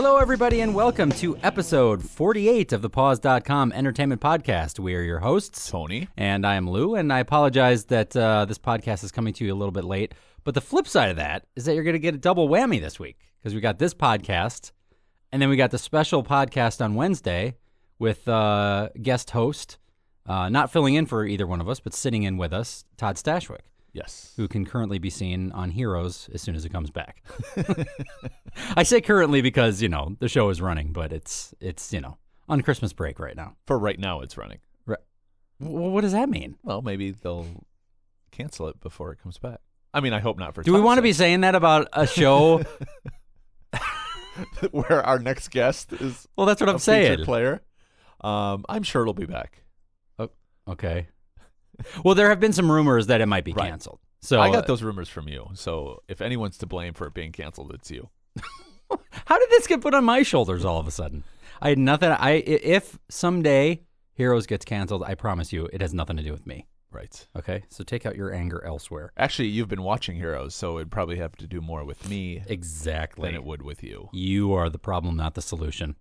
Hello, everybody, and welcome to episode 48 of the Pause.com Entertainment Podcast. We are your hosts, Tony. And I am Lou, and I apologize that this podcast is coming to you a little bit late. But the flip side of that is that you're going to get a double whammy this week, because we got this podcast, and then we got the special podcast on Wednesday with guest host, not filling in for either one of us, but sitting in with us, Todd Stashwick. Yes. Who can currently be seen on Heroes as soon as it comes back. I say currently because, the show is running, but it's on Christmas break right now. For right now, it's running. Right. Well, what does that mean? Well, maybe they'll cancel it before it comes back. I mean, I hope not for Do we want to be saying that about a show? Where our next guest is well, that's what I'm saying. Featured player. I'm sure it'll be back. Oh, okay. Well, there have been some rumors that it might be canceled. So I got those rumors from you. So if anyone's to blame for it being canceled, it's you. How did this get put on my shoulders all of a sudden? I had nothing. If someday Heroes gets canceled, I promise you it has nothing to do with me. Right. Okay? So take out your anger elsewhere. Actually, you've been watching Heroes, so it'd probably have to do more with me exactly than it would with you. You are the problem, not the solution.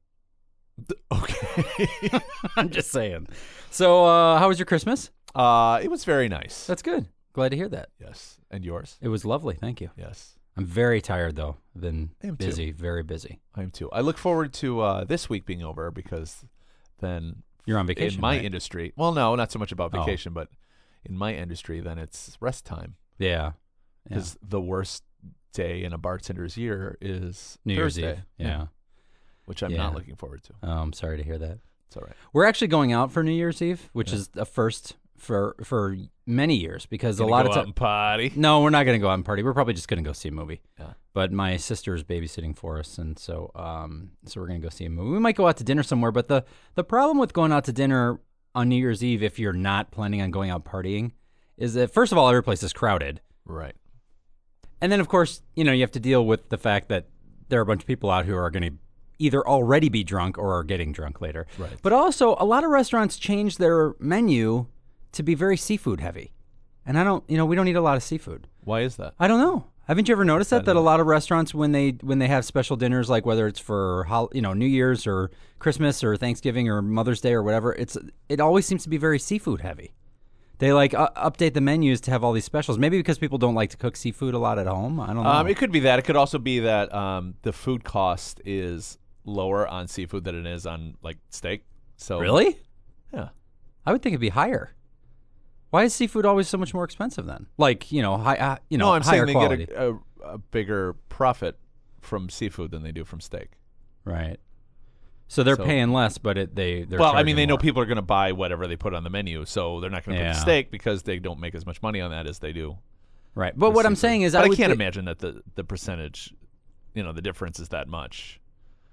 Okay. I'm just saying. So how was your Christmas? It was very nice. That's good. Glad to hear that. Yes. And yours? It was lovely. Thank you. Yes. I'm very tired, though. I've been busy, very busy. I am too. I look forward to this week being over because then you're on vacation. In my right? industry, well, no, not so much about vacation, but in my industry, then it's rest time. Yeah. Because the worst day in a bartender's year is New Thursday. Year's Eve. Yeah. Which I'm not looking forward to. I'm sorry to hear that. It's all right. We're actually going out for New Year's Eve, which is a first for many years because a lot of time party. No, we're not going to go out and party. We're probably just going to go see a movie. Yeah. But my sister's babysitting for us, and so we're going to go see a movie. We might go out to dinner somewhere, but the problem with going out to dinner on New Year's Eve if you're not planning on going out partying is that first of all every place is crowded. Right. And then of course, you have to deal with the fact that there are a bunch of people out who are going to either already be drunk or are getting drunk later. Right. But also a lot of restaurants change their menu to be very seafood heavy. And we don't eat a lot of seafood. Why is that? I don't know. Haven't you ever noticed that a lot of restaurants when they have special dinners, like whether it's for New Year's or Christmas or Thanksgiving or Mother's Day or whatever, it always seems to be very seafood heavy. They update the menus to have all these specials. Maybe because people don't like to cook seafood a lot at home. I don't know. It could be that. It could also be that the food cost is lower on seafood than it is on like steak. So really? Yeah. I would think it'd be higher. Why is seafood always so much more expensive then? Like, high, no, I'm saying higher quality. They get a bigger profit from seafood than they do from steak. Right. So they're paying less, but they're well, I mean, they know more. People are going to buy whatever they put on the menu, so they're not going to put the steak because they don't make as much money on that as they do. Right. But what I'm saying is, I can't imagine that the percentage, the difference is that much.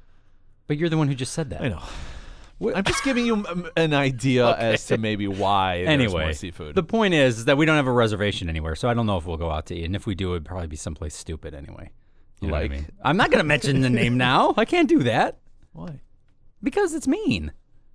But you're the one who just said that. I know. I'm just giving you an idea as to maybe why there's more seafood. The point is that we don't have a reservation anywhere, so I don't know if we'll go out to eat. And if we do, it'd probably be someplace stupid anyway. You know what I mean? I'm not going to mention the name now. I can't do that. Why? Because it's mean.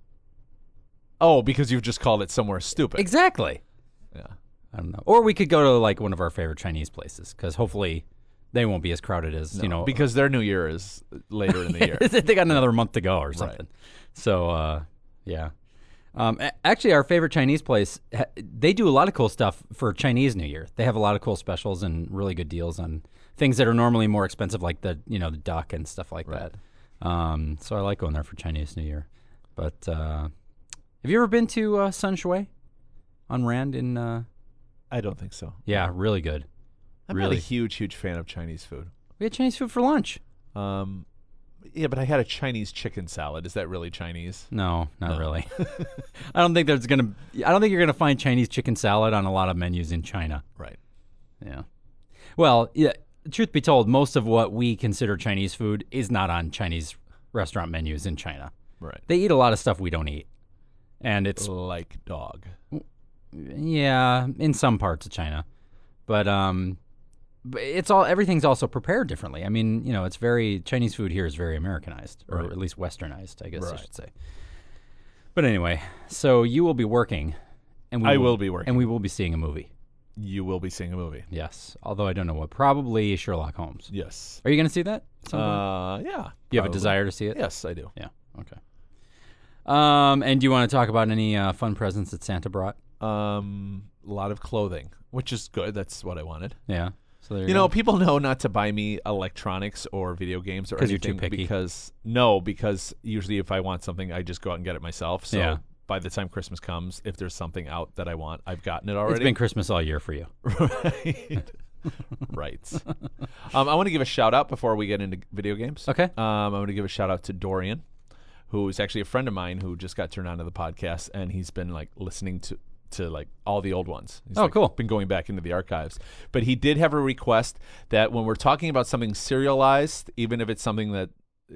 Oh, because you've just called it somewhere stupid. Exactly. Yeah. I don't know. Or we could go to like one of our favorite Chinese places because hopefully they won't be as crowded as, because their New Year is later in the year. They got another month to go or something. Right. So, yeah. Actually, our favorite Chinese place, they do a lot of cool stuff for Chinese New Year. They have a lot of cool specials and really good deals on things that are normally more expensive, like the duck and stuff like that. So I like going there for Chinese New Year. But have you ever been to Sun Shui on Rand in? I don't think so. Yeah, really good. I'm not a huge fan of Chinese food. We had Chinese food for lunch. Yeah, but I had a Chinese chicken salad. Is that really Chinese? No, not really. I don't think you're gonna find Chinese chicken salad on a lot of menus in China. Right. Yeah. Well, yeah. Truth be told, most of what we consider Chinese food is not on Chinese restaurant menus in China. Right. They eat a lot of stuff we don't eat, and it's like dog. Yeah, in some parts of China, but everything's also prepared differently. I mean, it's very Chinese food here is very Americanized, or at least Westernized, I guess I should say. But anyway, so you will be working, and I will be working, and we will be seeing a movie. you will be seeing a movie. Yes, although I don't know what. Probably Sherlock Holmes. Yes. Are you going to see that? Yeah. Do you have a probably. desire to see it? Yes, I do. Yeah. Okay. And do you want to talk about any fun presents that Santa brought? A lot of clothing, which is good. That's what I wanted. Yeah. So there You know, people know not to buy me electronics or video games or 'Cause you're anything too picky. because usually if I want something, I just go out and get it myself. So Yeah. by the time Christmas comes, if there's something out that I want, I've gotten it already. It's been Christmas all year for you. Right. Right. I want to give a shout out before we get into video games. Okay. I want to give a shout out to Dorian, who is actually a friend of mine who just got turned on to the podcast, and he's been like listening to like all the old ones. He's Oh, cool. Been going back into the archives. But he did have a request that when we're talking about something serialized, even if it's something that,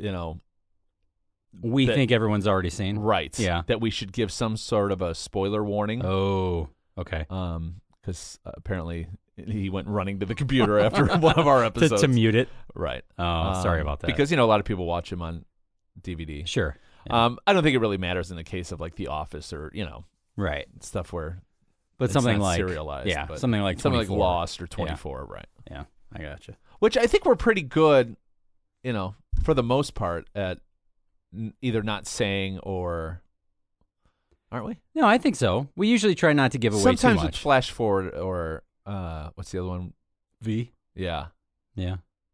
We that- think everyone's already seen. right. Yeah. That we should give some sort of a spoiler warning. Oh, okay. Because apparently he went running to the computer after one of our episodes. to mute it. Right. Oh, sorry about that. Because, a lot of people watch him on DVD. Sure. I don't think it really matters in the case of like The Office or, Right. stuff where But it's something not like serialized. Yeah, but something like something 24. like Lost or 24, right? Yeah, I gotcha. Which I think we're pretty good, for the most part at either not saying or, aren't we? No, I think so. We usually try not to give away Sometimes too with much. Flash Forward or what's the other one? V. Yeah. Yeah.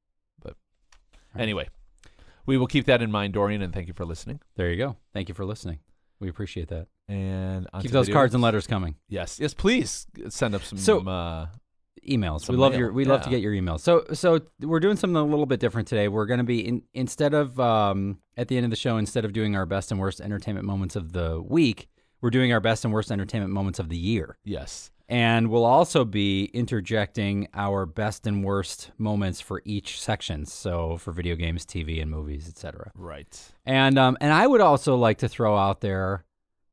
Anyway, we will keep that in mind, Dorian, and thank you for listening. There you go. Thank you for listening. We appreciate that. And on Keep to those video cards games. and letters coming. Yes, please send up some. Emails. Some We love mail. love to Yeah. get your emails. So we're doing something a little bit different today. We're going to be instead of at the end of the show, instead of doing our best and worst entertainment moments of the week, we're doing our best and worst entertainment moments of the year. yes. And we'll also be interjecting our best and worst moments for each section. So for video games, TV, and movies, etc. Right. And I would also like to throw out there,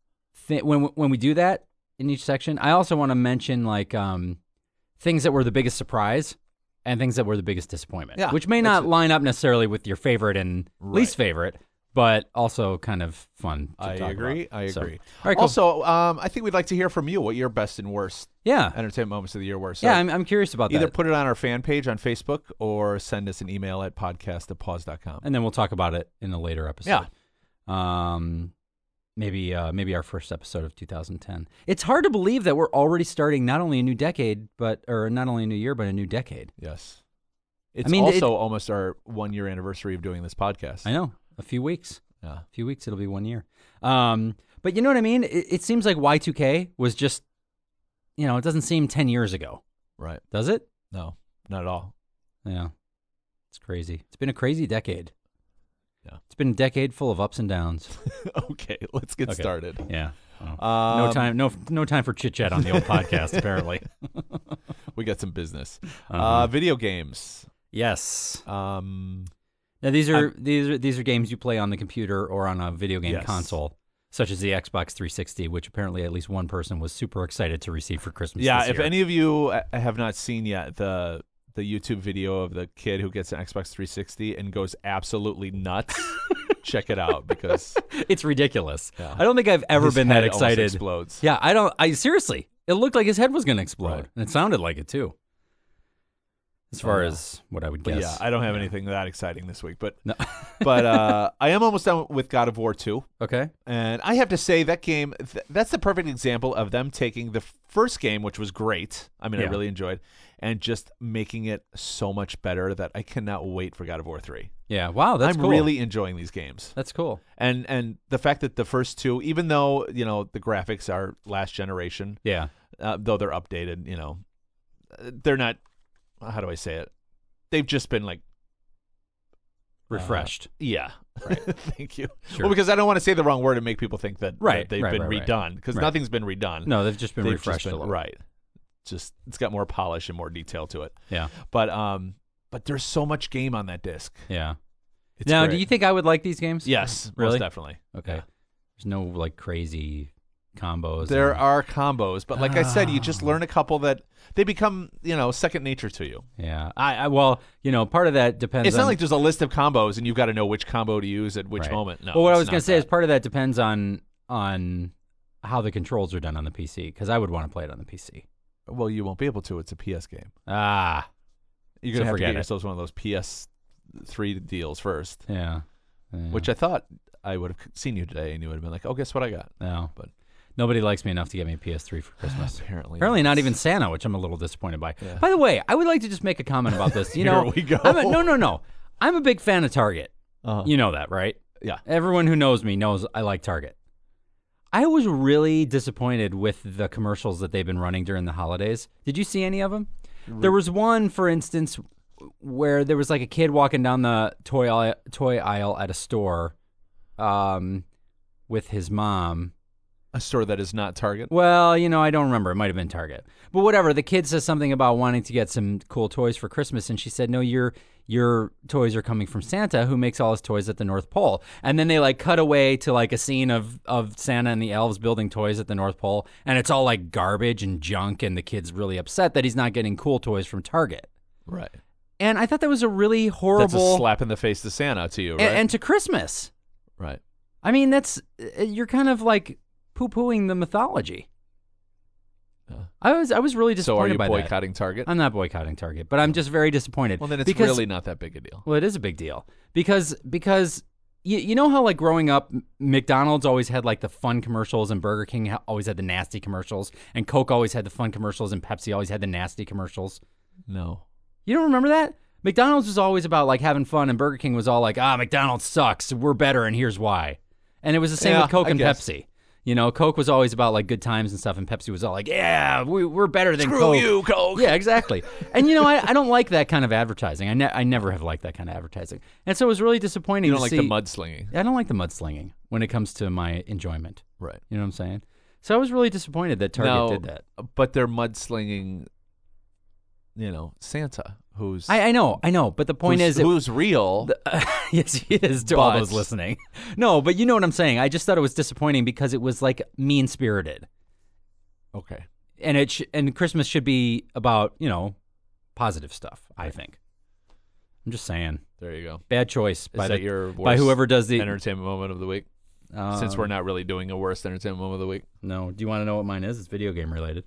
when we do that in each section, I also want to mention like things that were the biggest surprise and things that were the biggest disappointment. Yeah, which may not line up necessarily with your favorite and least favorite, but also kind of fun to I talk agree. about. I So- agree. all right, cool. Also, I think we'd like to hear from you what your best and worst Yeah. entertainment moments of the year were. So Yeah, I'm curious about either that. put it on our fan page on Facebook or send us an email at podcast@pause.com. And then we'll talk about it in a later episode. Yeah. Maybe our first episode of 2010. It's hard to believe that we're already starting not only a new decade, or not only a new year, but a new decade. Yes. It's mean, also almost our 1 year anniversary of doing this podcast. I know. A few weeks. Yeah. A few weeks, it'll be 1 year. But you know what I mean? It seems like Y2K was just, it doesn't seem 10 years ago. Right. Does it? No, not at all. Yeah. It's crazy. It's been a crazy decade. Yeah. It's been a decade full of ups and downs. Okay, let's get started. Yeah. No time for chit chat on the old podcast, apparently. We got some business. Uh-huh. Video games. Yes. Um, Now these are games you play on the computer or on a video game Yes. console, such as the Xbox 360, which apparently at least one person was super excited to receive for Christmas. yeah, this if year. any of you have not seen yet the YouTube video of the kid who gets an Xbox 360 and goes absolutely nuts, check it out because It's ridiculous. Yeah. I don't think I've ever his been that head almost excited. explodes. Yeah, I seriously, it looked like his head was going to explode, Right. and it sounded like it too. As far yeah. as what I would But guess. yeah, I don't have anything that exciting this week, but No. but I am almost done with God of War 2. Okay. And I have to say that game, that's the perfect example of them taking the first game, which was great. I mean, Yeah. I really enjoyed, and just making it so much better that I cannot wait for God of War 3. Yeah. Wow. That's I'm cool. really enjoying these games. That's cool. And the fact that the first two, even though, the graphics are last generation, Yeah. though they're updated, they're not, how do I say it? They've just been like, Refreshed. yeah. Right. Thank you. Sure. Well, because I don't want to say the wrong word and make people think that, Right, that they've right, been right, right. redone, because Right. nothing's been redone. No, they've just been They've refreshed just a been, little. right. Just it's got more polish and more detail to it. Yeah. But there's so much game on that disc. Yeah. It's Now, great. do you think I would like these games? Yes, Really? most definitely. Okay. Yeah. There's no like crazy combos. There and- are combos, but like I said, you just learn a couple that they become, second nature to you. Yeah. Well, part of that depends. It's not on, like there's a list of combos and you've got to know which combo to use at which Right. moment. No. Well, what I it's was going not to say is that. part of that depends on how the controls are done on the PC, because I would want to play it on the PC. Well, you won't be able to. It's a PS game. Ah, You're So gonna have to forget get it. yourselves one of those PS3 deals first. yeah. Which I thought I would have seen you today, and you would have been like, "Oh, guess what I got?" no, but- nobody likes me enough to get me a PS3 for Christmas. Apparently Not even Santa, which I'm a little disappointed by. Yeah. By the way, I would like to just make a comment about this. You know, Here we go. No. I'm a big fan of Target. Uh-huh. You know that, right? Yeah. Everyone who knows me knows I like Target. I was really disappointed with the commercials that they've been running during the holidays. Did you see any of them? There was one, for instance, where there was like a kid walking down the toy aisle at a store with his mom. A store that is not Target. Well, I don't remember. It might have been Target. But whatever. The kid says something about wanting to get some cool toys for Christmas, and she said, no, your toys are coming from Santa, who makes all his toys at the North Pole. And then they like cut away to like a scene of Santa and the elves building toys at the North Pole, and it's all like garbage and junk, and the kid's really upset that he's not getting cool toys from Target. Right. And I thought that was a really horrible... That's a slap in the face to Santa, to you, right? And to Christmas. Right. I mean, you're kind of like poo-pooing the mythology. I was really disappointed by So are you that. boycotting Target? I'm not boycotting Target, but I'm just very disappointed. Well, then it's because, really not that big a deal. Well, it is a big deal because you know how like growing up, McDonald's always had like the fun commercials, and Burger King always had the nasty commercials, and Coke always had the fun commercials, and Pepsi always had the nasty commercials. No. You don't remember that? McDonald's was always about like having fun, and Burger King was all like, McDonald's sucks, we're better, and here's why. And it was the same with Coke and Pepsi. Coke was always about like good times and stuff, and Pepsi was all like, yeah, we're better than Screw Coke. you, Coke. Yeah, exactly. And I don't like that kind of advertising. I never have liked that kind of advertising. And so it was really disappointing You to don't like see. the mudslinging. I don't like the mudslinging when it comes to my enjoyment. Right. You know what I'm saying? So I was really disappointed that Target did that. But they're mudslinging, Santa, who's... I know. But the point is... who's real. Yes, he is to all those listening. No, but you know what I'm saying. I just thought it was disappointing because it was like mean-spirited. Okay. And Christmas should be about, positive stuff, I think. I'm just saying. There you go. Bad choice Is that your by whoever does the entertainment moment of the week? Since we're not really doing a worst entertainment moment of the week. No. Do you want to know what mine is? It's video game related.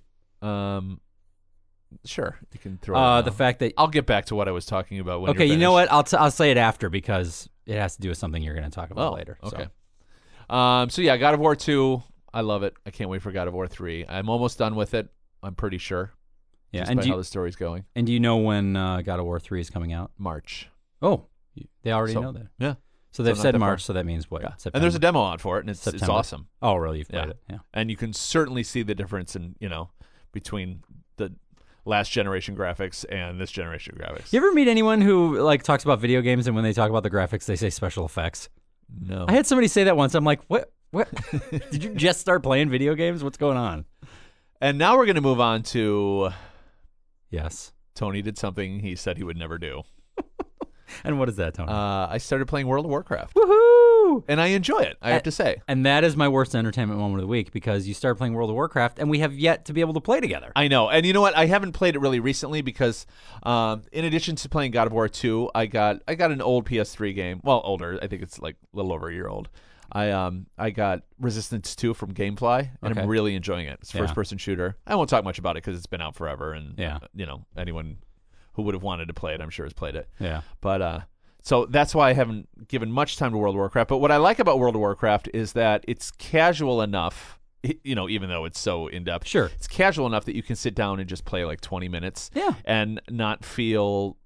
Sure. You can throw it the fact that... I'll get back to what I was talking about when Okay, you're you know finished. what? I'll say it after because it has to do with something you're going to talk about later. Okay. So. So yeah, God of War 2. I love it. I can't wait for God of War 3. I'm almost done with it. I'm pretty sure. Yeah, just and by how the story's going. And do you know when God of War 3 is coming out? March. Oh, they already know that. Yeah. So they've not said that March, far. so that means what? Yeah. September. And there's a demo on for it, and it's September. awesome. Oh, really? You've played it? Yeah. And you can certainly see the difference in, between the last generation graphics and this generation graphics. You ever meet anyone who like talks about video games and when they talk about the graphics, they say special effects? No. I had somebody say that once. I'm like, what? Did you just start playing video games? What's going on? And now we're going to move on to Yes. Tony did something he said he would never do. And what is that, Tony? I started playing World of Warcraft. Woohoo! And I enjoy it, I have to say. And that is my worst entertainment moment of the week because you started playing World of Warcraft and we have yet to be able to play together. I know. And you know what? I haven't played it really recently because in addition to playing God of War 2, I got an old PS3 game. Well, older. I think it's like a little over a year old. I got Resistance 2 from Gamefly, and Okay. I'm really enjoying it. It's a first-person shooter. I won't talk much about it because it's been out forever, and anyone who would have wanted to play it, I'm sure, has played it. Yeah. But so that's why I haven't given much time to World of Warcraft. But what I like about World of Warcraft is that it's casual enough, even though it's so in-depth. Sure. It's casual enough that you can sit down and just play like 20 minutes. Yeah. And not feel,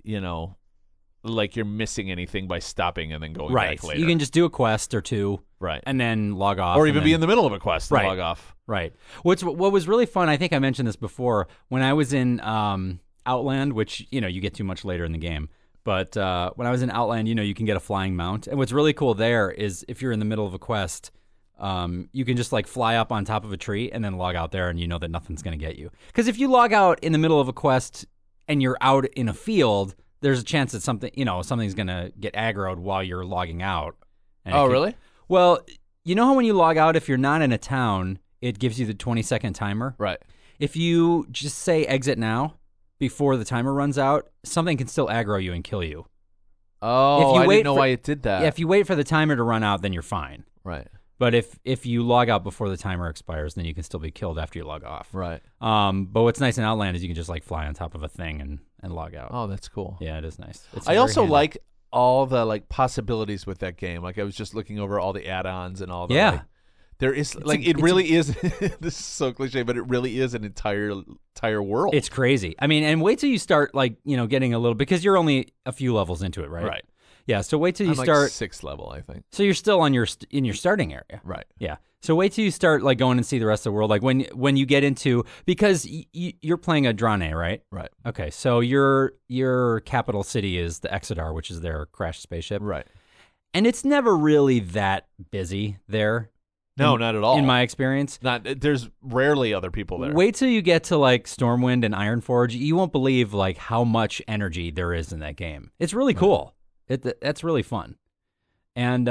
like you're missing anything by stopping and then going back later. You can just do a quest or two. Right. And then log off. Or even be in the middle of a quest and log off. Right. What was really fun, I think I mentioned this before, when I was in Outland, which, you get too much later in the game. But when I was in Outland, you can get a flying mount. And what's really cool there is if you're in the middle of a quest, you can just like fly up on top of a tree and then log out there and you know that nothing's going to get you. Because if you log out in the middle of a quest and you're out in a field, there's a chance that something's going to get aggroed while you're logging out. And Really? Well, you know how when you log out, if you're not in a town, it gives you the 20-second timer? Right. If you just say exit now before the timer runs out, something can still aggro you and kill you. Oh, I didn't know why it did that. Yeah, if you wait for the timer to run out, then you're fine. Right. But if you log out before the timer expires, then you can still be killed after you log off. Right. But what's nice in Outland is you can just like fly on top of a thing and log out. Oh, that's cool. Yeah, it is nice. It's I very also handy. like all the like possibilities with that game. Like I was just looking over all the add-ons and all the Yeah. like, there is like a- it really is this is so cliche, but it really is an entire world. It's crazy. I mean, and wait till you start like, getting a little, because you're only a few levels into it, right? right. Yeah, so wait till you I'm like start. 6th level, I think. So you're still on in your starting area. Right. Yeah. So wait till you start like going and see the rest of the world. Like when you get into, because you're playing a Drane, right? Right. Okay. So your capital city is the Exodar, which is their crashed spaceship. Right. And it's never really that busy there. No, not at all. In my experience. There's rarely other people there. Wait till you get to like Stormwind and Ironforge. You won't believe like how much energy there is in that game. It's really cool. That's really fun. And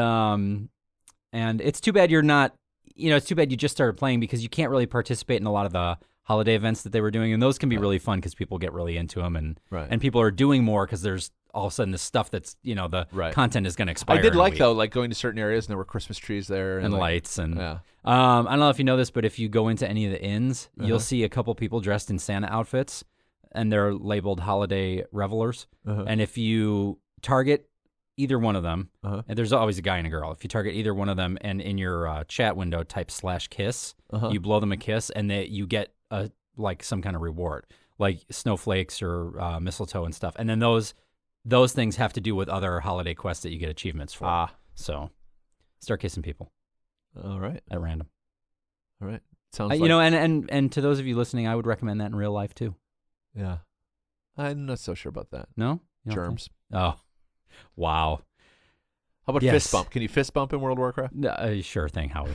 it's too bad you're not, it's too bad you just started playing because you can't really participate in a lot of the holiday events that they were doing. And those can be really fun because people get really into them and people are doing more because there's all of a sudden this stuff that's, the content is going to expire. I did in a like week. though, like going to certain areas and there were Christmas trees there And like, lights and yeah. I don't know if you know this, but if you go into any of the inns, you'll see a couple people dressed in Santa outfits, and they're labeled holiday revelers. And if you target either one of them, and there's always a guy and a girl. If you target either one of them, and in your chat window type /kiss, you blow them a kiss, and you get like some kind of reward, like snowflakes or mistletoe and stuff. And then those things have to do with other holiday quests that you get achievements for. So start kissing people. All right. At random. All right. Sounds like, and to those of you listening, I would recommend that in real life too. yeah. I'm not so sure about that. No? You don't Germs. think? Oh. Wow. How about Yes. fist bump? Can you fist bump in World of Warcraft? Sure thing, Howie.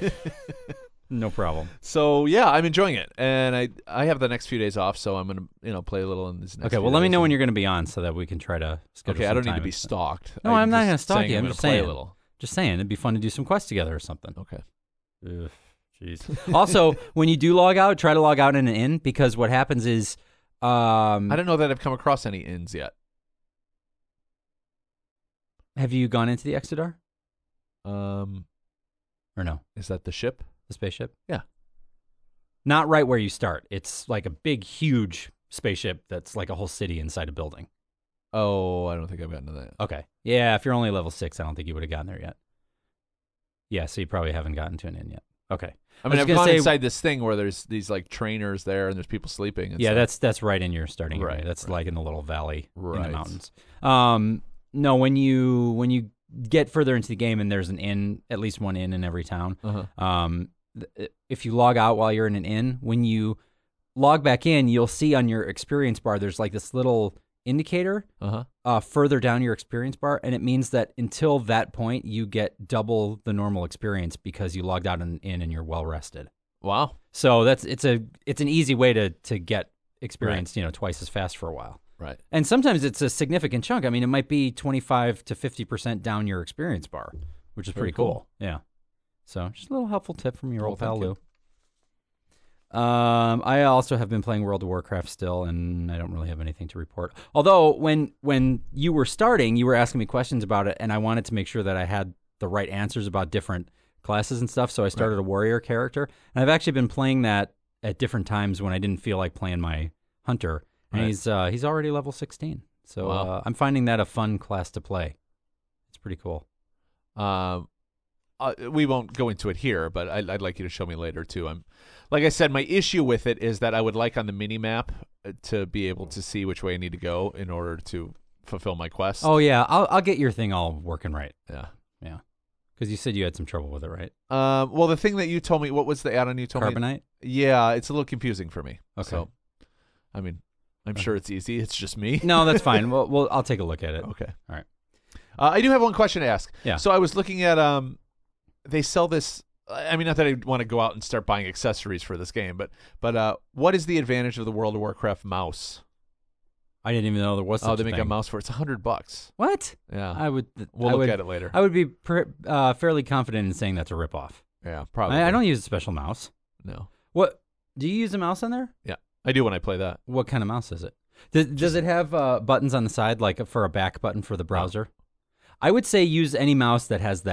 No problem. So yeah, I'm enjoying it, and I have the next few days off, so I'm gonna play a little in these next. Okay, few well, let me days know when and- you're going to be on so that we can try to schedule Okay, I some don't need time to be and stuff. stalked. No, I'm not just gonna stalk saying you. I'm gonna just play saying. a little. Just saying, it'd be fun to do some quests together or something. Okay. Ugh, jeez. Also, when you do log out, try to log out in an inn, because what happens is, I don't know that I've come across any inns yet. have you gone into the Exodar Um, or no? is that the ship? The spaceship? Yeah. Not right where you start. It's like a big, huge spaceship that's like a whole city inside a building. Oh, I don't think I've gotten to that. Okay. Yeah, if you're only level 6, I don't think you would have gotten there yet. Yeah, so you probably haven't gotten to an inn yet. Okay. I mean, was I've gonna gone say- inside this thing where there's these like trainers there, and there's people sleeping. And Yeah, stuff. that's right in your starting area. Right, That's right. like in the little valley in Right. the mountains. No, when you get further into the game and there's an inn, at least one inn in every town. If you log out while you're in an inn, when you log back in, you'll see on your experience bar there's like this little indicator further down your experience bar, and it means that until that point you get double the normal experience because you logged out in an inn and you're well rested. Wow. So it's an easy way to get experience, twice as fast for a while. Right. And sometimes it's a significant chunk. I mean, it might be 25 to 50% down your experience bar, which is Very pretty cool. cool. Yeah. So just a little helpful tip from your Well, old pal thank you. Lou. I also have been playing World of Warcraft still, and I don't really have anything to report. Although when you were starting, you were asking me questions about it, and I wanted to make sure that I had the right answers about different classes and stuff. So I started a warrior character, and I've actually been playing that at different times when I didn't feel like playing my hunter. And Right. he's already level 16, so Wow. I'm finding that a fun class to play. It's pretty cool. We won't go into it here, but I'd like you to show me later too. Like I said, my issue with it is that I would like on the mini map to be able to see which way I need to go in order to fulfill my quest. Oh yeah, I'll get your thing all working right. Yeah. Because you said you had some trouble with it, right? Well, the thing that you told me, what was the add-on you told me? Carbonite? Yeah, it's a little confusing for me. Okay. So, I mean, I'm sure it's easy. It's just me. No, that's fine. Well, I'll take a look at it. Okay. All right. I do have one question to ask. Yeah. So I was looking at they sell this. I mean, not that I want to go out and start buying accessories for this game, but what is the advantage of the World of Warcraft mouse? I didn't even know there was such Oh, they a make thing. a mouse for it. It's $100. What? Yeah. I would. We'll I look would, at it later. I would be fairly confident in saying that's a ripoff. Yeah, probably. I don't use a special mouse. No. What? Do you use a mouse on there? Yeah, I do when I play that. What kind of mouse is it? Does it have buttons on the side, like for a back button for the browser? I would say use any mouse that has that,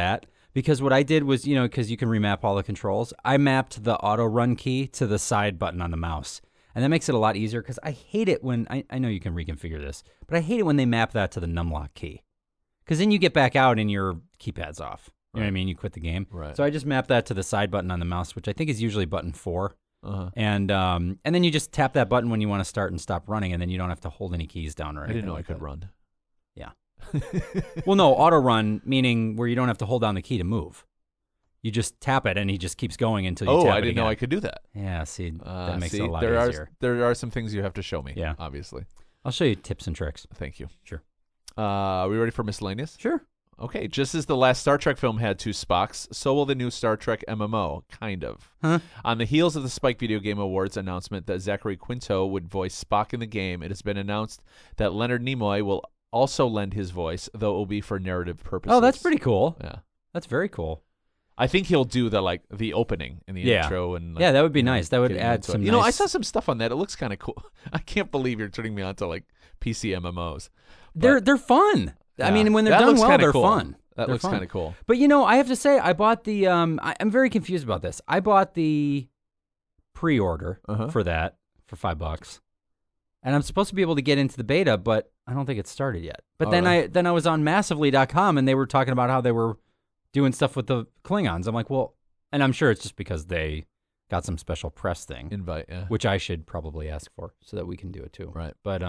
Because what I did was, because you can remap all the controls, I mapped the auto run key to the side button on the mouse. And that makes it a lot easier because I hate it when, I know you can reconfigure this, but I hate it when they map that to the numlock key. Because then you get back out and your keypad's off. You know what I mean? You quit the game. Right. So I just mapped that to the side button on the mouse, which I think is usually button 4. And then you just tap that button when you want to start and stop running, and then you don't have to hold any keys down or anything. I didn't know like I could that. run. Yeah. Well, no, auto run, meaning where you don't have to hold down the key to move. You just tap it, and he just keeps going until you tap it I didn't again. know I could do that. Yeah, see, that makes it a lot there easier. There are some things you have to show me. Yeah. Obviously. I'll show you tips and tricks. Thank you. Sure. Are we ready for miscellaneous? Sure. Okay, just as the last Star Trek film had 2 Spocks, so will the new Star Trek MMO, kind of. Huh? On the heels of the Spike Video Game Awards announcement that Zachary Quinto would voice Spock in the game, it has been announced that Leonard Nimoy will also lend his voice, though it will be for narrative purposes. Oh, that's pretty cool. Yeah. That's very cool. I think he'll do the opening and the intro and yeah, that would be nice. That would add some. I saw some stuff on that. It looks kind of cool. I can't believe you're turning me on to like PC MMOs. They're fun. Yeah. I mean, when they're That done looks well, kinda they're cool. fun. That They're looks fun. kind of cool. But I have to say, I bought the. I'm very confused about this. I bought the pre-order for that for $5, and I'm supposed to be able to get into the beta, but I don't think it's started yet. But then I was on Massively.com and they were talking about how they were doing stuff with the Klingons. I'm like, well, and I'm sure it's just because they got some special press thing, Invite, yeah. which I should probably ask for so that we can do it too. Right. But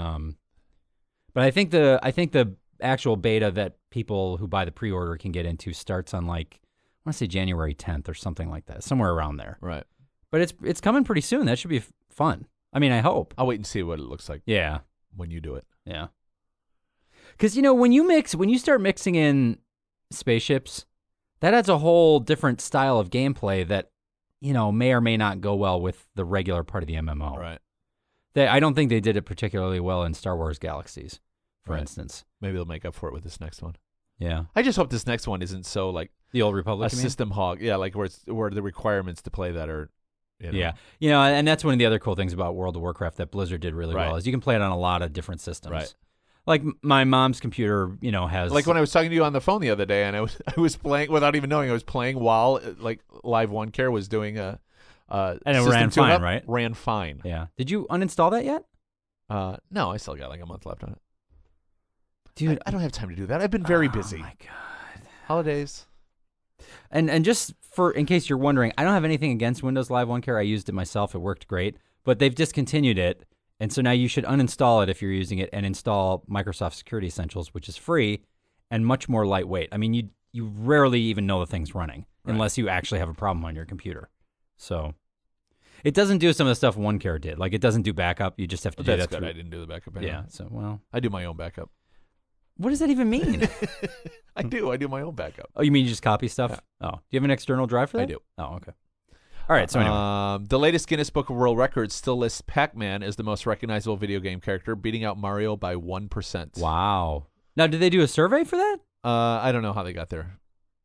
I think the actual beta that people who buy the pre-order can get into starts on like, I want to say January 10th or something like that, somewhere around there. Right. But it's coming pretty soon. That should be fun. I mean, I hope. I'll wait and see what it looks like. Yeah. When you do it. Yeah. Because when you start mixing in spaceships, that adds a whole different style of gameplay that may or may not go well with the regular part of the MMO. Right. I don't think they did it particularly well in Star Wars Galaxies, for instance. Maybe they'll make up for it with this next one. Yeah. I just hope this next one isn't so like The Old Republic, a system hog. Yeah, like where the requirements to play that are. Yeah. And that's one of the other cool things about World of Warcraft that Blizzard did really well is you can play it on a lot of different systems. Right. Like my mom's computer, has like when I was talking to you on the phone the other day, and I was playing without even knowing I was playing while like Live One Care was doing a and it system ran tune-up. fine, right? Ran fine. Yeah. Did you uninstall that yet? No, I still got like a month left on it. Dude, I don't have time to do that. I've been very busy. Oh my god. Holidays. And just in case you're wondering, I don't have anything against Windows Live One Care. I used it myself. It worked great. But they've discontinued it. And so now you should uninstall it if you're using it and install Microsoft Security Essentials, which is free and much more lightweight. I mean, you rarely even know the thing's running unless you actually have a problem on your computer. So it doesn't do some of the stuff OneCare did. Like it doesn't do backup. You just have to do That's that. good. I didn't do the backup anyway. Yeah. So, well. I do my own backup. What does that even mean? I do my own backup. Oh, you mean you just copy stuff? Yeah. Oh. Do you have an external drive for that? I do. Oh, okay. All right, so anyway. The latest Guinness Book of World Records still lists Pac-Man as the most recognizable video game character, beating out Mario by 1%. Wow. Now, did they do a survey for that? I don't know how they got their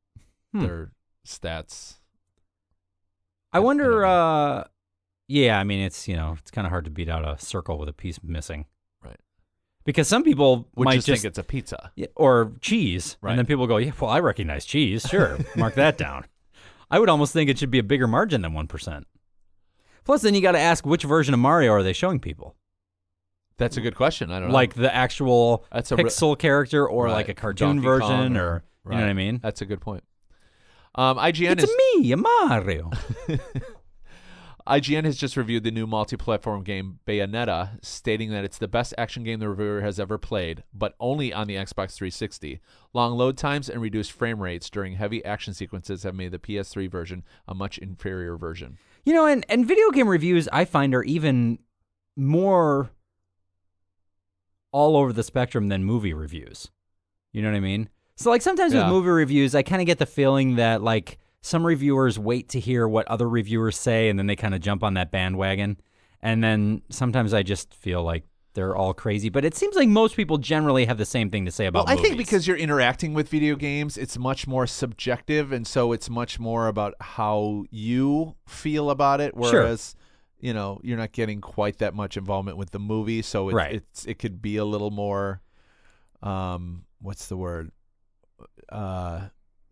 stats. I wonder. Yeah, I mean, it's it's kind of hard to beat out a circle with a piece missing, right? Because some people would might just think it's a pizza or cheese, right? And then people go, "Yeah, well, I recognize cheese. Sure, mark that down." I would almost think it should be a bigger margin than 1%. Plus, then you got to ask which version of Mario are they showing people? That's a good question. I don't know. Like the actual pixel character or like a cartoon Donkey version Kong or you know what I mean? That's a good point. IGN it's me, Mario. IGN has just reviewed the new multi-platform game Bayonetta, stating that it's the best action game the reviewer has ever played, but only on the Xbox 360. Long load times and reduced frame rates during heavy action sequences have made the PS3 version a much inferior version. And video game reviews I find are even more all over the spectrum than movie reviews. You know what I mean? So like sometimes with movie reviews, I kind of get the feeling that like some reviewers wait to hear what other reviewers say, and then they kind of jump on that bandwagon. And then sometimes I just feel like they're all crazy. But it seems like most people generally have the same thing to say about movies. I think because you're interacting with video games, it's much more subjective, and so it's much more about how you feel about it, whereas you're not getting quite that much involvement with the movie, so it could be a little more what's the word?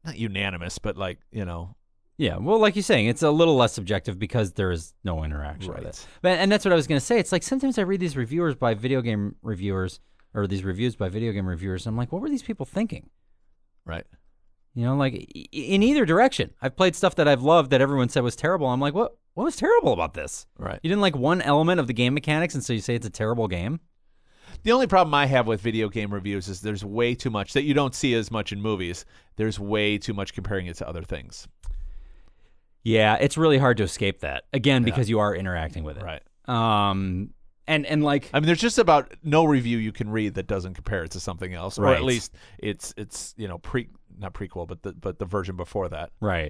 not unanimous, but like, Yeah, well, like you're saying, it's a little less subjective because there is no interaction with it. And that's what I was going to say. It's like sometimes I read these reviewers by video game reviewers, or these reviews by video game reviewers, and I'm like, what were these people thinking? Right. Like in either direction. I've played stuff that I've loved that everyone said was terrible. I'm like, what was terrible about this? Right. You didn't like one element of the game mechanics, and so you say it's a terrible game? The only problem I have with video game reviews is there's way too much that you don't see as much in movies. There's way too much comparing it to other things. Yeah, it's really hard to escape that. Again, because you are interacting with it. Right. And like, I mean, there's just about no review you can read that doesn't compare it to something else, or Right. at least it's not prequel, but the version before that. Right.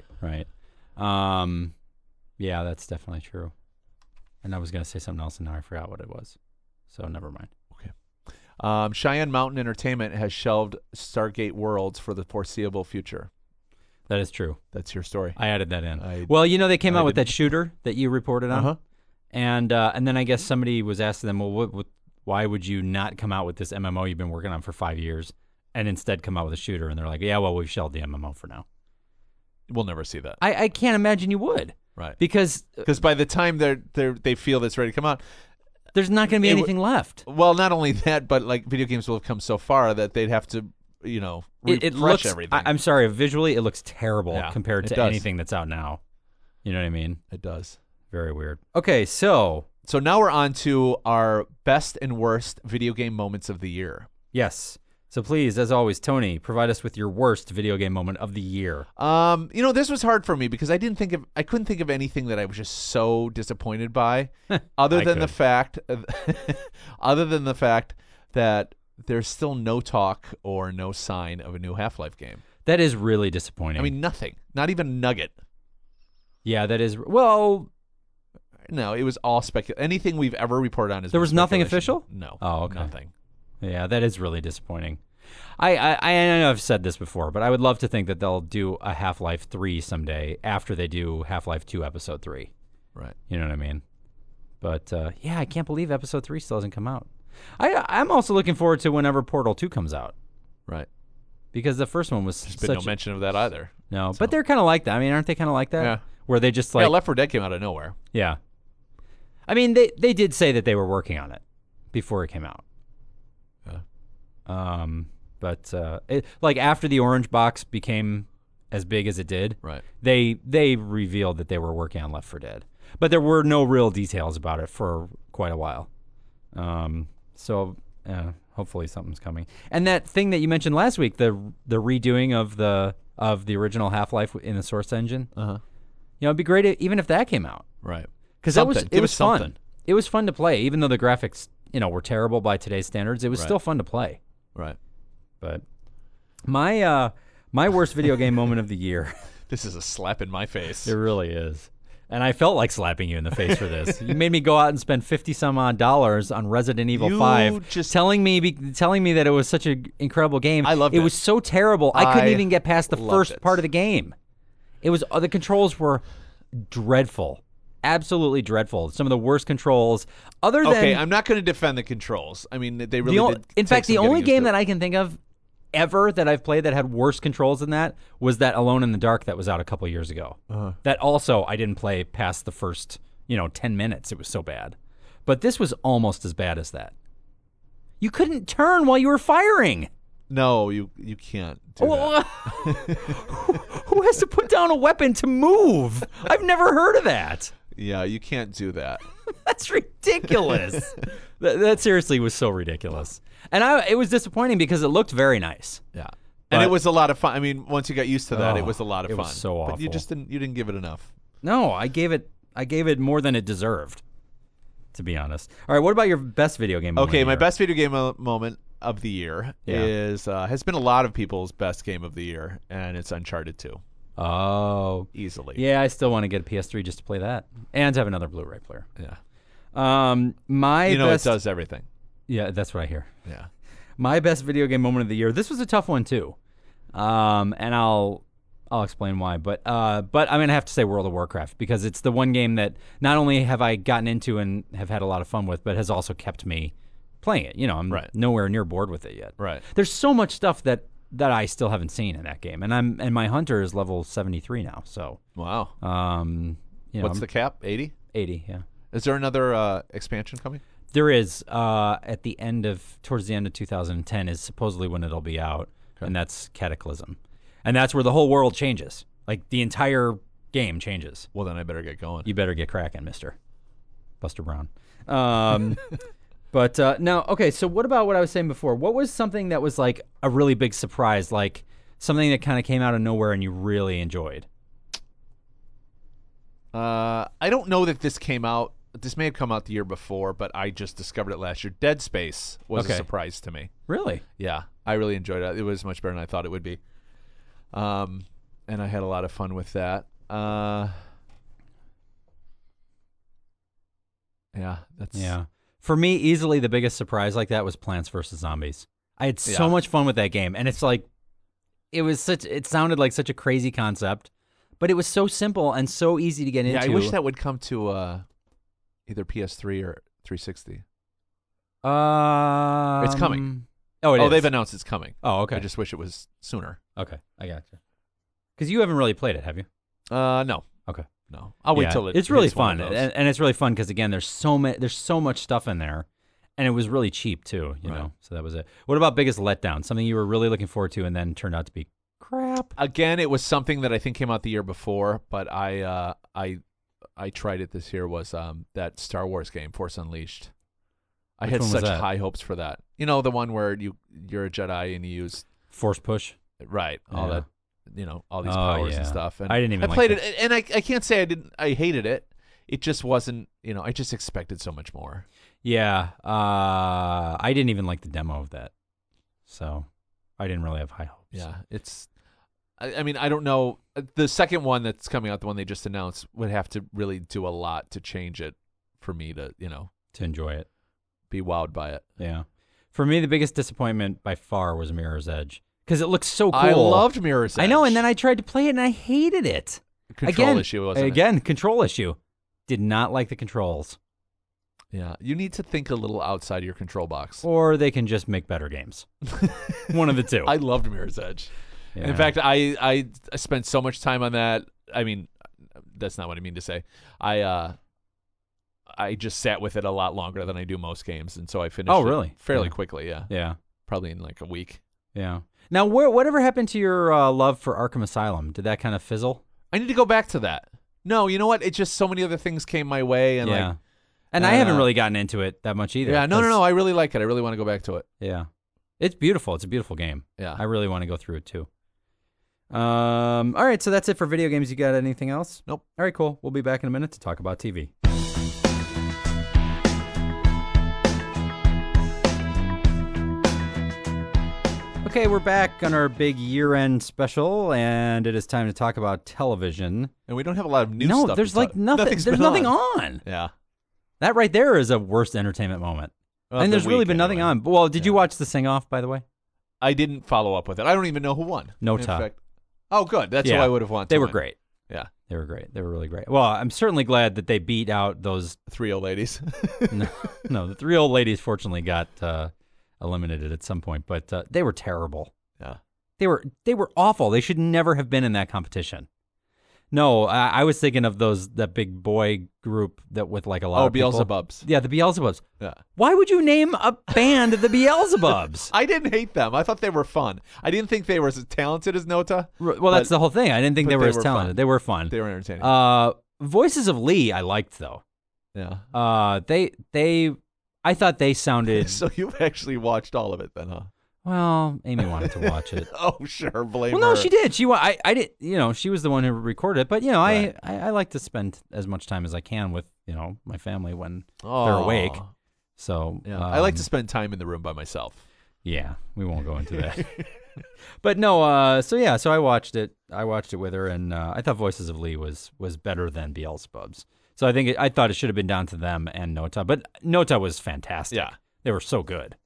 Yeah, that's definitely true. And I was going to say something else, and now I forgot what it was. So never mind. Okay. Cheyenne Mountain Entertainment has shelved Stargate Worlds for the foreseeable future. That is true. That's your story. I added that in. They came out with that shooter that you reported on. Uh-huh. And then I guess somebody was asking them, well, why would you not come out with this MMO you've been working on for 5 years and instead come out with a shooter? And they're like, yeah, well, we've shelved the MMO for now. We'll never see that. I can't imagine you would. Right. Because by the time they feel that's ready to come out, there's not going to be anything left. Well, not only that, but like video games will have come so far that they'd have to, refresh it looks, everything. I'm sorry, visually it looks terrible compared to does. anything that's out now. You know what I mean? It does. Very weird. Okay, so now we're on to our best and worst video game moments of the year. yes. So please, as always, Tony, provide us with your worst video game moment of the year. This was hard for me because I couldn't think of anything that I was just so disappointed by, other than the fact that there's still no talk or no sign of a new Half-Life game. That is really disappointing. I mean, nothing, not even a nugget. Yeah, that is. Well, no, it was all speculation. Anything we've ever reported on is there was nothing official. No. Oh, okay. Nothing. Yeah, that is really disappointing. I know I've said this before, but I would love to think that they'll do a Half-Life 3 someday after they do Half-Life 2 Episode 3. Right. You know what I mean? But, yeah, I can't believe Episode 3 still hasn't come out. I'm also looking forward to whenever Portal 2 comes out. Right. Because the first one was There's been no mention of that either. No, but they're kind of like that. I mean, aren't they kind of like that? Yeah. Where they just like... Left 4 Dead came out of nowhere. Yeah. I mean, they did say that they were working on it before it came out. Yeah. But like after the orange box became as big as it did, right? They revealed that they were working on Left 4 Dead, but there were no real details about it for quite a while. So hopefully something's coming. And that thing that you mentioned last week, the redoing of the original Half-Life in the Source engine. It'd be great even if that came out. Right. Because it was fun. It was fun to play, even though the graphics were terrible by today's standards. It was still fun to play. Right. But my worst video game moment of the year. This is a slap in my face. It really is. And I felt like slapping you in the face for this. You made me go out and spend $50-some odd on Resident Evil 5, telling me that it was such an incredible game. I loved it. It was so terrible. I couldn't even get past the first part of the game. It was the controls were dreadful. Absolutely dreadful. Some of the worst controls. Okay, I'm not going to defend the controls. I mean, they really did. In fact, the only game that I can think of ever that I've played that had worse controls than that was that Alone in the Dark that was out a couple years ago. That also I didn't play past the first 10 minutes. It was so bad. But this was almost as bad as that. You couldn't turn while you were firing. No, you can't do that. Who has to put down a weapon to move? I've never heard of that. Yeah, you can't do that. That's ridiculous. that seriously was so ridiculous. And it was disappointing because it looked very nice. Yeah. And it was a lot of fun. I mean, once you got used to that, it was a lot of fun. It was so awful. But you didn't give it enough. No, I gave it more than it deserved, to be honest. All right, what about your best video game moment? Okay, my best video game moment of the year has been a lot of people's best game of the year, and it's Uncharted 2. Oh. Easily. Yeah, I still want to get a PS3 just to play that and to have another Blu-ray player. Yeah. It does everything. Yeah, that's what I hear. Yeah. My best video game moment of the year. This was a tough one too. And I'll explain why, but I'm going to have to say World of Warcraft because it's the one game that not only have I gotten into and have had a lot of fun with, but has also kept me playing it. I'm nowhere near bored with it yet. Right. There's so much stuff that that I still haven't seen in that game. And my hunter is level 73 now. So Wow. what's the cap? 80? 80? Yeah. Is there another expansion coming? There is towards the end of 2010 is supposedly when it'll be out, and that's Cataclysm, and that's where the whole world changes. Like the entire game changes. Well, then I better get going. You better get cracking, Mister Buster Brown. But now, okay. So what about what I was saying before? What was something that was like a really big surprise, like something that kind of came out of nowhere and you really enjoyed? I don't know that this came out. This may have come out the year before, but I just discovered it last year. Dead Space was a surprise to me. Really? Yeah, I really enjoyed it. It was much better than I thought it would be. And I had a lot of fun with that. Yeah. For me, easily the biggest surprise like that was Plants vs. Zombies. I had so much fun with that game, and it's like it sounded like such a crazy concept, but it was so simple and so easy to get into. Yeah, I wish that would come to either PS3 or 360. It's coming. Oh, it is. They've announced it's coming. Oh, okay. I just wish it was sooner. Okay, I gotcha. Because you haven't really played it, have you? No. Okay. No. I'll wait till it's really hits one fun, of those. and it's really fun because again, there's so much stuff in there, and it was really cheap too. You know, so that was it. What about biggest letdown? Something you were really looking forward to, and then turned out to be crap. Again, it was something that I think came out the year before, but I tried it this year. Was that Star Wars game, Force Unleashed? I had such high hopes for that. You know, the one where you're a Jedi and you use Force push, right? All that, all these powers and stuff. And I didn't even. I played it, and I can't say I didn't. I hated it. It just wasn't. I just expected so much more. Yeah, I didn't even like the demo of that, so I didn't really have high hopes. Yeah, it's. I mean, I don't know. The second one that's coming out, the one they just announced, would have to really do a lot to change it for me to, to enjoy it, be wowed by it. Yeah. For me, the biggest disappointment by far was Mirror's Edge because it looks so cool. I loved Mirror's Edge. I know, and then I tried to play it and I hated it. Control issue, wasn't it? Again, control issue. Did not like the controls. Yeah, you need to think a little outside of your control box. Or they can just make better games. One of the two. I loved Mirror's Edge. Yeah. In fact, I spent so much time on that. I mean, that's not what I mean to say. I just sat with it a lot longer than I do most games, and so I finished it fairly quickly, yeah. Yeah. Probably in like a week. Yeah. Now, whatever happened to your love for Arkham Asylum? Did that kind of fizzle? I need to go back to that. No, you know what? It's just so many other things came my way, and and I haven't really gotten into it that much either. Yeah, no. I really like it. I really want to go back to it. Yeah. It's beautiful. It's a beautiful game. Yeah. I really want to go through it too. All right, so that's it for video games. You got anything else? Nope. All right, cool. We'll be back in a minute to talk about TV. Okay, we're back on our big year-end special, and it is time to talk about television. And we don't have a lot of new stuff. No, there's like nothing. There's nothing on. Yeah. That right there is a worst entertainment moment. And there's really been nothing on. Well, did you watch the sing-off, by the way? I didn't follow up with it. I don't even know who won. Nota. Oh, good. That's who I would have wanted. They were great. Yeah. They were great. They were really great. Well, I'm certainly glad that they beat out those 3 old ladies. No, the 3 old ladies fortunately got eliminated at some point, but they were terrible. Yeah. They were awful. They should never have been in that competition. No, I was thinking of that big boy group that with like a lot of people. Beelzebubs. Yeah, the Beelzebubs. Yeah. Why would you name a band the Beelzebubs? I didn't hate them. I thought they were fun. I didn't think they were as talented as Nota. Well, that's the whole thing. I didn't think they were as talented. Fun. They were fun. They were entertaining. Voices of Lee, I liked though. Yeah. I thought they sounded. So you've actually watched all of it then, huh? Well, Amy wanted to watch it. Oh, sure, blame her. Well, no, she did. I did. She was the one who recorded it. But right. I like to spend as much time as I can with my family when they're awake. So yeah, I like to spend time in the room by myself. Yeah, we won't go into that. But no, so I watched it. I watched it with her, and I thought Voices of Lee was better than Beelzebubs. So I thought it should have been down to them and Nota, but Nota was fantastic. Yeah, they were so good.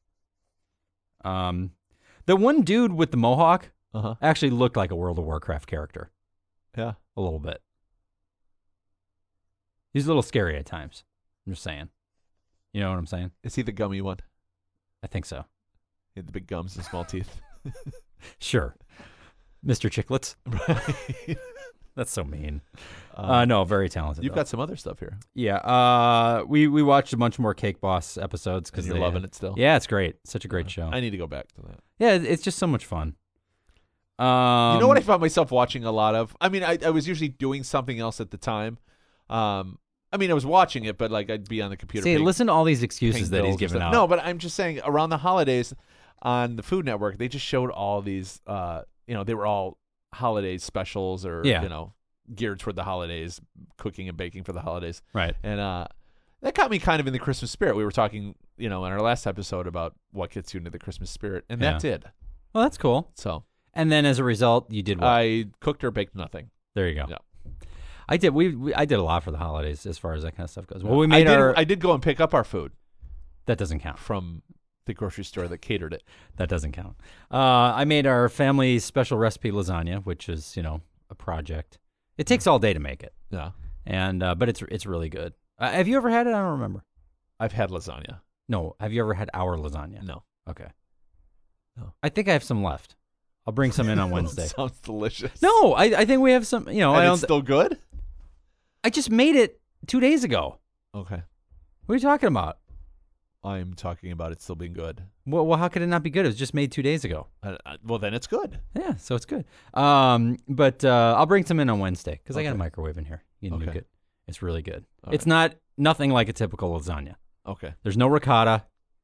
The one dude with the mohawk actually looked like a World of Warcraft character. Yeah, a little bit. He's a little scary at times. I'm just saying. You know what I'm saying? Is he the gummy one? I think so. He had the big gums and small teeth. Sure. Mr. Chicklets. Right. That's so mean. No, very talented. You've though. got some other stuff here. Yeah. We watched a bunch more Cake Boss episodes because You're loving it still. Yeah, it's great. Such a great show. I need to go back to that. Yeah, it's just so much fun. You know what I found myself watching a lot of? I mean, I was usually doing something else at the time. I mean, I was watching it, but like I'd be on the computer. See, listen to all these excuses that he's giving out. No, but I'm just saying around the holidays on the Food Network, they just showed all these, they were all holiday specials or, geared toward the holidays, cooking and baking for the holidays. Right. And that got me kind of in the Christmas spirit. We were talking, in our last episode about what gets you into the Christmas spirit, and that did. Well, that's cool. So. And then as a result, you did what? I cooked or baked nothing. There you go. Yeah. I did. I did a lot for the holidays as far as that kind of stuff goes. Well, I did go and pick up our food. That doesn't count. From the grocery store that catered it. That doesn't count. I made our family's special recipe lasagna, which is, a project. It takes all day to make it. Yeah. And but it's really good. Have you ever had it? I don't remember. I've had lasagna. No. Have you ever had our lasagna? No. Okay. No. I think I have some left. I'll bring some in on Wednesday. Sounds delicious. No, I think we have some. And it's still good? I just made it 2 days ago. Okay. What are you talking about? I'm talking about it still being good. Well, how could it not be good? It was just made 2 days ago. Well, then it's good. Yeah, so it's good. But I'll bring some in on Wednesday because I got a Okay. microwave in here. You can nuke it. It's really good. All It's not nothing like a typical lasagna. Okay. There's no ricotta.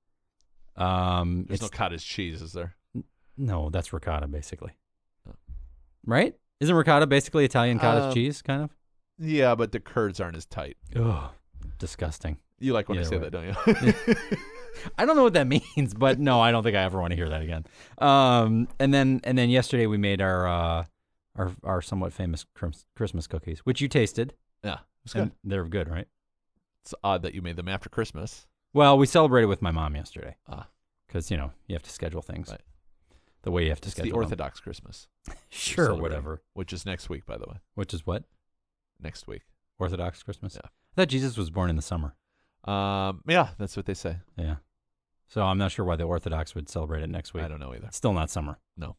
There's no cottage cheese, is there? No, that's ricotta basically. Oh. Right? Isn't ricotta basically Italian cottage cheese, kind of? Yeah, but the curds aren't as tight. Ugh, disgusting. You like when I Either say way. that, don't you? I don't know what that means, but no, I don't think I ever want to hear that again. And then yesterday we made our somewhat famous Christmas cookies, which you tasted. Yeah, it's good. And they're good, right? It's odd that you made them after Christmas. Well, we celebrated with my mom yesterday Ah, because you have to schedule things Right. the way you have to it's the schedule them. Orthodox Christmas. Sure, celebrating. whatever. Which is next week, by the way. Which is what? Next week. Orthodox Christmas? Yeah. I thought Jesus was born in the summer. Yeah, that's what they say. Yeah. So I'm not sure why the Orthodox would celebrate it next week. I don't know either. It's still not summer. No.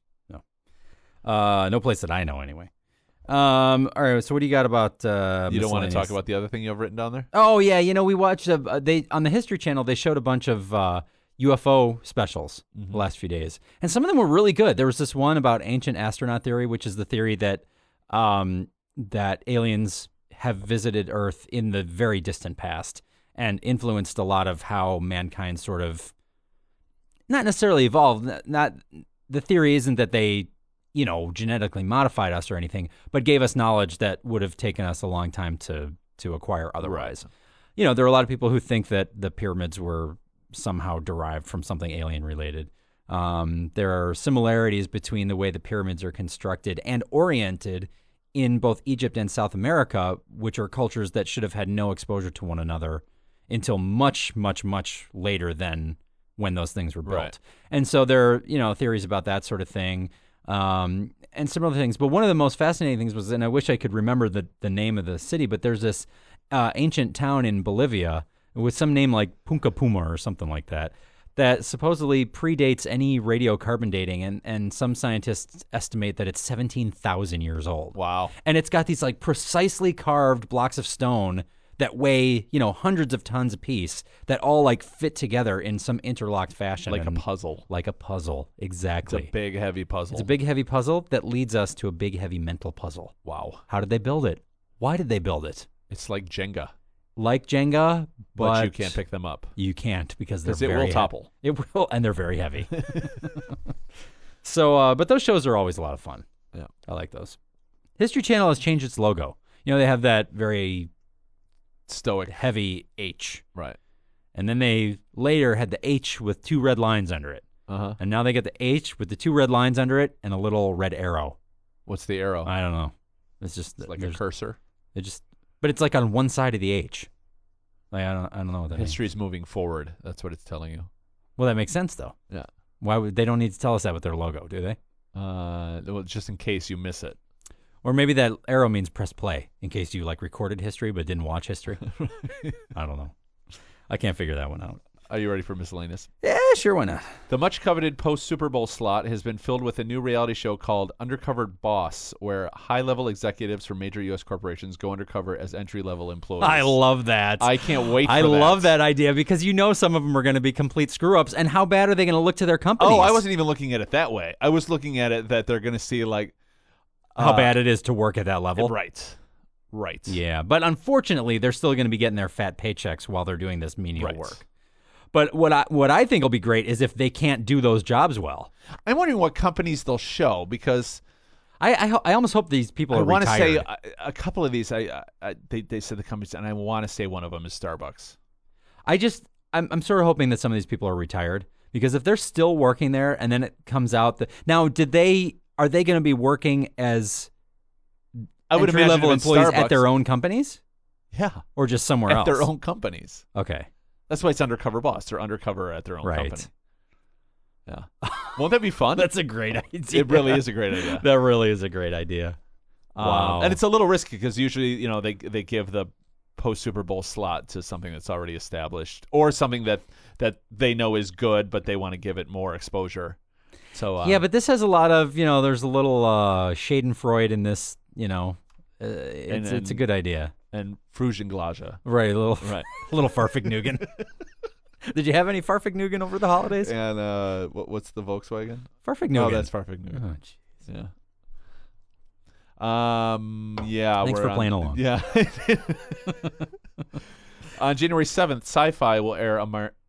No place that I know anyway. All right. So what do you got about? You don't want to talk miscellaneous? about the other thing you have written down there? Oh yeah, we watched they on the History Channel. They showed a bunch of UFO specials the last few days, and some of them were really good. There was this one about ancient astronaut theory, which is the theory that that aliens have visited Earth in the very distant past and influenced a lot of how mankind sort of not necessarily evolved. Not the theory isn't that they genetically modified us or anything, but gave us knowledge that would have taken us a long time to acquire otherwise. Right. There are a lot of people who think that the pyramids were somehow derived from something alien related. There are similarities between the way the pyramids are constructed and oriented in both Egypt and South America, which are cultures that should have had no exposure to one another until much, much, much later than when those things were built. Right. And so there are, theories about that sort of thing. And some other things. But one of the most fascinating things was, and I wish I could remember the name of the city, but there's this ancient town in Bolivia with some name like Punca Puma or something like that, that supposedly predates any radiocarbon dating, and some scientists estimate that it's 17,000 years old. Wow. And it's got these like precisely carved blocks of stone that weigh, hundreds of tons apiece that all like fit together in some interlocked fashion. Like a puzzle. Like a puzzle, exactly. It's a big, heavy puzzle. It's a big, heavy puzzle that leads us to a big, heavy mental puzzle. Wow. How did they build it? Why did they build it? It's like Jenga. Like Jenga, but you can't pick them up. You can't because they're it very will topple. It will, and they're very heavy. So, but those shows are always a lot of fun. Yeah. I like those. History Channel has changed its logo. They have that very stoic, heavy H. Right. And then they later had the H with 2 red lines under it. Uh-huh. And now they get the H with the 2 red lines under it and a little red arrow. What's the arrow? I don't know. It's like a cursor. But it's like on one side of the H. Like I don't know what that History's means. moving forward. That's what it's telling you. Well, that makes sense though. Yeah. Why would they don't need to tell us that with their logo, do they? Well, just in case you miss it. Or maybe that arrow means press play in case you like recorded history but didn't watch history. I don't know. I can't figure that one out. Are you ready for miscellaneous? Yeah, sure, why not? The much coveted post-Super Bowl slot has been filled with a new reality show called Undercover Boss, where high-level executives from major U.S. corporations go undercover as entry-level employees. I love that. I can't wait for I that. love that idea because some of them are going to be complete screw-ups, and how bad are they going to look to their companies? Oh, I wasn't even looking at it that way. I was looking at it that they're going to see, like... how bad it is to work at that level. Right. Yeah, but unfortunately, they're still going to be getting their fat paychecks while they're doing this menial work. But what I think will be great is if they can't do those jobs well. I'm wondering what companies they'll show because I almost hope these people are I want to retired. say a couple of these. They said the companies, and I want to say one of them is Starbucks. I'm sort of hoping that some of these people are retired because if they're still working there and then it comes out that now are they going to be working as entry-level employees at their own companies? Yeah, or just somewhere else at their own companies. Okay. That's why it's Undercover Boss. They're undercover at their own right. company. Yeah. Won't that be fun? That's a great idea. It really is a great idea. That really is a great idea. Wow. And it's a little risky because usually, they give the post-Super Bowl slot to something that's already established or something that they know is good, but they want to give it more exposure. So yeah, but this has a lot of, there's a little Schadenfreude in this, it's a good idea. And Frugenglage. Right, a little Farfignugan. Did you have any Farfignugan over the holidays? And what's the Volkswagen? Farfignugan. Oh, that's Farfignugan. Oh, jeez. Yeah. Yeah. Thanks for playing along. Yeah. On January 7th, Sci-Fi will air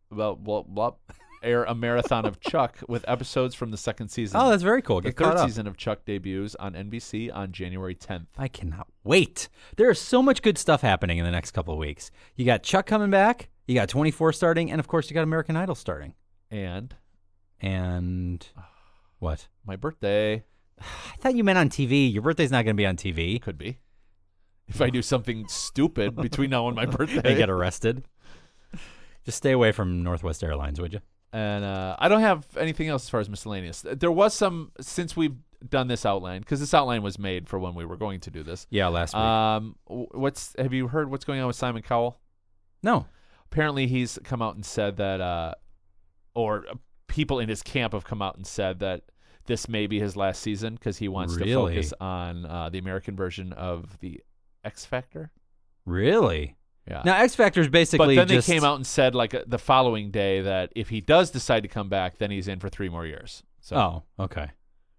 a marathon of Chuck with episodes from the second season. Oh, that's very cool. The third season of Chuck debuts on NBC on January 10th. I cannot wait. There is so much good stuff happening in the next couple of weeks. You got Chuck coming back, you got 24 starting, and of course you got American Idol starting. And what? My birthday. I thought you meant on TV. Your birthday's not going to be on TV. Could be. If I do something stupid between now and my birthday. And get arrested. Just stay away from Northwest Airlines, would you? And I don't have anything else as far as miscellaneous. There was some, since we've done this outline, because this outline was made for when we were going to do this. Yeah, last week. Have you heard what's going on with Simon Cowell? No. Apparently he's come out and said that, or people in his camp have come out and said that this may be his last season because he wants to focus on the American version of the X Factor. Really? Yeah. Now, X Factor is basically But then they came out and said, like, the following day that if he does decide to come back, then he's in for 3 more years. So. Oh, okay.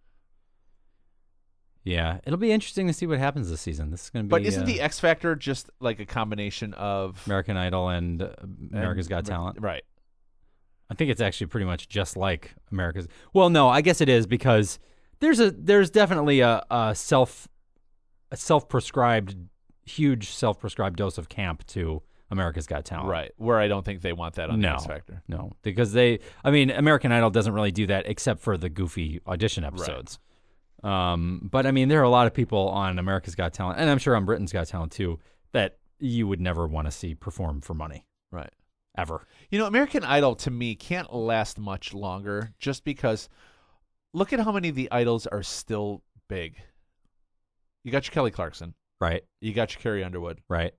Yeah, it'll be interesting to see what happens this season. This is going to be. But isn't the X Factor just like a combination of American Idol and America's Got Talent? Right. I think it's actually pretty much just like America's. Well, no, I guess it is because there's definitely a self-prescribed huge self-prescribed dose of camp to America's Got Talent. Right, where I don't think they want that on the X Factor. No, because American Idol doesn't really do that except for the goofy audition episodes. Right. But, there are a lot of people on America's Got Talent, and I'm sure on Britain's Got Talent too, that you would never want to see perform for money. Right. Ever. American Idol, to me, can't last much longer just because look at how many of the idols are still big. You got your Kelly Clarkson. Right. You got your Carrie Underwood. Right.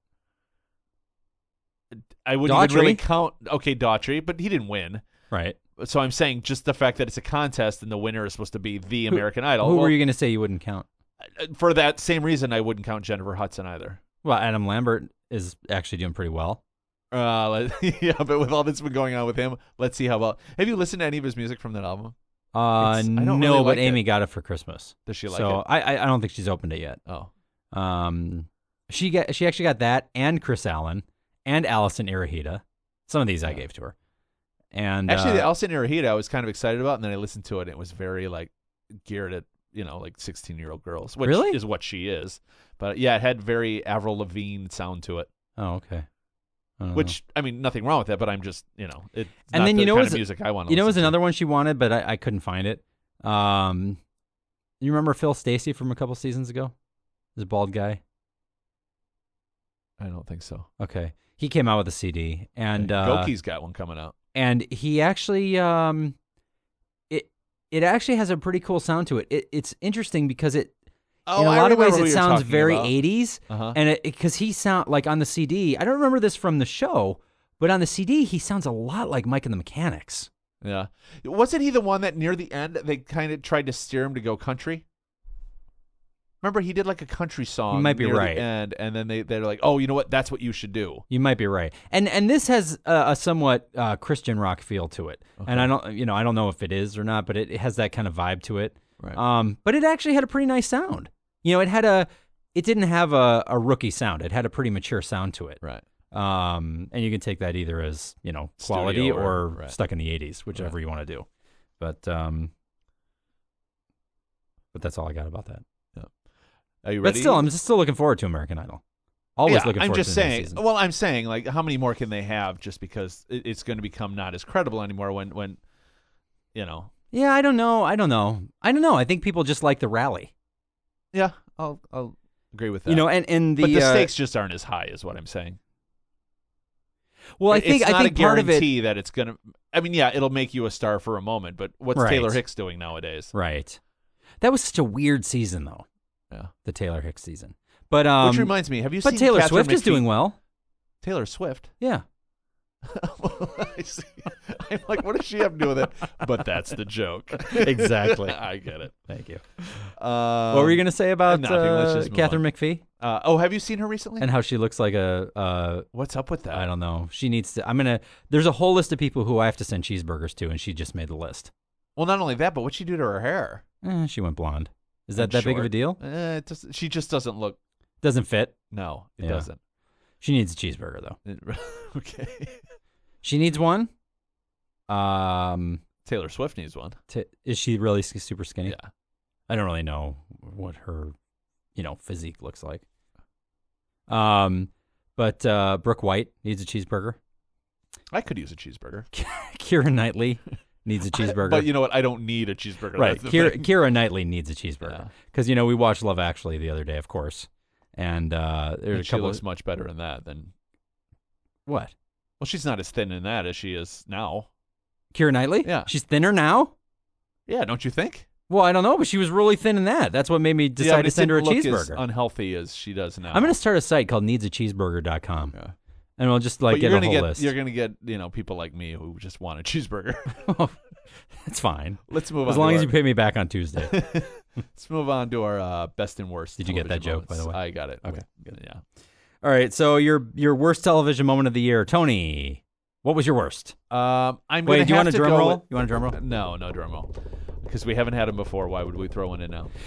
I wouldn't even really count. Okay, Daughtry, but he didn't win. Right. So I'm saying just the fact that it's a contest and the winner is supposed to be the American Idol. Who were you going to say you wouldn't count? For that same reason, I wouldn't count Jennifer Hudson either. Well, Adam Lambert is actually doing pretty well. Yeah, but with all that's been going on with him, let's see how well. Have you listened to any of his music from that album? No, really but Amy got it for Christmas. Does she like it? So I don't think she's opened it yet. Oh. She actually got that and Chris Allen and Allison Irahita. Some of these I gave to her. And actually, the Allison Irahita I was kind of excited about, and then I listened to it, and it was very like geared at like 16-year-old girls, which is what she is. But yeah, it had very Avril Lavigne sound to it. Oh, okay. Which nothing wrong with that, but I'm just it's and not then the kind of music I want to. It was another one she wanted, but I couldn't find it. You remember Phil Stacey from a couple seasons ago? The bald guy. I don't think so. Okay, he came out with a CD, and Goki's got one coming out, and he actually it actually has a pretty cool sound to it. It's interesting because it. In a lot of ways, it sounds very 80s, and because he sound like on the CD. I don't remember this from the show, But on the CD, he sounds a lot like Mike and the Mechanics. Yeah. Wasn't he the one that near the end they kind of tried to steer him to go country? Remember, he did like a country song. You might be near right. The end, and then they're like, "Oh, you know what? That's what you should do." You might be right. And this has a somewhat Christian rock feel to it. Okay. And I don't know if it is or not, but it has that kind of vibe to it. Right. But it actually had a pretty nice sound. It didn't have a rookie sound. It had a pretty mature sound to it. Right. And you can take that either as, quality Studio or right. stuck in the 80s, whichever you want to do. But that's all I got about that. Are you ready? But still, I'm still looking forward to American Idol. Always looking forward to the next season. Well, I'm saying, like, how many more can they have just because it's going to become not as credible anymore when Yeah, I don't know. I think people just like the rally. Yeah, I'll agree with that. And but the stakes just aren't as high, is what I'm saying. Well, I think it's not I think a part of it guarantee that it's gonna. I mean, yeah, it'll make you a star for a moment, but what's Right. Taylor Hicks doing nowadays? Right. That was such a weird season, though. Yeah, the Taylor Hicks season. But which reminds me, have you but seen Taylor Catherine Swift is McPhee? doing well. Taylor Swift. Yeah. I see. I'm like, what does she have to do with it? But that's the joke. Exactly. I get it. Thank you. What What were you going to say about nothing. Let's just move Catherine on. McPhee have you seen her recently? and how she looks like a What's up with that? I don't know. She needs to. There's a whole list of people who I have to send cheeseburgers to, and she just made the list. Well, not only that, but what'd she do to her hair? She went blonde. Is that And big of a short. deal? She just doesn't look. Doesn't fit. No, it Yeah. doesn't. She needs a cheeseburger though. Okay. She needs one. Taylor Swift needs one. Is she really super skinny? Yeah. I don't really know what her, physique looks like. But Brooke White needs a cheeseburger. I could use a cheeseburger. Keira Knightley needs a cheeseburger. But you know what? I don't need a cheeseburger. Right. That's the thing. Keira Knightley needs a cheeseburger. Because, we watched Love Actually the other day, of course. And there's And a she couple looks much better in that than. What? Well, she's not as thin in that as she is now. Keira Knightley? Yeah. She's thinner now? Yeah, don't you think? Well, I don't know, but she was really thin in that. That's what made me decide but to it send her a didn't look as cheeseburger. unhealthy as she does now. I'm going to start a site called needsacheeseburger.com. Yeah. And we'll just But get you're a whole gonna list. You're gonna get people like me who just want a cheeseburger. That's fine. Let's move on. As long as you pay me back on Tuesday. Let's move on to our best and worst. Did you get that television joke, by the way? moments. I got it. Okay. Yeah. All right, so your worst television moment of the year, Tony. What was your worst? I'm Wait, gonna do you want a have to drum go roll? with- You want a drum roll? No drum roll. Because we haven't had them before. Why would we throw one in now?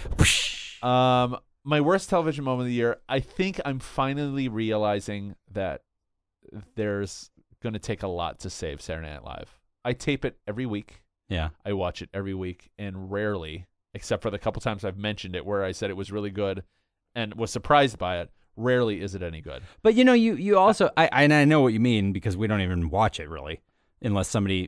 My worst television moment of the year. I think I'm finally realizing that there's going to take a lot to save Saturday Night Live. I tape it every week. Yeah. I watch it every week, and rarely, except for the couple times I've mentioned it where I said it was really good and was surprised by it, rarely is it any good. But you also I know what you mean because we don't even watch it really unless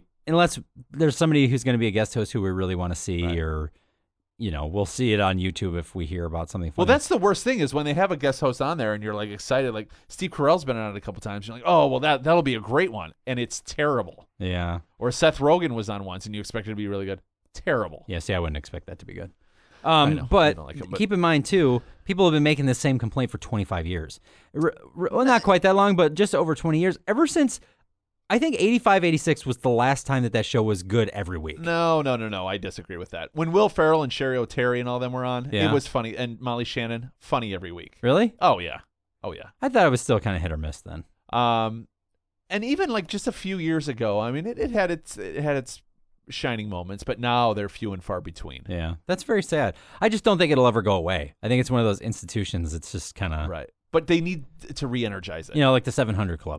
there's somebody who's going to be a guest host who we really want to see Right. or we'll see it on YouTube if we hear about something funny. Well, that's the worst thing is when they have a guest host on there and you're like excited. Like Steve Carell's been on it a couple times. You're like, oh, well, that'll be a great one. And it's terrible. Yeah. Or Seth Rogen was on once and you expected it to be really good. Terrible. Yeah, see, I wouldn't expect that to be good. I know. I But don't like him, but- keep in mind, too, people have been making this same complaint for 25 years. Well, not quite that long, but just over 20 years. Ever since, I think 85, 86 was the last time that show was good every week. No. I disagree with that. When Will Ferrell and Sherry O'Terry and all them were on, Yeah. it was funny. And Molly Shannon, funny every week. Really? Oh, yeah. I thought it was still kind of hit or miss then. And even like just a few years ago, I mean, it had its shining moments, but now they're few and far between. Yeah, that's very sad. I just don't think it'll ever go away. I think it's one of those institutions that's just kind of, Right. But they need to re-energize it. like the 700 Club.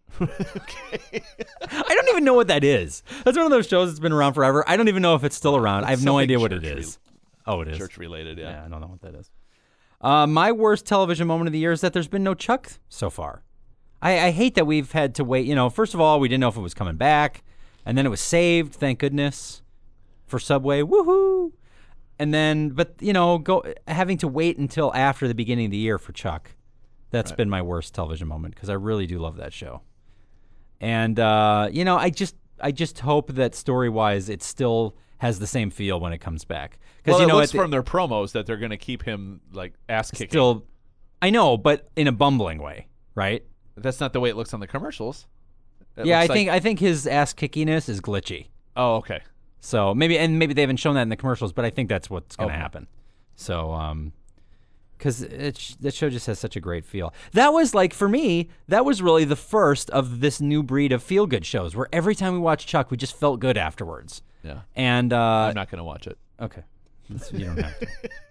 Okay. I don't even know what that is. That's one of those shows that's been around forever. I don't even know if it's still around. I have no Something idea what it church is. Oh, it is. Church related, yeah. I don't know what that is. My worst television moment of the year is that there's been no Chuck so far. I hate that we've had to wait. First of all, we didn't know if it was coming back, and then it was saved, thank goodness, for Subway. Woohoo! And then, but having to wait until after the beginning of the year for Chuck. That's been my worst television moment because I really do love that show. And I just hope that story-wise it still has the same feel when it comes back. Well, it looks from their promos that they're going to keep him like ass kicking. Still, I know, but in a bumbling way, right? That's not the way it looks on the commercials. It Yeah, looks I think his ass kickiness is glitchy. Oh, okay. So maybe they haven't shown that in the commercials, but I think that's what's going to Okay. happen. So, because that show just has such a great feel. That was like, for me, that was really the first of this new breed of feel good shows where every time we watched Chuck, we just felt good afterwards. Yeah. And I'm not going to watch it. okay, you don't have to.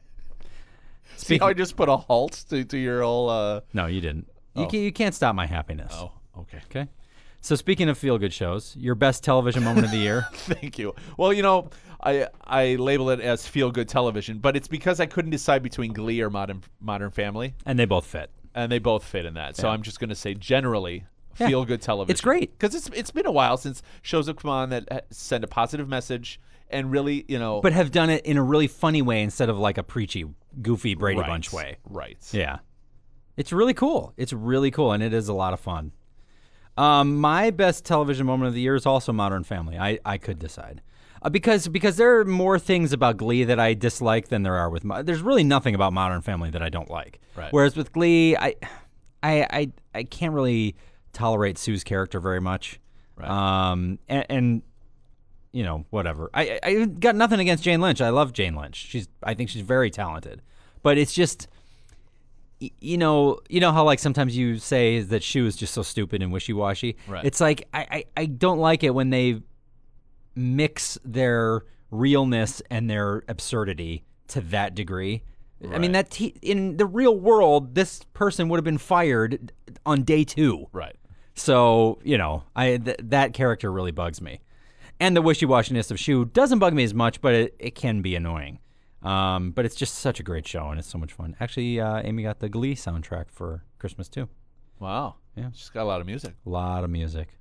See how I just put a halt to your whole. No, you didn't. Oh. You can't stop my happiness. Oh, okay. Okay. So speaking of feel good shows, your best television moment of the year. Thank you. Well, I label it as feel good television, but it's because I couldn't decide between Glee or Modern Family, And they both fit. and they both fit in that. So Yeah. I'm just going to say generally Yeah. feel good television. It's great. because it's been a while since shows have come on that send a positive message and really But have done it in a really funny way instead of like a preachy, goofy Brady right, Bunch way. Right. Yeah. It's really cool. It's really cool, and it is a lot of fun. My best television moment of the year is also Modern Family. I could decide. Because there are more things about Glee that I dislike than there are with there's really nothing about Modern Family that I don't like. Right. Whereas with Glee, I can't really tolerate Sue's character very much. Right. And whatever. I got nothing against Jane Lynch. I love Jane Lynch. I think she's very talented. But it's just you know how like sometimes you say that Sue is just so stupid and wishy-washy. Right. It's like I don't like it when they mix their realness and their absurdity to that degree. I mean, in the real world, this person would have been fired on day 2. Right. So, that character really bugs me. And the wishy-washiness of Sue doesn't bug me as much, but it can be annoying. But it's just such a great show, and it's so much fun. Actually, Amy got the Glee soundtrack for Christmas, too. Wow. Yeah. She's got a lot of music. A lot of music.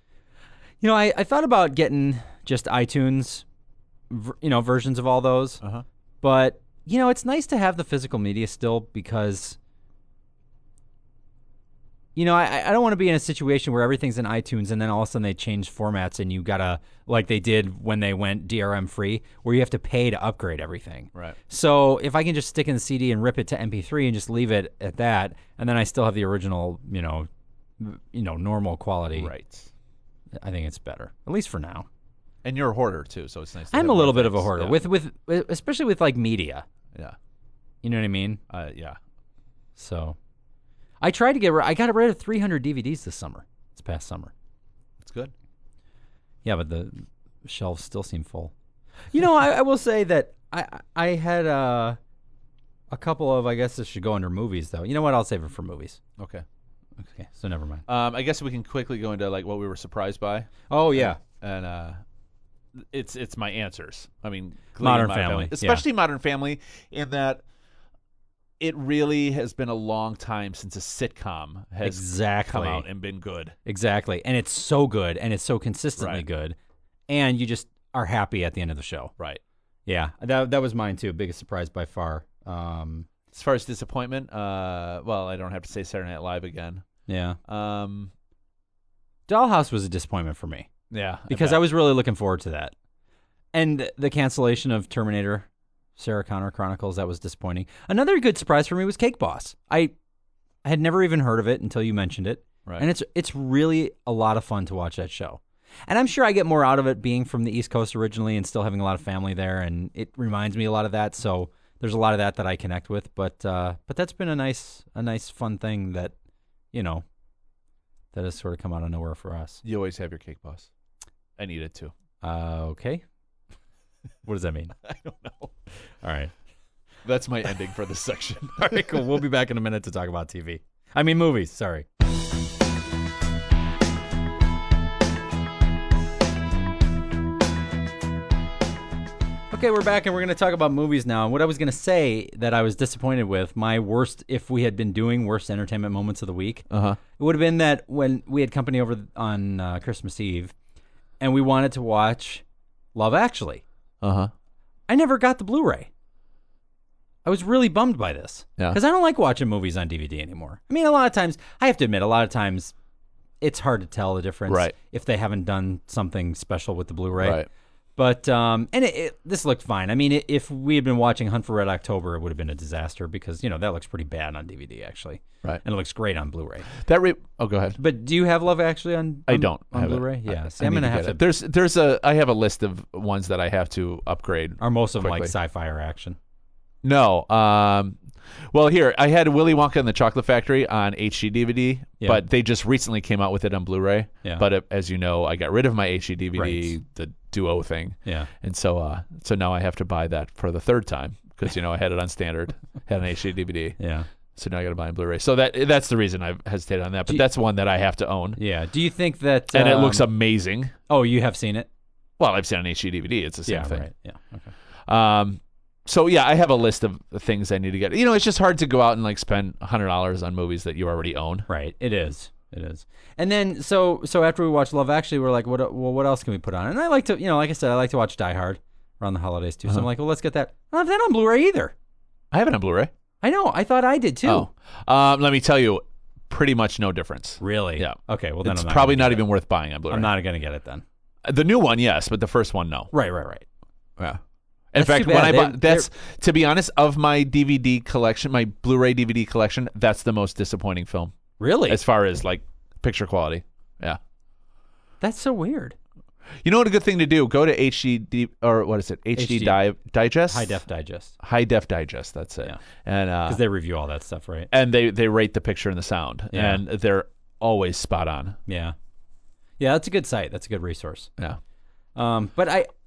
I thought about getting just iTunes, versions of all those. Uh-huh. But, it's nice to have the physical media still because, I don't want to be in a situation where everything's in iTunes and then all of a sudden they change formats and you gotta, like they did when they went DRM free, where you have to pay to upgrade everything. Right. So if I can just stick in the CD and rip it to MP3 and just leave it at that, and then I still have the original, normal quality. Right. I think it's better, at least for now. And you're a hoarder too, so it's nice. To I'm have a little more bit of a things. hoarder Yeah. with especially with like media. Yeah. You know what I mean? Yeah. So I tried to I got rid of 300 DVDs this past summer. It's good. Yeah, but the shelves still seem full. I will say that I had a couple of, I guess this should go under movies though. You know what? I'll save it for movies. Okay. Okay, so never mind. I guess we can quickly go into like what we were surprised by. Oh yeah. And it's my answers. I mean, Glee Modern and Family, yeah. especially Modern Family, in that it really has been a long time since a sitcom has Exactly. come out and been good. Exactly. And it's so good and it's so consistently Right. good. And you just are happy at the end of the show. Right. Yeah. That was mine too. Biggest surprise by far. As far as disappointment, well, I don't have to say Saturday Night Live again. Yeah. Um, Dollhouse was a disappointment for me yeah, because I was really looking forward to that. And the cancellation of Terminator Sarah Connor Chronicles, that was disappointing. Another good surprise for me was Cake Boss. I had never even heard of it until you mentioned it. Right. And it's really a lot of fun to watch that show. And I'm sure I get more out of it being from the East Coast originally and still having a lot of family there, and it reminds me a lot of that. So there's a lot of that I connect with. But that's been a nice fun thing that, that has sort of come out of nowhere for us. You always have your Cake Boss. I need it too. Okay. What does that mean? I don't know. All right. That's my ending for this section. All right, cool. We'll be back in a minute to talk about TV. I mean movies, sorry. Okay, we're back and we're going to talk about movies now. And what I was going to say that I was disappointed with, my worst, if we had been doing worst entertainment moments of the week, Uh-huh. it would have been that when we had company over on Christmas Eve and we wanted to watch Love Actually. Uh-huh. I never got the Blu-ray. I was really bummed by this. Yeah. Because I don't like watching movies on DVD anymore. I mean, a lot of times, I have to admit, it's hard to tell the difference Right. if they haven't done something special with the Blu-ray. Right. But and this looked fine. I mean, if we had been watching Hunt for Red October, it would have been a disaster because that looks pretty bad on DVD actually, Right. and it looks great on Blu-ray. Oh, go ahead. But do you have Love Actually on? I don't on have it. Blu-ray. Yeah, see, I I'm need gonna to have get to. it. I have a list of ones that I have to upgrade. Are most of them quickly. like sci-fi or action? No. Well, here I had Willy Wonka and the Chocolate Factory on HD DVD, Yeah. but they just recently came out with it on Blu-ray. Yeah. But as you know, I got rid of my HD DVD, Right. the Duo thing, Yeah. and so now I have to buy that for the third time because I had it on standard, had an HD DVD. Yeah. So now I got to buy it on Blu-ray. So that's the reason I've hesitated on that. But that's one that I have to own, Yeah. Do you think that? and it looks amazing. Oh, you have seen it? Well, I've seen it on HD DVD. It's the same Yeah. thing. Right. Yeah. Okay. So yeah, I have a list of things I need to get. It's just hard to go out and like spend $100 on movies that you already own. Right. It is. It is. And then so after we watched Love Actually, we're like, what else can we put on? And I like to, like I said, I like to watch Die Hard around the holidays too. So I'm like, well, let's get that. I don't have that on Blu-ray either. I have it on Blu-ray. I know. I thought I did too. Oh. Let me tell you, pretty much no difference. Really? Yeah. Okay. Well, then It's I'm probably gonna not get even worth buying on Blu-ray. I'm not going to get it then. The new one, yes, but the first one, no. Right. Yeah. In That's fact, too when I bad. bought that's to be honest, of my DVD collection, my Blu-ray DVD collection, that's the most disappointing film Really? as far as like picture quality. Yeah. That's so weird. You know what a good thing to do? Go to HD or what is it? HD Digest. High Def Digest. High Def Digest. That's it. Yeah. And Because they review all that stuff, right? and they rate the picture and the sound, Yeah. and they're always spot on. Yeah. Yeah, that's a good site. That's a good resource. Yeah. But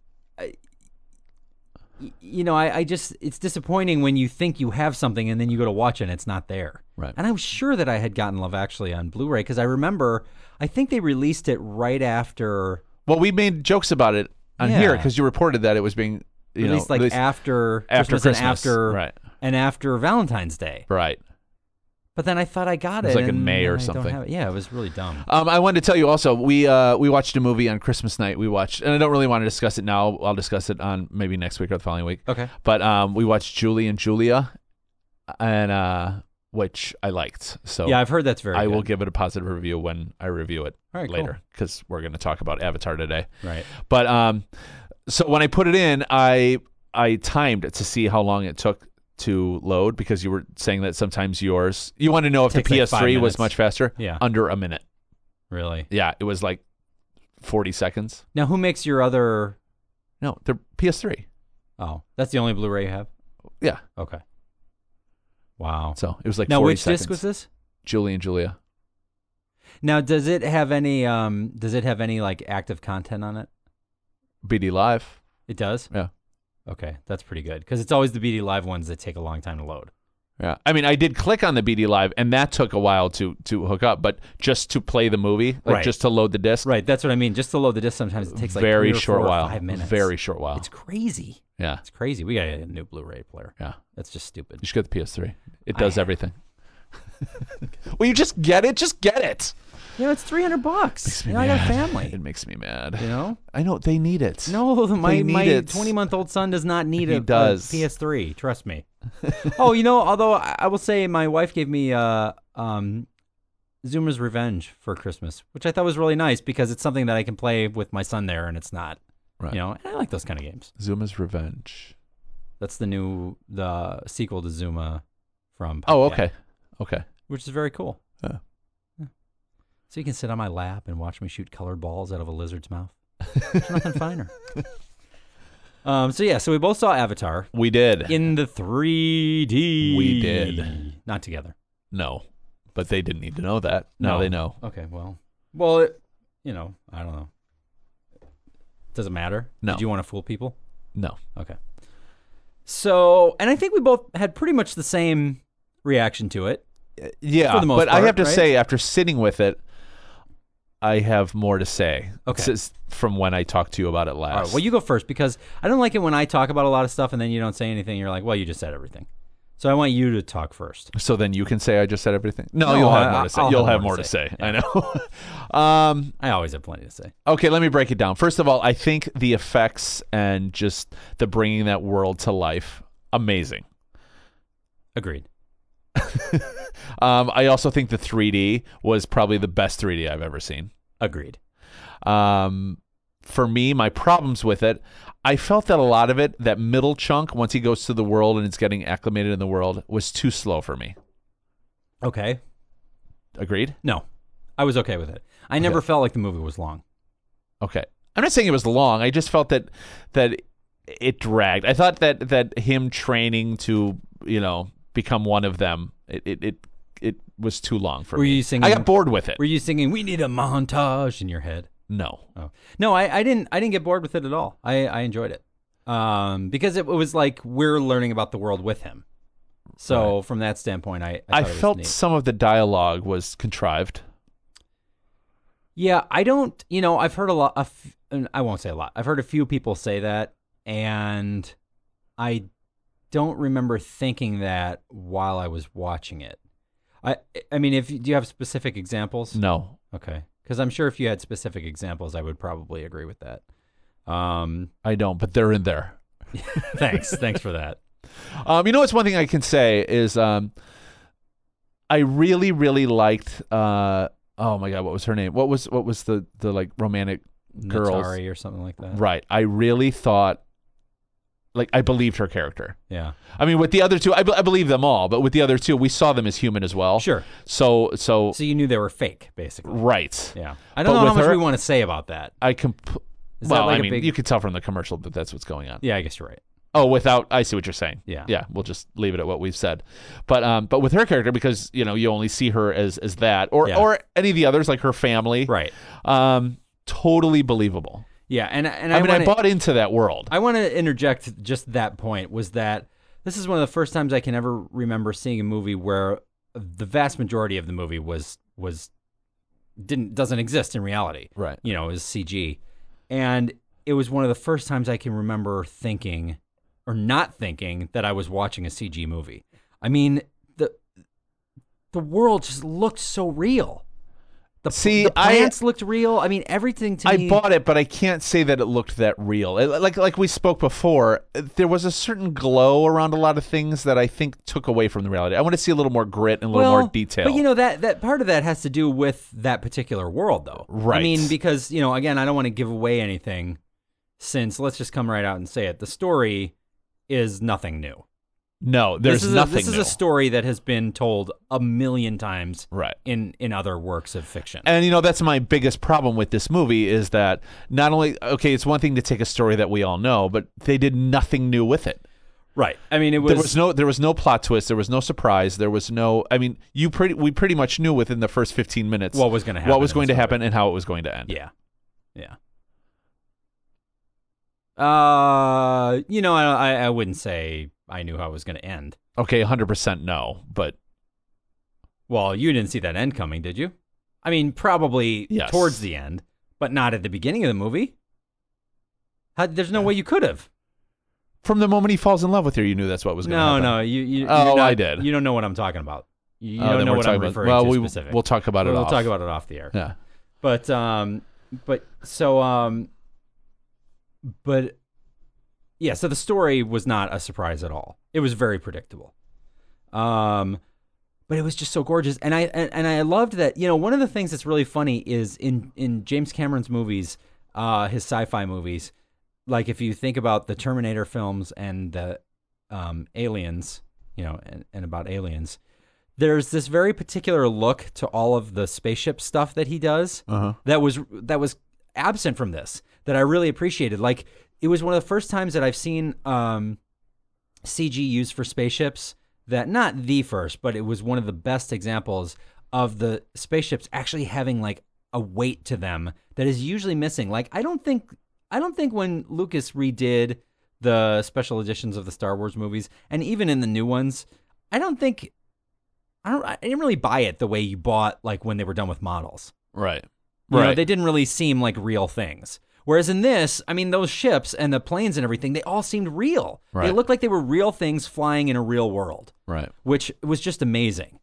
I just, it's disappointing when you think you have something and then you go to watch it and it's not there. Right. And I was sure that I had gotten Love Actually on Blu-ray because I remember, I think they released it right after. Well, we made jokes about it on Yeah. here because you reported that it was being Released after Christmas, right? and after Valentine's Day. Right. But then I thought I got it. was like in and May or I don't something. have it. Yeah, it was really dumb. I wanted to tell you also, we watched a movie on Christmas night. We watched, and I don't really want to discuss it now. I'll discuss it on maybe next week or the following week. Okay. But we watched Julie and Julia, and which I liked. So Yeah, I've heard that's very I good. will give it a positive review when I review it All right, cool. later because we're going to talk about Avatar today. Right. But so when I put it in, I timed it to see how long it took to load because you were saying that sometimes you want to know if the Takes like 5 PS3 was minutes. much faster. Yeah. Under a minute. Really? Yeah, it was like 40 seconds. Now, who makes your other? No, they're PS3. Oh, that's the only Blu-ray you have? Yeah. Okay. Wow. So it was like Now, 40 which seconds. disc was this? Julie and Julia. Now, does it have any like active content on it? BD Live. It does? Yeah. Okay, that's pretty good because it's always the BD Live ones that take a long time to load. Yeah. I mean, I did click on the BD Live, and that took a while to hook up, but just to play the movie, like Right. just to load the disc, Right, that's what I mean. Just to load the disc, sometimes it takes like very 3 or short 4 or while. 5 minutes. Very short while. It's crazy. Yeah. It's crazy. We got a new Blu-ray player. Yeah. That's just stupid. You should get the PS3. It does everything. Will you just get it? Just get it. It's $300. Makes me I got a mad. family. It makes me mad. You know? I know they need it. No, my They need it. 20-month-old son does not need He a does. PS3. Trust me. Oh, although I will say my wife gave me Zuma's Revenge for Christmas, which I thought was really nice because it's something that I can play with my son there, and it's not. Right. And I like those kind of games. Zuma's Revenge. That's the sequel to Zuma from. Oh, Pumpkin, okay. Okay. which is very cool. Yeah. So you can sit on my lap and watch me shoot colored balls out of a lizard's mouth. There's nothing finer. So we both saw Avatar We did. in the 3D. We did. Not together. No. But they didn't need to know that. Now No. they know. Okay, well, I don't know. Does it matter? No. Did you want to fool people? No. Okay. So, and I think we both had pretty much the same reaction to it. Yeah, For the most but I part, have to right? say, after sitting with it, I have more to say. Okay. Since from when I talked to you about it last. All right, well, you go first because I don't like it when I talk about a lot of stuff and then you don't say anything. You're like, well, you just said everything. So I want you to talk first. So then you can say I just said everything. No, No, you'll have more to say. I'll You'll have have more more to to say. say. Yeah. I know. I always have plenty to say. Okay, let me break it down. First of all, I think the effects and just the bringing that world to life, amazing. Agreed. I also think the 3D was probably the best 3D I've ever seen. Agreed. for me, my problems with it, I felt that a lot of it, that middle chunk, once he goes to the world and is getting acclimated in the world, was too slow for me. Okay. Agreed? No, I was okay with it. I never felt like the movie was long. Okay. I'm not saying it was long. I just felt that it dragged. I thought that him training to, become one of them, it was too long for me. Were you singing? I got bored with it. Were you singing "We Need a Montage" in your head? No. Oh. No, I didn't get bored with it at all. I enjoyed it. Because it was like we're learning about the world with him. So from that standpoint, I felt neat. some of the dialogue was contrived. Yeah, I don't, I've heard a lot of, I won't say a lot. I've heard a few people say that, and I don't remember thinking that while I was watching it. I mean, do you have specific examples? No. Okay. Because I'm sure if you had specific examples, I would probably agree with that. I don't, but they're in there. Thanks for that. What's one thing I can say is I really, really liked oh my God, what was her name? What was the like romantic girls? Natari or something like that. Right. I really thought, like, I believed her character. Yeah. I mean, with the other two, I believe them all, but with the other two, we saw them as human as well. Sure. So you knew they were fake, basically. Right. Yeah. I don't know how much we want to say about that. You could tell from the commercial that that's what's going on. Yeah, I guess you're right. Oh, I see what you're saying. Yeah. Yeah, we'll just leave it at what we've said. But with her character, because, you only see her as that, or any of the others, like her family. Right. Totally believable. Yeah, and I bought into that world. I want to interject just that point, was that this is one of the first times I can ever remember seeing a movie where the vast majority of the movie doesn't exist in reality. Right. Is CG. And it was one of the first times I can remember thinking or not thinking that I was watching a CG movie. I mean, the world just looked so real. The plants looked real. I mean, everything to me. I bought it, but I can't say that it looked that real. Like we spoke before, there was a certain glow around a lot of things that I think took away from the reality. I want to see a little more grit and a little more detail. But that part of that has to do with that particular world, though. Right. I mean, because again, I don't want to give away anything. Since let's just come right out and say it, the story is nothing new. No, there's nothing. This is a story that has been told a million times, right, in other works of fiction. And that's my biggest problem with this movie is that not only it's one thing to take a story that we all know, but they did nothing new with it. Right. I mean, there was no plot twist, there was no surprise, there was no. I mean, we pretty much knew within the first 15 minutes what was going to happen, and how it was going to end. Yeah. Yeah. I wouldn't say I knew how it was going to end. Okay, 100% no, but... Well, you didn't see that end coming, did you? I mean, probably towards the end, but not at the beginning of the movie. There's no way you could have. From the moment he falls in love with her, you knew that's what was going to happen. No, you I did. You don't know what I'm talking about. You don't know what I'm referring to specifically. We'll talk about it We'll talk about it off the air. Yeah. But so the story was not a surprise at all. It was very predictable. But it was just so gorgeous. And I loved that, one of the things that's really funny is in James Cameron's movies, his sci-fi movies, like if you think about the Terminator films and the aliens, and about aliens, there's this very particular look to all of the spaceship stuff that he does that was absent from this, that I really appreciated. Like, it was one of the first times that I've seen CG used for spaceships, that not the first, but it was one of the best examples of the spaceships actually having like a weight to them that is usually missing. Like, I don't think when Lucas redid the special editions of the Star Wars movies, and even in the new ones, I didn't really buy it the way you bought like when they were done with models. Right. They didn't really seem like real things. Whereas in this, I mean, those ships and the planes and everything, they all seemed real. Right. They looked like they were real things flying in a real world. Right. Which was just amazing.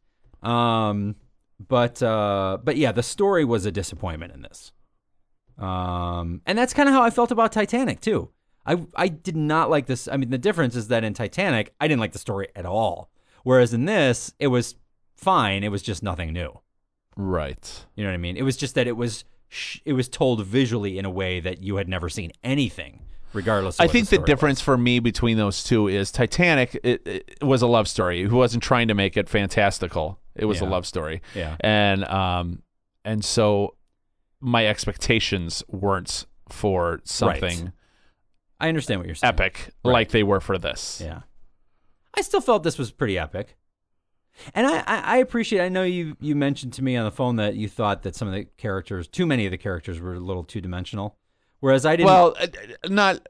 But yeah, the story was a disappointment in this. And that's kind of how I felt about Titanic too. I did not like this. I mean, the difference is that in Titanic, I didn't like the story at all. Whereas in this, it was fine. It was just nothing new. Right. You know what I mean? It was just that it was it was told visually in a way that you had never seen anything, regardless of I what think the the story difference for me between those two is Titanic it was a love story. Who wasn't trying to make it fantastical. It was a Yeah. love story. Yeah. And so my expectations weren't for something I understand what you're saying. epic like they were for this. Yeah. I still felt this was pretty epic. And I appreciate, I know you mentioned to me on the phone that you thought that some of the characters, too many of the characters were a little two-dimensional. Whereas I didn't. Well, not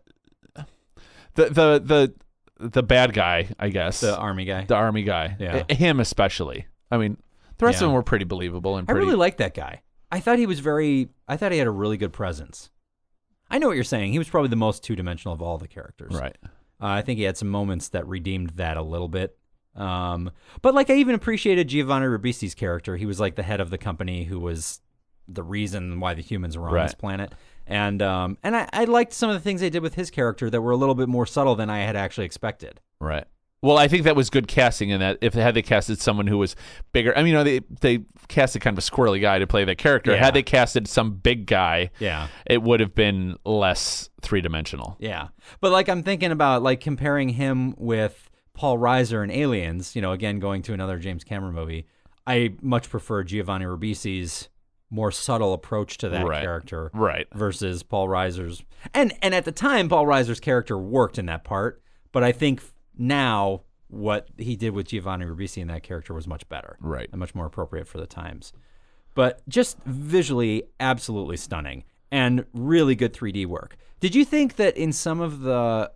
the bad guy, I guess. The army guy. The army guy. Yeah. Him especially. I mean, the rest Yeah. of them were pretty believable and I pretty. really liked that guy. I thought he had a really good presence. I know what you're saying. He was probably the most two-dimensional of all the characters. Right. I think he had some moments that redeemed that a little bit. But like I even appreciated Giovanni Ribisi's character. He was like the head of the company who was the reason why the humans were on this planet. And I liked some of the things they did with his character that were a little bit more subtle than I had actually expected. Right. Well, I think that was good casting in that if they casted someone who was bigger, I mean, they casted kind of a squirrely guy to play that character. Yeah. Had they casted some big guy, Yeah. it would have been less three-dimensional. Yeah. But like I'm thinking about like comparing him with Paul Reiser in Aliens, again, going to another James Cameron movie, I much prefer Giovanni Ribisi's more subtle approach to that character versus Paul Reiser's. And at the time, Paul Reiser's character worked in that part, but I think now what he did with Giovanni Ribisi in that character was much better. Right. And much more appropriate for the times. But just visually, absolutely stunning and really good 3D work. Did you think that in some of the...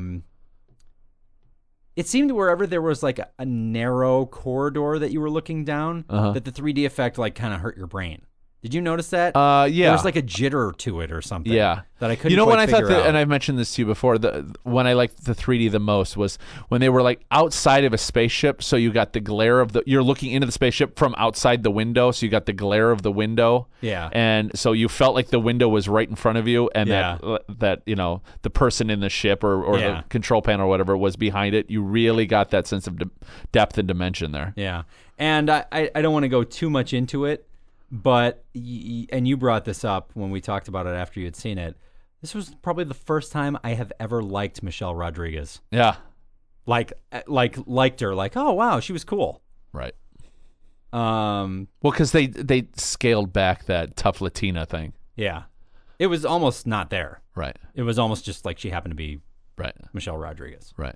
it seemed wherever there was like a narrow corridor that you were looking down, that the 3D effect like kind of hurt your brain. Did you notice that? Yeah. There was like a jitter to it or something. Yeah. That I couldn't You know quite when I thought figure out. and I've mentioned this to you before, when I liked the 3D the most was when they were like outside of a spaceship, so you got the glare of you're looking into the spaceship from outside the window, so you got the glare of the window. Yeah. And so you felt like the window was right in front of you and Yeah. that the person in the ship or Yeah. the control panel or whatever was behind it. You really got that sense of depth and dimension there. Yeah. And I don't want to go too much into it, but, and you brought this up when we talked about it after you had seen it, this was probably the first time I have ever liked Michelle Rodriguez. Yeah. Liked her. Like, oh, wow, she was cool. Right. Well, because they scaled back that tough Latina thing. Yeah. It was almost not there. Right. It was almost just like she happened to be Michelle Rodriguez. Right.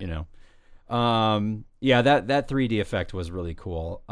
Yeah, that 3D effect was really cool.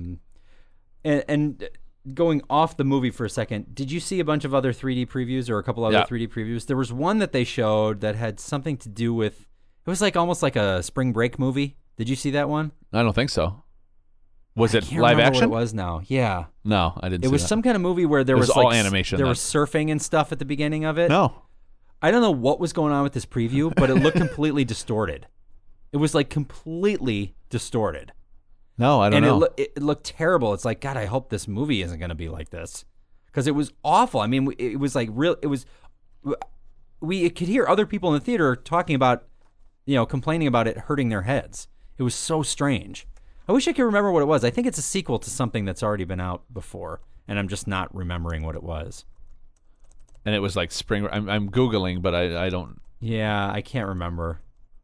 And going off the movie for a second, did you see a bunch of other 3D previews or a couple other 3D previews? There was one that they showed that had something to do with, it was like almost like a spring break movie. Did you see that one? I don't think so. Was it can't live remember action? What it was now. Yeah. No, I didn't. It was that. some kind of movie where there was all like animation. There was surfing and stuff at the beginning of it. No. I don't know what was going on with this preview, but it looked completely distorted. It was like completely distorted. No, I don't know. And it looked terrible. It's like, God, I hope this movie isn't going to be like this. Because it was awful. I mean, it was like real. It was. We could hear other people in the theater talking about, complaining about it hurting their heads. It was so strange. I wish I could remember what it was. I think it's a sequel to something that's already been out before, and I'm just not remembering what it was. And it was like spring. I'm Googling, but I don't. Yeah, I can't remember.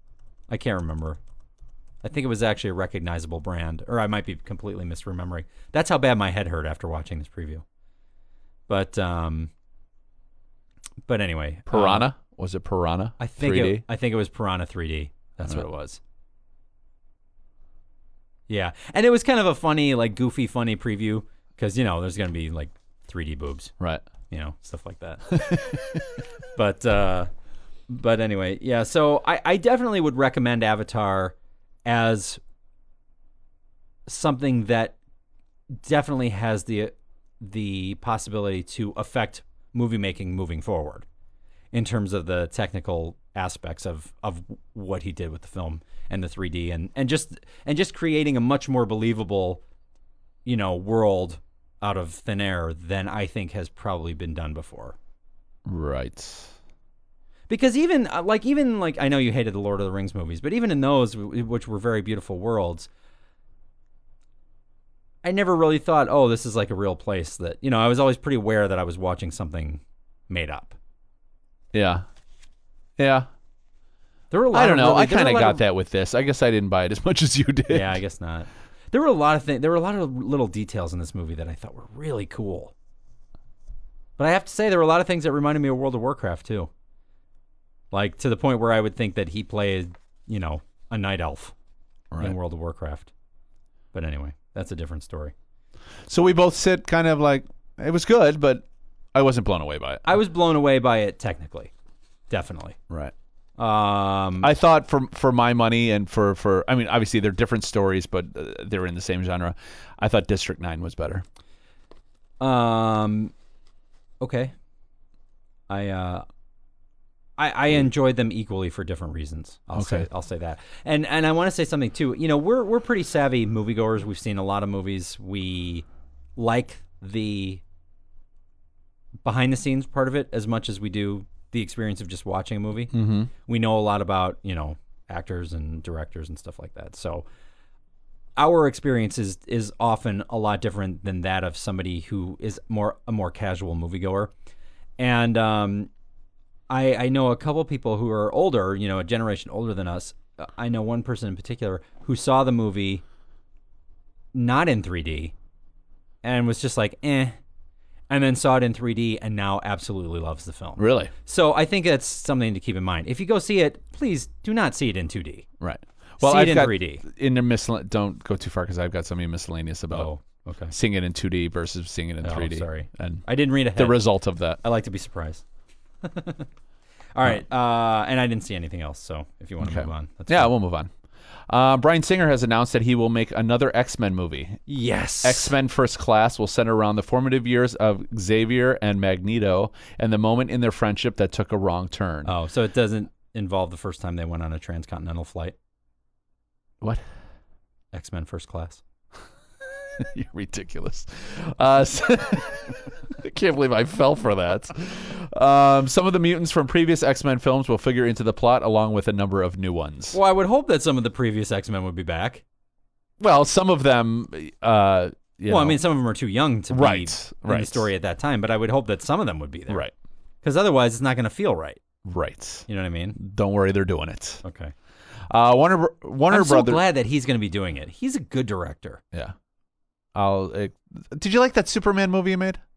I think it was actually a recognizable brand, or I might be completely misremembering. That's how bad my head hurt after watching this preview. But anyway, Piranha was it Piranha? I think 3D? I think it was Piranha 3D. That's what it was. Yeah, and it was kind of a funny, like goofy, funny preview because there's going to be like 3D boobs, right? Stuff like that. But anyway, yeah. So I definitely would recommend Avatar as something that definitely has the possibility to affect movie making moving forward in terms of the technical aspects of what he did with the film and the 3D and just creating a much more believable world out of thin air than I think has probably been done before. Right. Because even like I know you hated the Lord of the Rings movies, but even in those, which were very beautiful worlds, I never really thought, oh, this is like a real place that, I was always pretty aware that I was watching something made up. Yeah. Yeah. There were a lot I don't know. really, I kind of got that with this. I guess I didn't buy it as much as you did. Yeah, I guess not. There were a lot of things. There were a lot of little details in this movie that I thought were really cool. But I have to say, there were a lot of things that reminded me of World of Warcraft too. Like to the point where I would think that he played, a night elf in World of Warcraft. But anyway, that's a different story. So we both sit kind of like, it was good, but I wasn't blown away by it. I was blown away by it technically, definitely. Right. I thought for my money and for I mean, obviously they're different stories, but they're in the same genre. I thought District 9 was better. Okay. I enjoyed them equally for different reasons. I'll say that. And I want to say something too. We're pretty savvy moviegoers. We've seen a lot of movies. We like the behind the scenes part of it as much as we do the experience of just watching a movie. Mm-hmm. We know a lot about, actors and directors and stuff like that. So our experience is often a lot different than that of somebody who is a more casual moviegoer. And I know a couple people who are older, a generation older than us. I know one person in particular who saw the movie not in 3D and was just like, and then saw it in 3D and now absolutely loves the film. Really? So I think that's something to keep in mind. If you go see it, please do not see it in 2D. Right. Well, see I've it in got 3D. Don't go too far because I've got something miscellaneous about seeing it in 2D versus seeing it in 3D. Sorry. And I didn't read ahead. The result of that. I like to be surprised. All right. And I didn't see anything else, so if you want to move on. That's fine. We'll move on. Bryan Singer has announced that he will make another X-Men movie. Yes. X-Men First Class will center around the formative years of Xavier and Magneto and the moment in their friendship that took a wrong turn. Oh, so it doesn't involve the first time they went on a transcontinental flight? What? X-Men First Class. You're ridiculous. I can't believe I fell for that. Some of the mutants from previous X-Men films will figure into the plot along with a number of new ones. Well, I would hope that some of the previous X-Men would be back. Well, some of them, I mean, some of them are too young to be in the story at that time, but I would hope that some of them would be there. Right. Because otherwise, it's not going to feel right. Right. You know what I mean? Don't worry, they're doing it. Okay. Warner I'm Brothers. so glad that he's going to be doing it. He's a good director. Yeah. Did you like that Superman movie you made?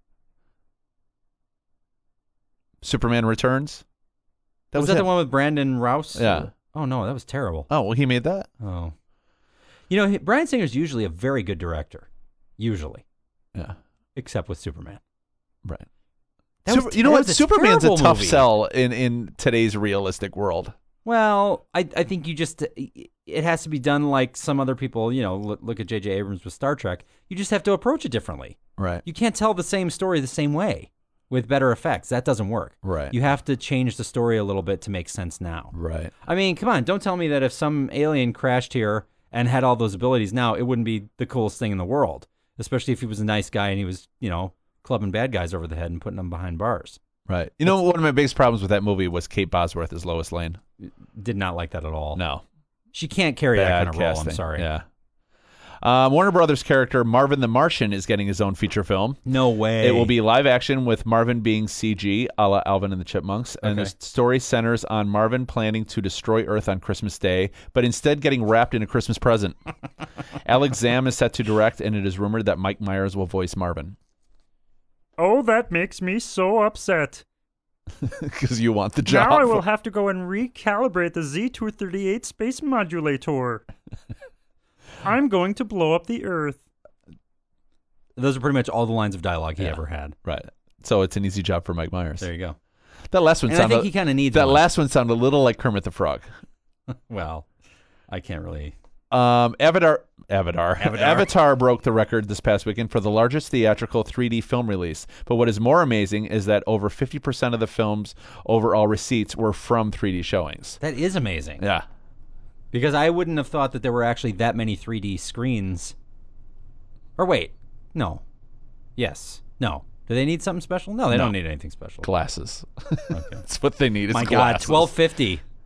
Superman Returns? Was that the one with Brandon Rouse? Yeah. Oh, no, that was terrible. Oh, well, he made that? Oh. Bryan Singer's usually a very good director. Usually. Yeah. Except with Superman. Right. You know what? Superman's a tough movie. sell in today's realistic world. Well, I think it has to be done like some other people, look at J.J. Abrams with Star Trek. You just have to approach it differently. Right. You can't tell the same story the same way with better effects. That doesn't work. Right. You have to change the story a little bit to make sense now. Right. I mean, come on. Don't tell me that if some alien crashed here and had all those abilities now, it wouldn't be the coolest thing in the world, especially if he was a nice guy and he was, clubbing bad guys over the head and putting them behind bars. Right. One of my biggest problems with that movie was Kate Bosworth as Lois Lane. Did not like that at all. No. She can't carry that kind of casting. role. I'm sorry. Yeah. Warner Brothers character Marvin the Martian is getting his own feature film. No way. It will be live action with Marvin being CG, a la Alvin and the Chipmunks. And the story centers on Marvin planning to destroy Earth on Christmas Day, but instead getting wrapped in a Christmas present. Alex Zam is set to direct, and it is rumored that Mike Myers will voice Marvin. Oh, that makes me so upset. Because you want the job. Now I will have to go and recalibrate the Z-238 space modulator. I'm going to blow up the Earth. Those are pretty much all the lines of dialogue he ever had. Right. So it's an easy job for Mike Myers. There you go. That last one I think he kind of needs that one. last one sounded a little like Kermit the Frog. Well, I can't really. Avatar broke the record this past weekend for the largest theatrical 3D film release. But what is more amazing is that over 50% of the film's overall receipts were from 3D showings. That is amazing. Yeah. Because I wouldn't have thought that there were actually that many 3D screens. Or wait, no. Yes. No. Do they need something special? No, they don't need anything special. Glasses. Okay. That's what they need is My glasses. God, $12.50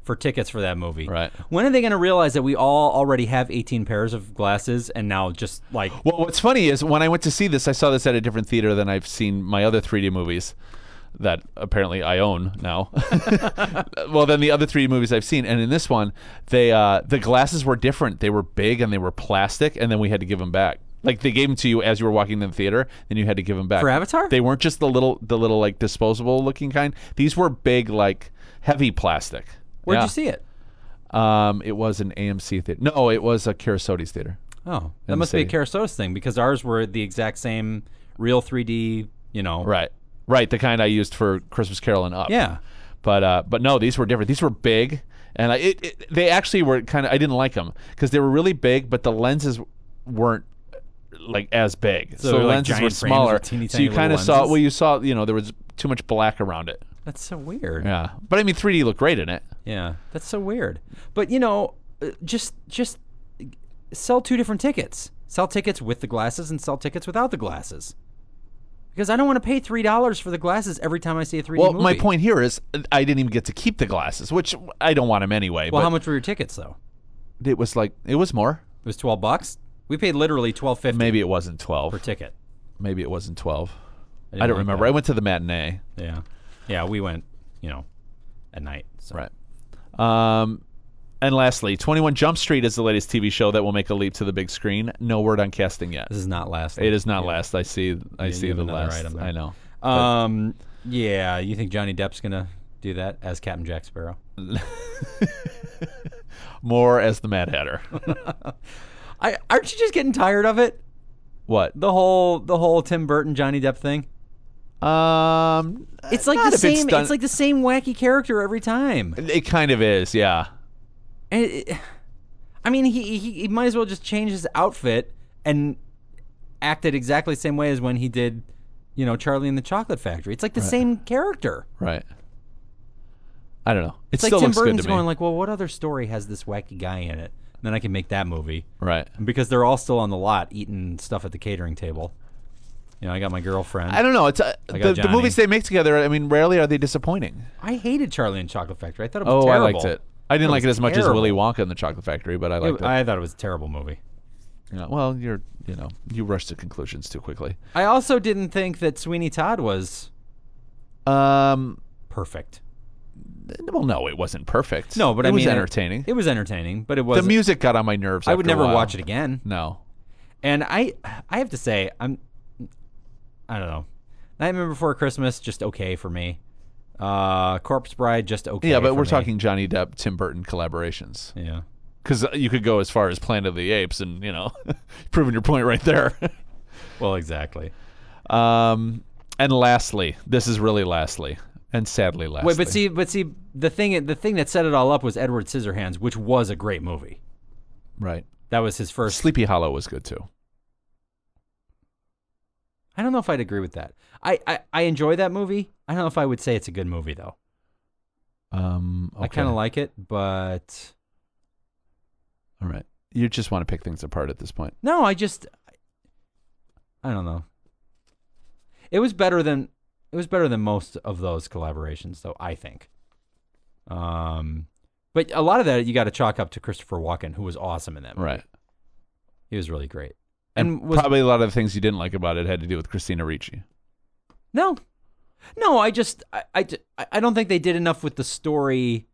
for tickets for that movie. Right. When are they going to realize that we all already have 18 pairs of glasses and now just like... Well, what's funny is when I went to see this, I saw this at a different theater than I've seen my other 3D movies that apparently I own now. Well, than the other 3D movies I've seen. And in this one, the glasses were different. They were big and they were plastic, and then we had to give them back. Like, they gave them to you as you were walking in the theater, and you had to give them back. For Avatar? They weren't just the little like disposable looking kind. These were big, like heavy plastic. Where'd you see it? It was an AMC theater. No, it was a Karasotes theater. Oh, that the must be a city. Karasotis thing because ours were the exact same real 3D, Right, the kind I used for Christmas Carol and Up. Yeah. But no, these were different. These were big, and they actually were kind of. I didn't like them because they were really big, but the lenses weren't like as big. So the like lenses giant were frames smaller. with teeny So you tiny kind of little saw. lenses? Well, you saw. There was too much black around it. That's so weird. Yeah, but I mean, 3D looked great in it. Yeah, that's so weird. But just sell two different tickets. Sell tickets with the glasses and sell tickets without the glasses. Because I don't want to pay $3 for the glasses every time I see a 3D Well, movie. my point here is I didn't even get to keep the glasses, which I don't want them anyway. Well, but how much were your tickets though? it was more. It was $12. We paid literally $12.50 Maybe it wasn't 12. per ticket. Maybe it wasn't 12. didn't I don't like remember. that. I went to the matinee. Yeah, we went, at night. So. Right. And lastly, 21 Jump Street is the latest TV show that will make a leap to the big screen. No word on casting yet. This is not last. It is not last. I see you the have another last. item there. I know. Yeah, you think Johnny Depp's gonna do that as Captain Jack Sparrow? More as the Mad Hatter. Aren't you just getting tired of it? What? The whole Tim Burton Johnny Depp thing. It's like not the if it's same. done- It's like the same wacky character every time. It kind of is, yeah. And I mean, he might as well just change his outfit and act it exactly the same way as when he did, Charlie and the Chocolate Factory. It's like the same character. Right. I don't know. It It's like still Tim looks good Burton's to me. going like, well, what other story has this wacky guy in it? And then I can make that movie. Right. And because they're all still on the lot eating stuff at the catering table. I got my girlfriend. I don't know. It's got the Johnny. movies they make together. I mean, rarely are they disappointing. I hated Charlie and the Chocolate Factory. I thought it was terrible. I liked it. I didn't like it as much as terrible. Willy Wonka and the Chocolate Factory, but I liked it. I thought it was a terrible movie. Well, you rush to conclusions too quickly. I also didn't think that Sweeney Todd was perfect. Well, no, it wasn't perfect. No, but it I was mean, entertaining. It was entertaining, but it The was. music got on my nerves. I would after a never while. watch it again. No. And I have to say, I don't know. Nightmare Before Christmas, just okay for me. Corpse Bride, just okay. Yeah, but for we're me. talking Johnny Depp, Tim Burton collaborations. Yeah. Because you could go as far as Planet of the Apes, and proving your point right there. Well, exactly. And lastly, this is really lastly, and sadly lastly. Wait, but see, the thing that set it all up was Edward Scissorhands, which was a great movie. Right. That was his first. Sleepy Hollow was good too. I don't know if I'd agree with that. I enjoy that movie. I don't know if I would say it's a good movie though. Okay. I kind of like it, but All right. You just want to pick things apart at this point. no, I don't know. It was better than most of those collaborations, though, I think. But a lot of that you got to chalk up to Christopher Walken, who was awesome in that movie. Right. He was really great. And was probably a lot of the things you didn't like about it had to do with Christina Ricci. no, I don't think they did enough with the story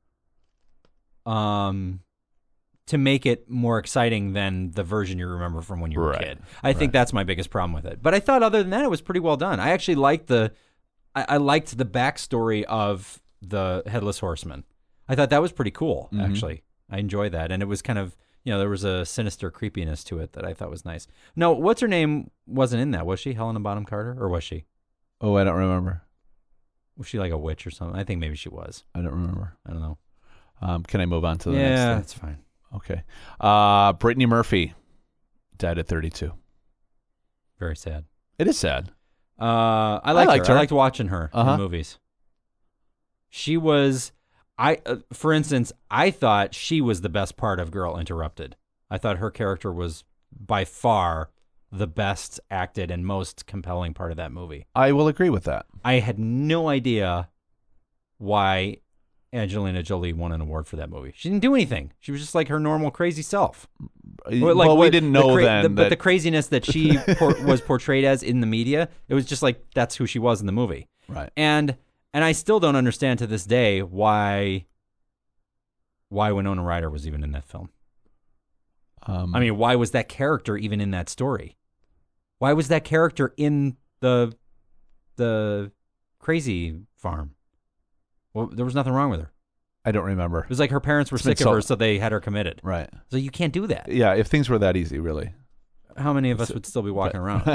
to make it more exciting than the version you remember from when you were a Right. kid. I think that's my biggest problem with it. But I thought other than that, it was pretty well done. I actually liked I liked the backstory of the Headless Horseman. I thought that was pretty cool, actually. I enjoyed that. And it was kind of, there was a sinister creepiness to it that I thought was nice. No, what's her name wasn't in that, was she? Helena Bonham Carter? Or was she? Oh, I don't remember. Was she like a witch or something? I think maybe she was. I don't remember. I don't know. Can I move on to the next Yeah, thing? that's fine. Okay. Brittany Murphy died at 32. Very sad. It is sad. I liked her. I liked watching her in Uh-huh. movies. She was, for instance, I thought she was the best part of Girl Interrupted. I thought her character was by far the best acted and most compelling part of that movie. I will agree with that. I had no idea why Angelina Jolie won an award for that movie. She didn't do anything. She was just like her normal crazy self. Well, we didn't know then. But the craziness that she was portrayed as in the media, it was just like that's who she was in the movie. Right. And I still don't understand to this day why Winona Ryder was even in that film. I mean, why was that character even in that story? Why was that character in the crazy farm? Well, there was nothing wrong with her. I don't remember. It was like her parents were sick of her, so they had her committed. Right. So you can't do that. Yeah, if things were that easy, really. How many of us would still be walking around?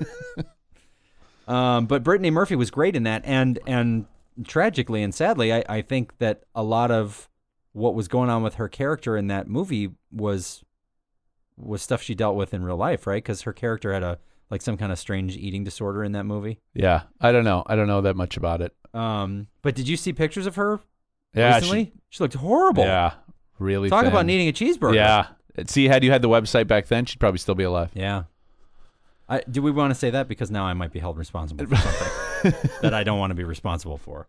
But Brittany Murphy was great in that, and tragically and sadly, I think that a lot of what was going on with her character in that movie was stuff she dealt with in real life, right? Because her character had some kind of strange eating disorder in that movie. Yeah, I don't know that much about it. But did you see pictures of her recently? She looked horrible. Yeah, really. Talk thin. about needing a cheeseburger. Yeah. See, had you had the website back then, she'd probably still be alive. Yeah. Do we want to say that? Because now I might be held responsible for something that I don't want to be responsible for.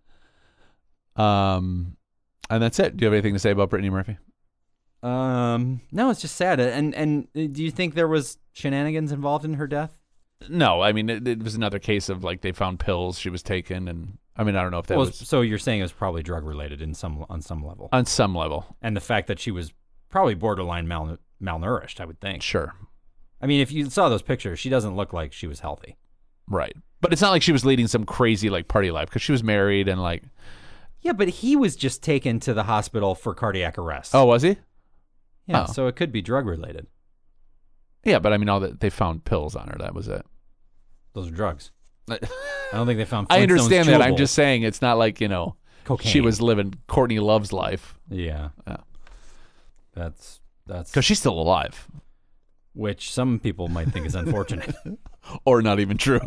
And that's it. Do you have anything to say about Brittany Murphy? No, it's just sad. And do you think there was shenanigans involved in her death? No, I mean it was another case of like they found pills she was taking, and I mean I don't know if that was. So you're saying it was probably drug related on some level. On some level, and the fact that she was probably borderline malnourished, I would think. Sure. I mean, if you saw those pictures, she doesn't look like she was healthy. Right, but it's not like she was leading some crazy like party life because she was married and like. Yeah, but he was just taken to the hospital for cardiac arrest. Oh, was he? Yeah, Oh. So it could be drug related. Yeah, but I mean, all that they found pills on her. That was it. Those are drugs. I don't think they found. I understand that. I'm chewable just saying it's not like cocaine. she was living Courtney Love's life. Yeah. Yeah. That's Because she's still alive, which some people might think is unfortunate. or not even true.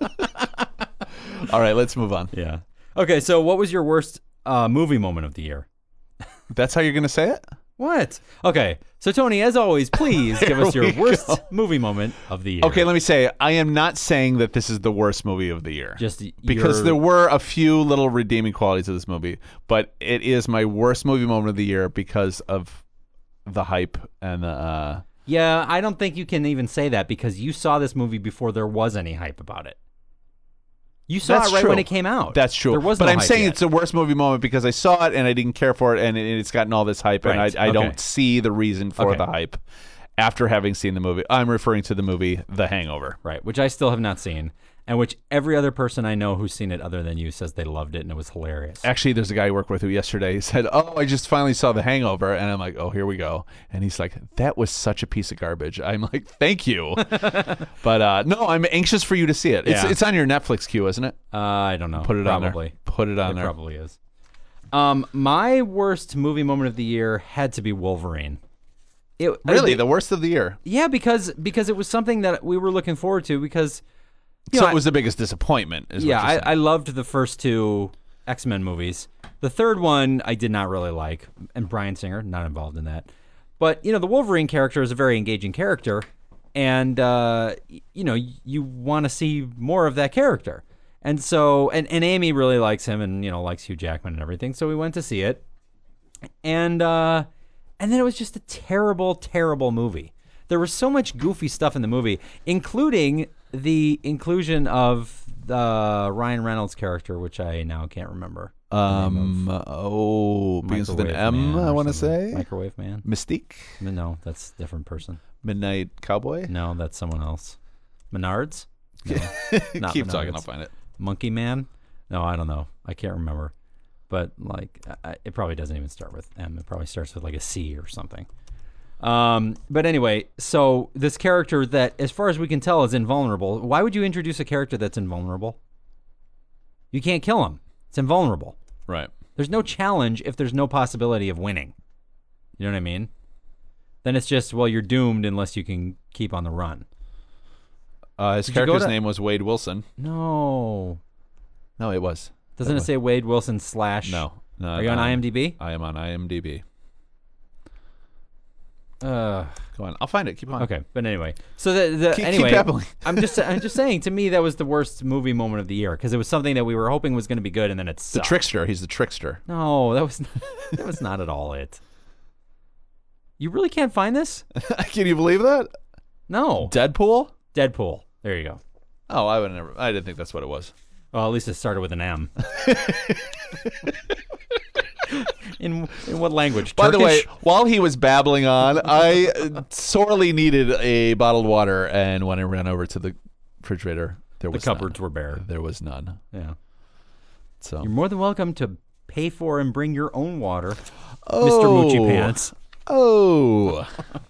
All right, let's move on. Yeah. Okay, so what was your worst movie moment of the year? That's how you're going to say it? What? Okay, so Tony, as always, please give us your worst movie moment of the year. Okay, let me say, I am not saying that this is the worst movie of the year. Just because there were a few little redeeming qualities of this movie, but it is my worst movie moment of the year because of the hype and the... Yeah, I don't think you can even say that because you saw this movie before there was any hype about it. You saw That's it right true. when it came out. That's true. There was but no I'm hype saying yet. it's the worst movie moment because I saw it and I didn't care for it and it's gotten all this hype Right. and I Okay. don't see the reason for Okay. the hype after having seen the movie. I'm referring to the movie The Hangover. Right, which I still have not seen, and which every other person I know who's seen it other than you says they loved it and it was hilarious. Actually, there's a guy I work with who yesterday said, "Oh, I just finally saw The Hangover," and I'm like, "Oh, here we go." And he's like, "That was such a piece of garbage." I'm like, "Thank you," but no, I'm anxious for you to see it. It's on your Netflix queue, isn't it? I don't know. Put it on there. Probably. Put it on It there. probably is. My worst movie moment of the year had to be Wolverine. Really, the worst of the year. Yeah, because it was something that we were looking forward to because So it was the biggest disappointment. Is yeah, what you're saying. I loved the first two X-Men movies. The third one I did not really like, and Bryan Singer not involved in that. But the Wolverine character is a very engaging character, and you want to see more of that character. And so and Amy really likes him and likes Hugh Jackman and everything. So we went to see it, and then it was just a terrible, terrible movie. There was so much goofy stuff in the movie, including the inclusion of the Ryan Reynolds character, which I now can't remember. Begins with an Microwave M, Man I or want to something. say. Microwave Man? Mystique? No, that's a different person. Midnight Cowboy? No, that's someone else. Menards? No, not Keep Menards. talking, I'll find it. Monkey Man? No, I don't know. I can't remember. But it probably doesn't even start with M. It probably starts with like a C or something. But anyway, so this character that, as far as we can tell, is invulnerable. Why would you introduce a character that's invulnerable? You can't kill him. It's invulnerable. Right. There's no challenge if there's no possibility of winning. You know what I mean? Then it's just, well, you're doomed unless you can keep on the run. His Did you go character's to- name was Wade Wilson. No. No, it was. Doesn't it say Wade Wilson / No. Are you on IMDb? I am on IMDb. Go on. I'll find it. Keep on. Okay, but anyway, so the Keep anyway, babbling. I'm just saying. To me, that was the worst movie moment of the year because it was something that we were hoping was going to be good, and then it's The trickster. He's the trickster. No, that was not at all it. You really can't find this? Can you believe that? No. Deadpool? Deadpool. There you go. Oh, I didn't think that's what it was. Well, at least it started with an M. In what language? By the way, Turkish? while he was babbling on, I sorely needed a bottled water, and when I ran over to the refrigerator, there The was cupboards none. were bare. There was none. Yeah. So You're more than welcome to pay for and bring your own water, oh, Mr. Moochie Pants. Oh,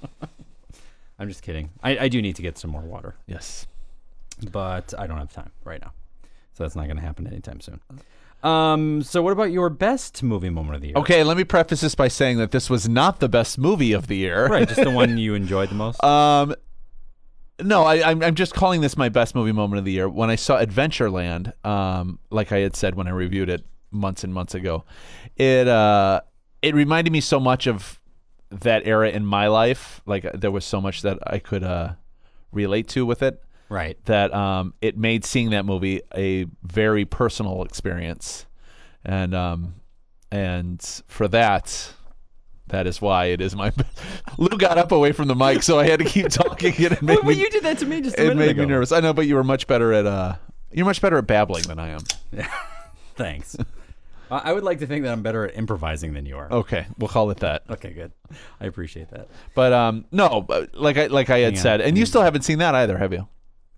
I'm just kidding. I do need to get some more water, yes. but I don't have time right now. So that's not going to happen anytime soon. So what about your best movie moment of the year? Okay, let me preface this by saying that this was not the best movie of the year. Right, just the one you enjoyed the most? No, I'm just calling this my best movie moment of the year. When I saw Adventureland, like I had said when I reviewed it months and months ago, it reminded me so much of that era in my life. Like there was so much that I could relate to with it. Right. That it made seeing that movie a very personal experience, and for that is why it is my. Lou got up away from the mic, so I had to keep talking. And it made Well, you did that to me just a it minute made ago. me nervous. I know, but you were much better at babbling than I am. Thanks. I would like to think that I'm better at improvising than you are. Okay, we'll call it that. Okay, good. I appreciate that. But no, like I had Hang on. said, and you still haven't seen that either, have you?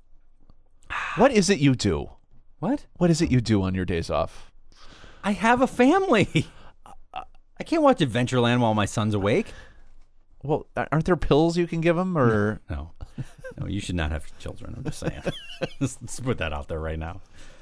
What is it you do? What? What is it you do on your days off? I have a family. I can't watch Adventureland while my son's awake. Well, aren't there pills you can give him, or No, you should not have children. I'm just saying. Let's put that out there right now.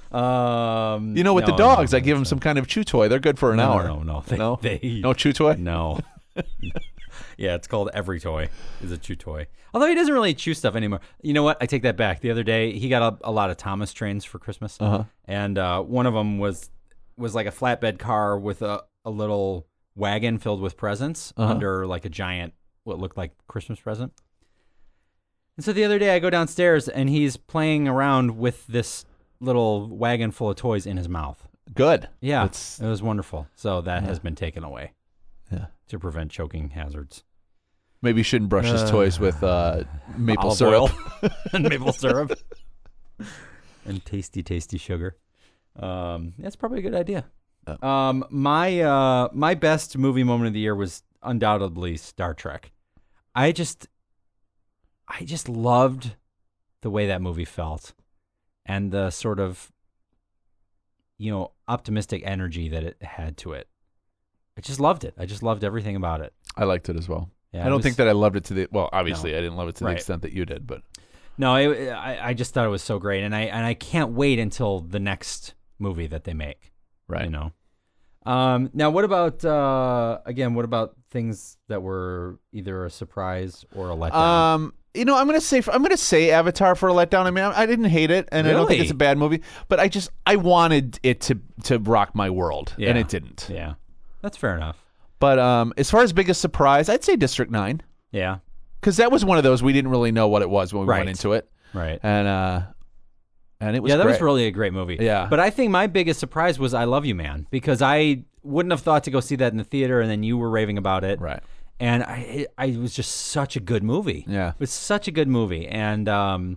with the dogs, I give them some kind of chew toy. They're good for an hour. No. No chew toy. No. Yeah, it's called Every Toy is a chew toy. Although he doesn't really chew stuff anymore. You know what? I take that back. The other day, he got a lot of Thomas trains for Christmas. And one of them was like a flatbed car with a little wagon filled with presents under like a giant, what looked like Christmas present. And so the other day I go downstairs and he's playing around with this little wagon full of toys in his mouth. Good. Yeah, it was wonderful. So that has been taken away. Yeah. To prevent choking hazards. Maybe you shouldn't brush his toys with maple Olive syrup. oil and maple syrup and tasty sugar. That's probably a good idea. My best movie moment of the year was undoubtedly Star Trek. I just loved the way that movie felt and the sort of optimistic energy that it had to it. I just loved it. I just loved everything about it. I liked it as well. Yeah, I don't think that I loved it to the obviously No. I didn't love it to the Right. extent that you did, but No, I just thought it was so great, and I can't wait until the next movie that they make. right. Now, what about what about things that were either a surprise or a letdown? I'm gonna say Avatar for a letdown. I mean, I didn't hate it, and I don't think Really? it's a bad movie, but I wanted it to rock my world, and Yeah. it didn't. Yeah, that's fair enough. But as far as biggest surprise, I'd say District 9, Yeah, because that was one of those we didn't really know what it was when we Right. went into it, right. and it was Yeah, that was great. really a great movie. Yeah. But I think my biggest surprise was I Love You, Man, because I wouldn't have thought to go see that in the theater, and then you were raving about it. right. And it was just such a good movie. Yeah. It was such a good movie. And I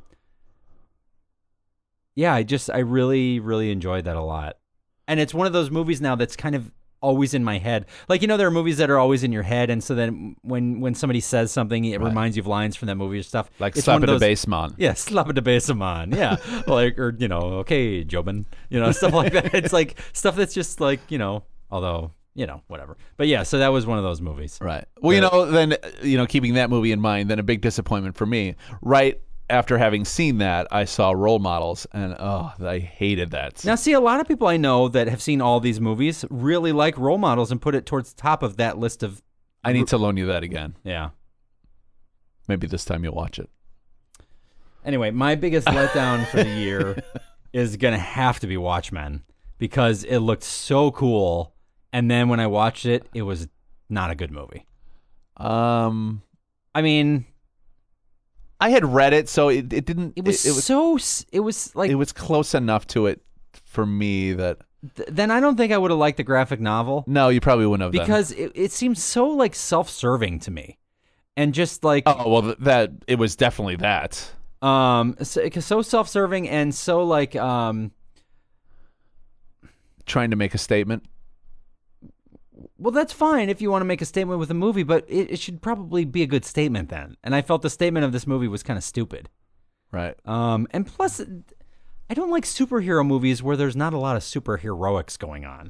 really, really enjoyed that a lot. And it's one of those movies now that's kind of always in my head. Like, there are movies that are always in your head, and so then when somebody says something, it reminds you of lines from that movie or stuff. Like It's Slap one at of the those- Bass Man. Yeah, slap at the base of man. Yeah. Like, or, okay, Jobin, stuff like that. It's like stuff that's just like, although, whatever. But yeah, so that was one of those movies. Right. Well, then keeping that movie in mind, then a big disappointment for me. Right after having seen that, I saw Role Models, and I hated that. Now, see, a lot of people I know that have seen all these movies really like Role Models and put it towards the top of that list of. I need to loan you that again. Yeah. Maybe this time you'll watch it. Anyway, my biggest letdown for the year is going to have to be Watchmen because it looked so cool. And then when I watched it, it was not a good movie. I mean, I had read it, so it didn't. it was like it was close enough to it for me that. Then I don't think I would have liked the graphic novel. No, you probably wouldn't have because it seems so like self-serving to me, and just like that it was definitely that. So self-serving and so like trying to make a statement. Well, that's fine if you want to make a statement with a movie, but it should probably be a good statement then. And I felt the statement of this movie was kind of stupid. Right. And plus, I don't like superhero movies where there's not a lot of superheroics going on.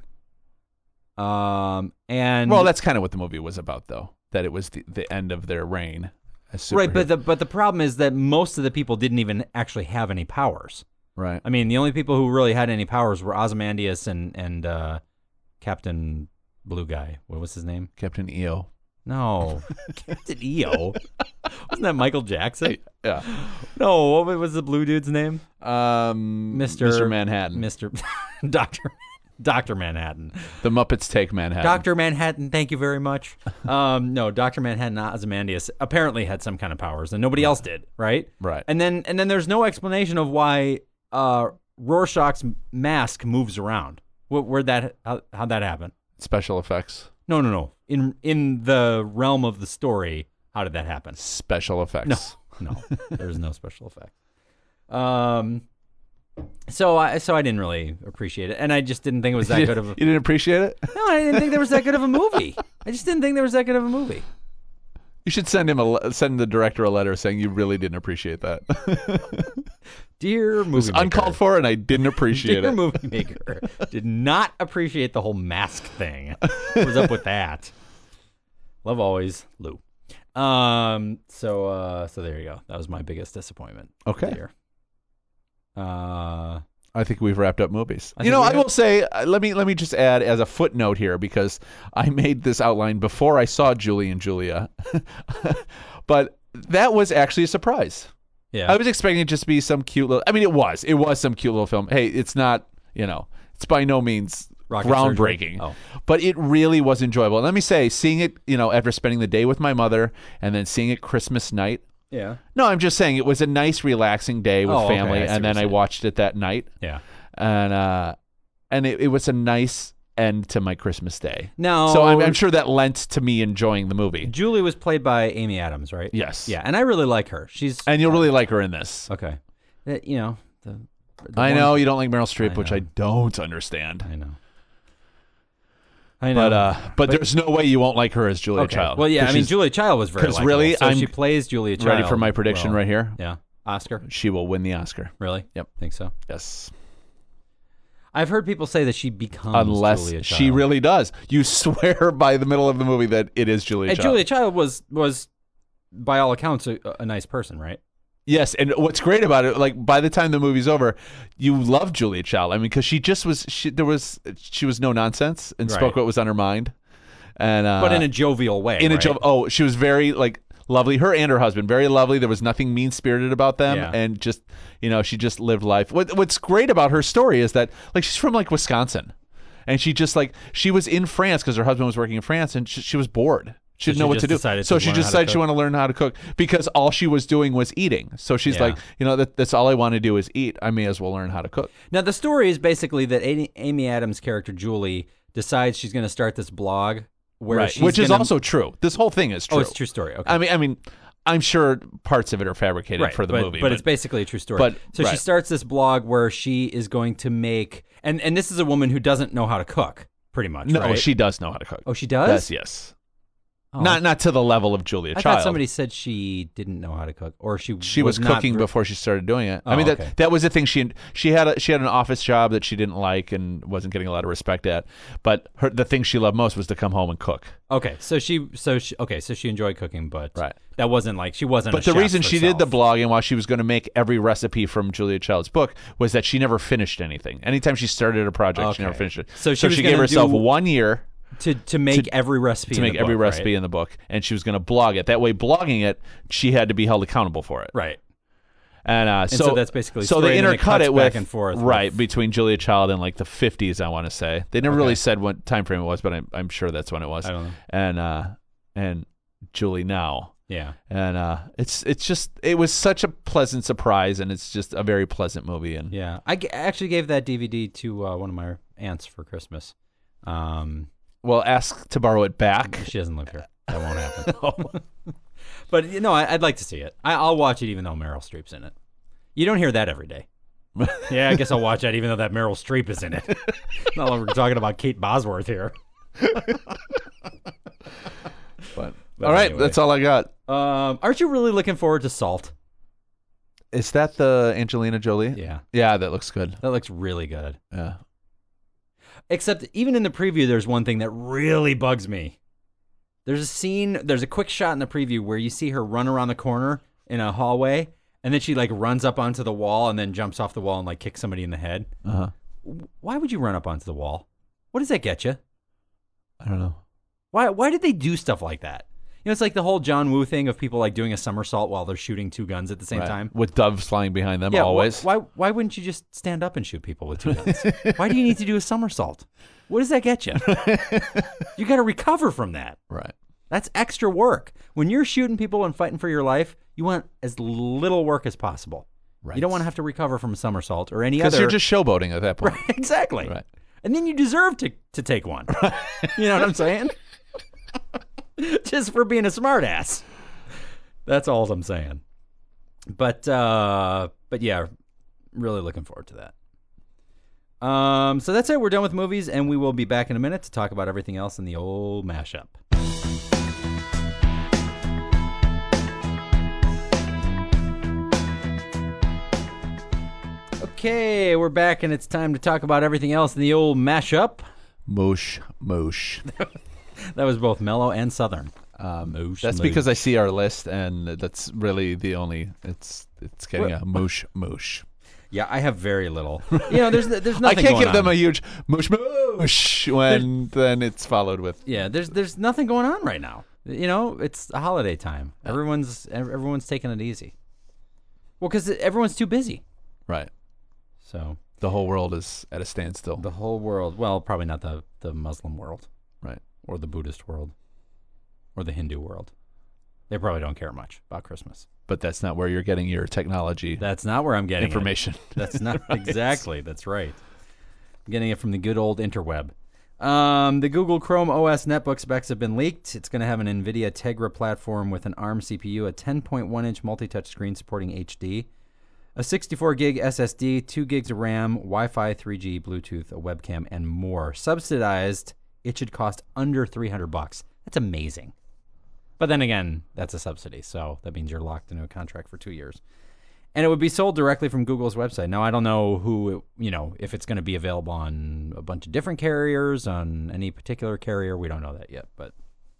And well, that's kind of what the movie was about, though. That it was the end of their reign as superheroes. Right, but the problem is that most of the people didn't even actually have any powers. Right. I mean, the only people who really had any powers were Ozymandias and Captain Blue Guy. What was his name? Captain EO. No, Captain EO. Wasn't that Michael Jackson? Yeah. No, what was the blue dude's name? Mr. Manhattan. Dr. Manhattan. The Muppets Take Manhattan. Dr. Manhattan, thank you very much. No, Dr. Manhattan Ozymandias apparently had some kind of powers, and nobody else did, right? Right. And then there's no explanation of why Rorschach's mask moves around. How'd that happen? Special effects. No. In the realm of the story, how did that happen? Special effects. No, there's no special effect. So I didn't really appreciate it, and I just didn't think it was that good of a. You didn't appreciate it? No, I didn't think there was that good of a movie. I just didn't think there was that good of a movie. You should send the director a letter saying you really didn't appreciate that. Dear movie It was uncalled for, and I didn't appreciate Dear it. movie maker, did not appreciate the whole mask thing. What was up with that? Love always, Lou. So there you go. That was my biggest disappointment. Okay. Of the year. I think we've wrapped up movies. I will say, let me just add as a footnote here, because I made this outline before I saw Julie and Julia, but that was actually a surprise. Yeah. I was expecting it just to be some cute little. I mean, it was some cute little film. Hey, it's not. It's by no means Rocket groundbreaking, surgery? but it really was enjoyable. And let me say, seeing it, after spending the day with my mother and then seeing it Christmas night. Yeah. No, I'm just saying it was a nice, relaxing day with family, okay. and then I watched it that night. Yeah. And it was a nice end to my Christmas day. No. So I'm sure that lent to me enjoying the movie. Julie was played by Amy Adams, right? Yes. Yeah, and I really like her. And you'll really like her in this. Okay. I know you don't like Meryl Streep, which I don't understand. I know. But there's no way you won't like her as Julia Child. Well, yeah, I mean, Julia Child was very likable. Really, so she plays Julia Child. Ready for my prediction right here? Yeah. Oscar? She will win the Oscar. Really? Yep. Think so? Yes. I've heard people say that she becomes Unless Julia Child. she really does. You swear by the middle of the movie that it is Julia And Child. Julia Child was, by all accounts, a nice person, right? Yes, and what's great about it, like by the time the movie's over, you love Julia Child. I mean, because she just was, she was no nonsense and spoke what was on her mind, and but in a jovial way. She was very lovely. Her and her husband, very lovely. There was nothing mean spirited about them, and just she just lived life. What's great about her story is that she's from Wisconsin, and she just she was in France because her husband was working in France, and she was bored. She didn't know what to do. So she just decided she wanted to learn how to cook because all she was doing was eating. So she's that's all I want to do is eat. I may as well learn how to cook. Now, the story is basically that Amy Adams' character, Julie, decides she's going to start this blog where which is also true. This whole thing is true. Oh, it's a true story. Okay. I mean, I'm sure parts of it are fabricated for the movie. But it's basically a true story. She starts this blog where she is going to make... And this is a woman who doesn't know how to cook, pretty much, No, right? she does know how to cook. Oh, she does? Yes. Oh. Not to the level of Julia Child. I thought somebody said she didn't know how to cook, or she was cooking before she started doing it. Oh, I mean, okay. that was the thing. She had an office job that she didn't like and wasn't getting a lot of respect at. But the thing she loved most was to come home and cook. Okay, so she enjoyed cooking, but that wasn't she wasn't. But the reason she did the blog and why she was going to make every recipe from Julia Child's book was that she never finished anything. Anytime she started a project, she never finished it. So she gave herself 1 year. To make every recipe in the book, and she was going to blog it. That way, blogging it, she had to be held accountable for it. Right. And so that's basically so they intercut it with back and forth between Julia Child and the 50s. I want to say they never really said what time frame it was, but I'm sure that's when it was. I don't know. And Julie now. Yeah. And it was such a pleasant surprise, and it's just a very pleasant movie. And Yeah. Actually gave that DVD to one of my aunts for Christmas. well, ask to borrow it back. She doesn't live here. That won't happen. But, I'd like to see it. I'll watch it even though Meryl Streep's in it. You don't hear that every day. Yeah, I guess I'll watch that even though that Meryl Streep is in it. Not like we're talking about Kate Bosworth here. But all right, anyway. that's all I got. Aren't you really looking forward to Salt? Is that the Angelina Jolie? Yeah. Yeah, that looks good. That looks really good. Yeah. Except even in the preview, there's one thing that really bugs me. There's a quick shot in the preview where you see her run around the corner in a hallway, and then she like runs up onto the wall and then jumps off the wall and like kicks somebody in the head. Uh-huh. Why would you run up onto the wall? What does that get you? I don't know. Why did they do stuff like that? It's like the whole John Woo thing of people like doing a somersault while they're shooting two guns at the same time. With doves flying behind them Yeah, always. Why wouldn't you just stand up and shoot people with two guns? Why do you need to do a somersault? What does that get you? You got to recover from that. Right. That's extra work. When you're shooting people and fighting for your life, you want as little work as possible. Right. You don't want to have to recover from a somersault or any other. Because you're just showboating at that point. Right, exactly. Right. And then you deserve to take one. You know what I'm saying? Just for being a smartass. That's all I'm saying. But yeah, really looking forward to that. So that's it. We're done with movies, and we will be back in a minute to talk about everything else in the old mashup. Okay, we're back, and it's time to talk about everything else in the old mashup. Moosh. That was both mellow and southern. Moosh. That's because I see our list, and that's really the only. It's getting a moosh. Yeah, I have very little. There's nothing. I can't going give them on. a huge moosh when then it's followed with. Yeah, there's nothing going on right now. It's a holiday time. Everyone's taking it easy. Well, because everyone's too busy. Right. So the whole world is at a standstill. the whole world. Well, probably not the Muslim world, Right. or the Buddhist world, or the Hindu world. They probably don't care much about Christmas. But that's not where you're getting your technology That's not where I'm getting information. It. That's not exactly. That's right. I'm getting it from the good old interweb. The Google Chrome OS netbook specs have been leaked. It's going to have an NVIDIA Tegra platform with an ARM CPU, a 10.1-inch multi-touch screen supporting HD, a 64 gig SSD, 2 gigs of RAM, Wi-Fi, 3G, Bluetooth, a webcam, and more. Subsidized, it should cost under $300. That's amazing. But then again, that's a subsidy, so that means you're locked into a contract for 2 years. And it would be sold directly from Google's website. Now, I don't know if it's going to be available on a bunch of different carriers, on any particular carrier. We don't know that yet. But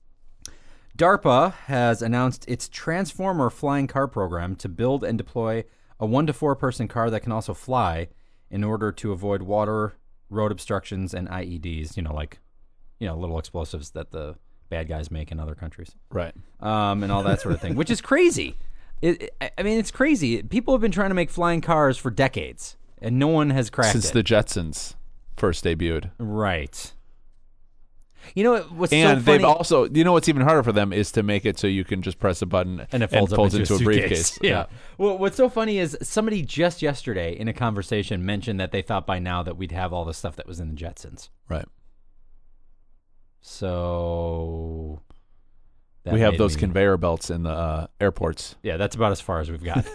DARPA has announced its Transformer flying car program to build and deploy a 1 to 4 person car that can also fly in order to avoid water, road obstructions, and IEDs, little explosives that the bad guys make in other countries. Right. And all that sort of thing, which is crazy. It's crazy. People have been trying to make flying cars for decades, and no one has cracked Since it. the Jetsons first debuted. Right. What's And so funny? they've also, what's even harder for them is to make it so you can just press a button and it folds up into a briefcase. Yeah. Well, what's so funny is somebody just yesterday in a conversation mentioned that they thought by now that we'd have all the stuff that was in the Jetsons. Right. So We have those conveyor belts in the airports. Yeah, that's about as far as we've got.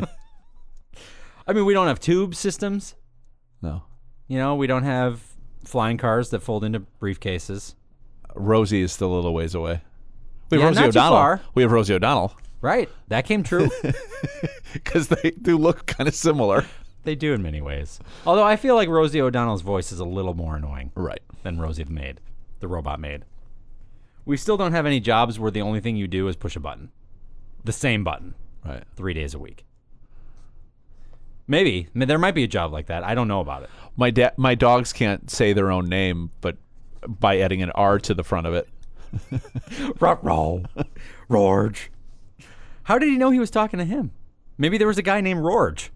I mean, we don't have tube systems. No. We don't have flying cars that fold into briefcases. Rosie is still a little ways away. We have Yeah, Rosie not too O'Donnell. far. We have Rosie O'Donnell Right. That came true. because they do look kind of similar. They do in many ways. Although I feel like Rosie O'Donnell's voice is a little more annoying Right. than Rosie the maid, the robot maid. We still don't have any jobs where the only thing you do is push a button. The same button. Right. 3 days a week. Maybe. I mean, there might be a job like that. I don't know about it. My dogs can't say their own name, but by adding an R to the front of it. Ruh-roh. Rorge. How did he know he was talking to him? Maybe there was a guy named Rorge.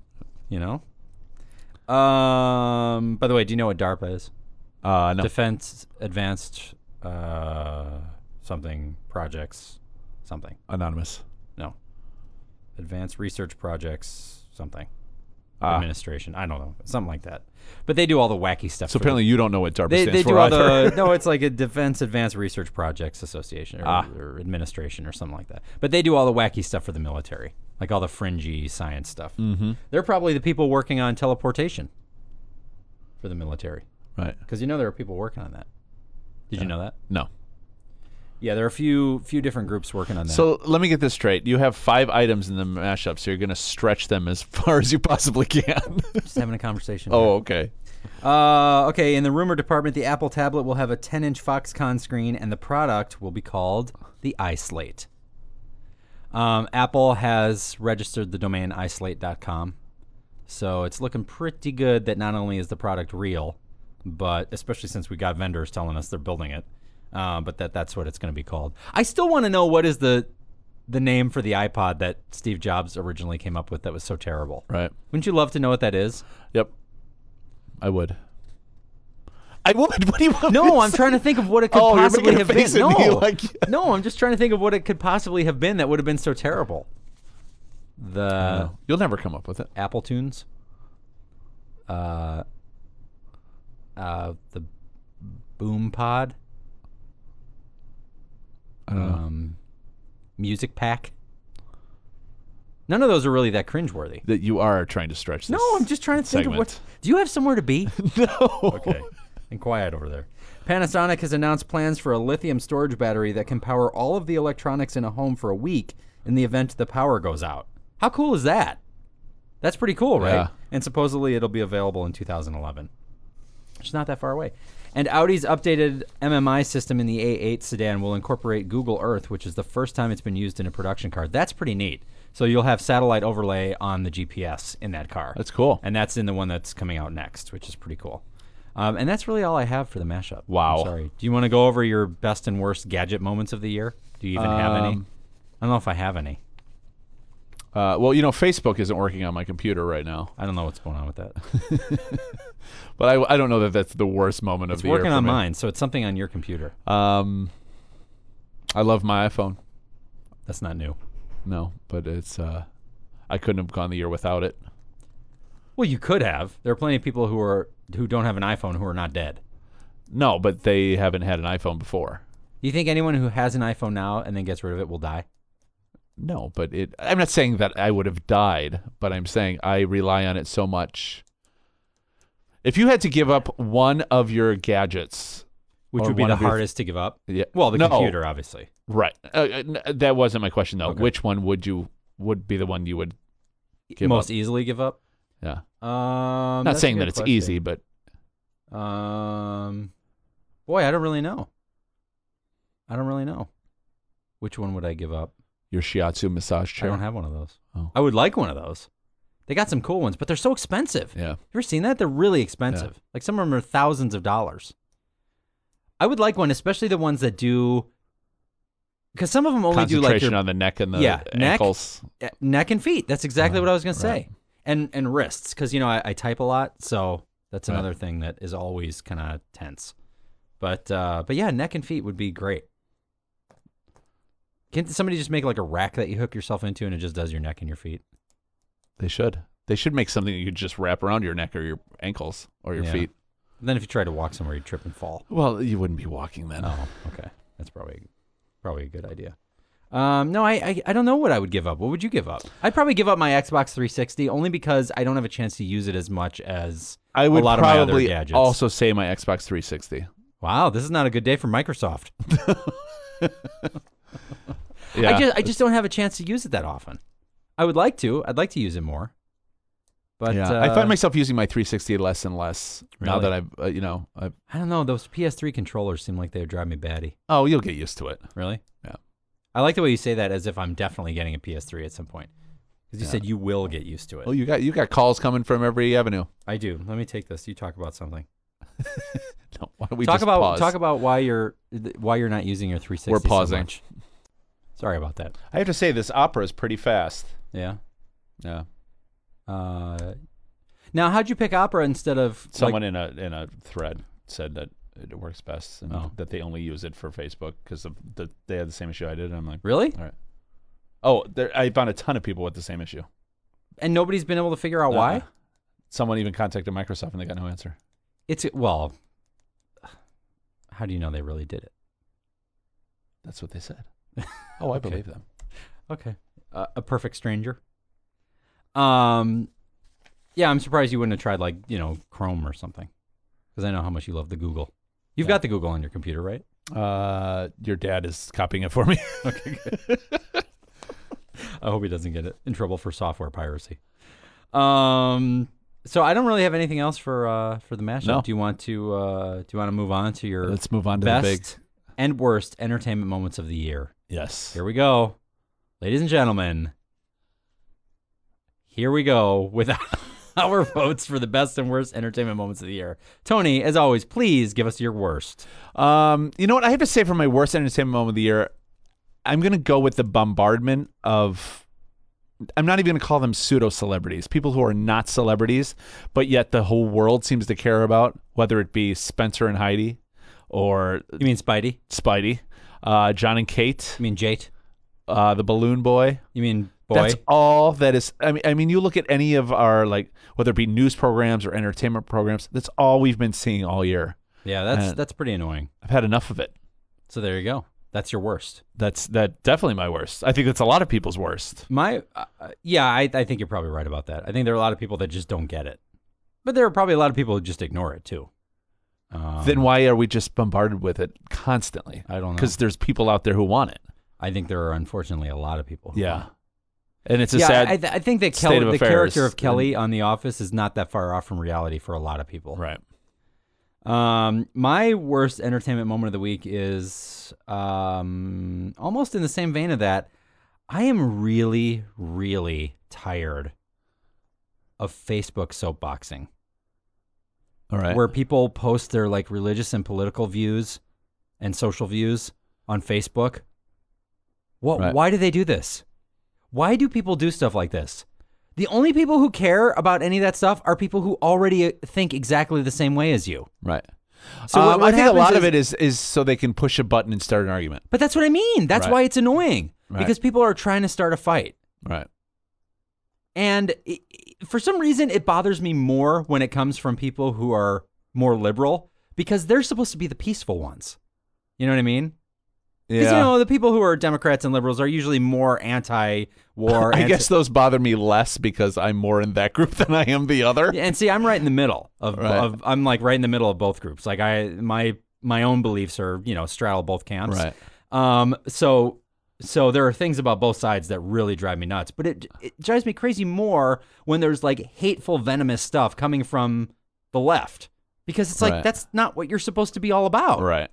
By the way, do you know what DARPA is? No. Defense Advanced something projects something. Anonymous. No. Advanced Research Projects something. Administration. I don't know. Something like that. But they do all the wacky stuff. So apparently you don't know what DARPA they stands do for all either. no, it's like a Defense Advanced Research Projects Association or administration or something like that. But they do all the wacky stuff for the military, like all the fringy science stuff. Mm-hmm. They're probably the people working on teleportation for the military. Right. Because there are people working on that. Did you know that? No. Yeah, there are a few different groups working on that. So let me get this straight. You have 5 items in the mashup, so you're going to stretch them as far as you possibly can. Just having a conversation. Oh, okay. Okay, in the rumor department, the Apple tablet will have a 10-inch Foxconn screen, and the product will be called the iSlate. Apple has registered the domain iSlate.com, so it's looking pretty good that not only is the product real, but especially since we got vendors telling us they're building it, but that's what it's going to be called. I still want to know what is the name for the iPod that Steve Jobs originally came up with that was so terrible. Right. Wouldn't you love to know what that is? Yep. I would. What do you want? No, I'm trying to think of what it could you're possibly making a have been. face at me like- No, I'm just trying to think of what it could possibly have been that would have been so terrible. The You'll never come up with it. Apple Tunes. The Boom Pod. Music Pack. None of those are really that cringeworthy. That you are trying to stretch this. No, I'm just trying to think of segment. what. Do you have somewhere to be? No. Okay. And quiet over there. Panasonic has announced plans for a lithium storage battery that can power all of the electronics in a home for a week in the event the power goes out. How cool is that? That's pretty cool, right? Yeah. And supposedly it'll be available in 2011. It's not that far away. And Audi's updated MMI system in the A8 sedan will incorporate Google Earth, which is the first time it's been used in a production car. That's pretty neat. So you'll have satellite overlay on the GPS in that car. That's cool. And that's in the one that's coming out next, which is pretty cool. And that's really all I have for the mashup. Wow. I'm sorry. Do you want to go over your best and worst gadget moments of the year? Do you even have any? I don't know if I have any. Well, Facebook isn't working on my computer right now. I don't know what's going on with that. But I don't know that that's the worst moment of It's the year. working for on me. mine, so it's something on your computer. I love my iPhone. That's not new. No, but it's I couldn't have gone the year without it. Well, you could have. There are plenty of people who don't have an iPhone who are not dead. No, but they haven't had an iPhone before. Do you think anyone who has an iPhone now and then gets rid of it will die? No, but I'm not saying that I would have died, but I'm saying I rely on it so much. If you had to give up one of your gadgets, Which or would be one the of your- hardest to give up? Yeah. Well, the No. computer, obviously. Right. That wasn't my question though. Okay. Which one would be the one you would give Most up? easily give up? Yeah. Not Not saying that it's easy, but Boy, I don't really know. Which one would I give up? your shiatsu massage I chair. don't have one of those. Oh. I would like one of those. They got some cool ones, but they're so expensive. Yeah. You ever seen that? They're really expensive. Like some of them are thousands of dollars. I would like one, especially the ones that do, because some of them only do like Concentration your on the neck and the neck, ankles. neck and feet. That's exactly what I was going to right. say. And wrists, because I type a lot, so that's Right. another thing that is always kind of tense. But yeah, neck and feet would be great. Can't somebody just make like a rack that you hook yourself into and it just does your neck and your feet? They should. They should make something you could just wrap around your neck or your ankles or your Yeah. feet. And then if you try to walk somewhere, you trip and fall. Well, you wouldn't be walking then. Oh, okay. That's probably a good idea. No, I don't know what I would give up. What would you give up? I'd probably give up my Xbox 360 only because I don't have a chance to use it as much as I would a lot of my other probably gadgets. also say my Xbox 360. Wow, this is not a good day for Microsoft. Yeah. I just don't have a chance to use it that often. I would like to. I'd like to use it more. But yeah. I find myself using my 360 less and less now Really? that I've I don't know. Those PS3 controllers seem like they would drive me batty. oh, you'll get used to it. Really? Yeah. I like the way you say that as if I'm definitely getting a PS3 at some point. Because you Yeah. said you will get used to it. Oh, you got calls coming from every avenue. I do. Let me take this. You talk about something. No, why don't we Talk just about pause? why you're not using your 360. We're so pausing. much. Sorry about that. I have to say this opera is pretty fast. Yeah. Yeah. Now, how'd you pick Opera instead of Someone in a thread said that it works best, and Oh. that they only use it for Facebook because they had the same issue I did. And I'm like, Really? all right. Oh, I found a ton of people with the same issue. And nobody's been able to figure out why? Someone even contacted Microsoft and they got no answer. Well, how do you know they really did it? That's what they said. Oh, I believe them. Okay. A perfect stranger. Yeah, I'm surprised you wouldn't have tried like, Chrome or something. Because I know how much you love the Google. You've got the Google on your computer, right? Your dad is copying it for me. Okay, good. I hope he doesn't get in trouble for software piracy. So I don't really have anything else for the mashup. No. Do you want to move on to your Let's move on to best the big. and worst entertainment moments of the year? Yes. Here we go. Ladies and gentlemen, here we go with our votes for the best and worst entertainment moments of the year. Tony, as always, please give us your worst. You know what? I have to say for my worst entertainment moment of the year, I'm going to go with the bombardment of, I'm not even going to call them pseudo-celebrities, people who are not celebrities, but yet the whole world seems to care about, whether it be Spencer and Heidi or You mean Spidey? Spidey, John and Kate, You mean Jate? the balloon boy. You mean Boy? That's all that is. I mean, you look at any of our, like, whether it be news programs or entertainment programs, that's all we've been seeing all year. Yeah, that's pretty annoying. I've had enough of it. So there you go. That's your worst. That's definitely my worst. I think that's a lot of people's worst. I think you're probably right about that. I think there are a lot of people that just don't get it. But there are probably a lot of people who just ignore it, too. Then why are we just bombarded with it constantly? I don't know. Because there's people out there who want it. I think there are, unfortunately, a lot of people who want it. And it's a sad I think that state of the affairs. character of Kelly on The Office is not that far off from reality for a lot of people. Right. My worst entertainment moment of the week is almost in the same vein of that. I am really, really tired of Facebook soapboxing. All right. Where people post their like religious and political views and social views on Facebook. Right. Why do they do this? Why do people do stuff like this? The only people who care about any of that stuff are people who already think exactly the same way as you. Right. So what I think a happens lot of it is so they can push a button and start an argument. But that's what I mean. That's Right. why it's annoying. Right. Because people are trying to start a fight. Right. And for some reason, it bothers me more when it comes from people who are more liberal because they're supposed to be the peaceful ones. You know what I mean? Because, the people who are Democrats and liberals are usually more anti-war. I guess those bother me less because I'm more in that group than I am the other. And see, I'm right in the middle Right. I'm like right in the middle of both groups. Like my own beliefs are, straddle both camps. Right. So there are things about both sides that really drive me nuts. But it drives me crazy more when there's like hateful, venomous stuff coming from the left. Because it's like, Right. that's not what you're supposed to be all about. Right.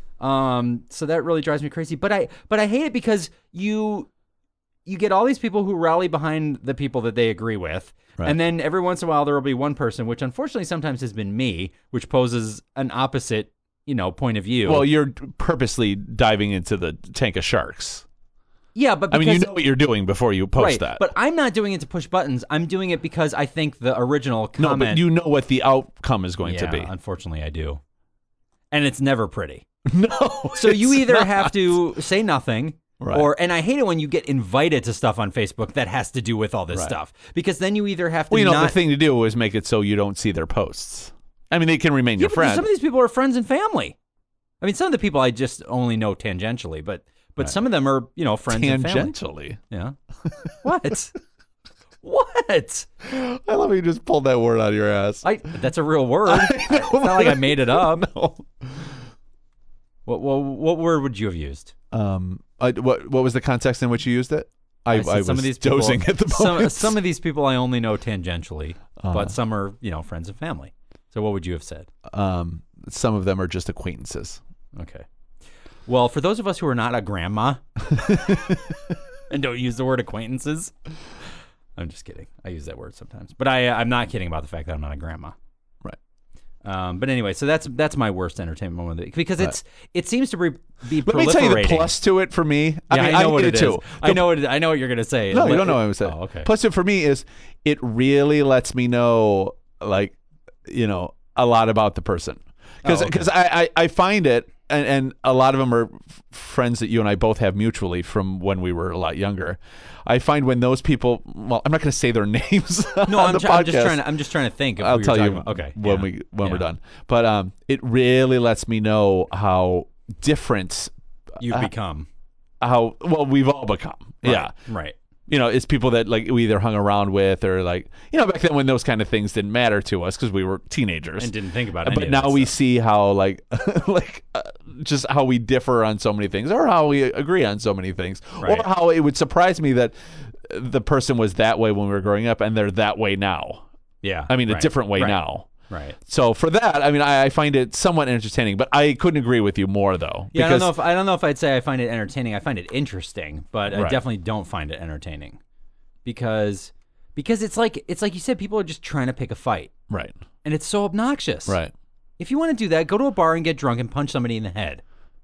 So that really drives me crazy. But I hate it because you get all these people who rally behind the people that they agree with. Right. And then every once in a while there will be one person, which unfortunately sometimes has been me, which poses an opposite, point of view. Well, you're purposely diving into the tank of sharks. Yeah, but I because, mean, you know what you're doing before you post right, that. But I'm not doing it to push buttons. I'm doing it because I think the original no, comment. but you know what the outcome is going to Yeah, be. unfortunately I do. And it's never pretty. No. So you it's either not. have to say nothing, Right. and I hate it when you get invited to stuff on Facebook that has to do with all this Right. stuff, because then you either have to. Well, you know, not, the thing to do is make it so you don't see their posts. I mean, they can remain your but friend. some of these people are friends and family. I mean, some of the people I just only know tangentially, but Right. some of them are friends and family. Tangentially. Yeah. What? What? I love how you just pulled that word out of your ass. That's a real word. It's not like I made it up. No. What word would you have used? What was the context in which you used it? I said was some of these people, dozing at the moment. Some of these people I only know tangentially, Uh-huh. but some are friends and family. So what would you have said? Some of them are just acquaintances. Okay. Well, for those of us who are not a grandma and don't use the word acquaintances, I'm just kidding. I use that word sometimes, but I'm not kidding about the fact that I'm not a grandma. Right. But anyway, so that's my worst entertainment moment of the week, because it seems to be Let me tell you the plus to it for me. I know what hate it is. too. I know what you're gonna say. No, you don't know what I'm saying. Oh, okay. Plus, it for me is it really lets me know, like, a lot about the person. Because I find it, and a lot of them are friends that you and I both have mutually from when we were a lot younger. I find when those people, well, I'm not going to say their names No, on the podcast. I'm just trying to think of I'll who tell you're you talking about. Okay. when we're done. But it really lets me know how different You've become. how well we've all become. Right. Yeah. Right. You know, it's people that like we either hung around with or like, you know, back then when those kind of things didn't matter to us because we were teenagers And didn't think about it. but now we see how like just how we differ on so many things or how we agree on so many things Right. or how it would surprise me that the person was that way when we were growing up and they're that way now. Yeah. I mean, a right. different way Right. now. Right. So for that, I mean, I find it somewhat entertaining, but I couldn't agree with you more though. Yeah, because I don't know if I'd say I find it entertaining. I find it interesting, but I Right. definitely don't find it entertaining because it's like you said, people are just trying to pick a fight, right, and it's so obnoxious. right. If you want to do that, go to a bar and get drunk and punch somebody in the head,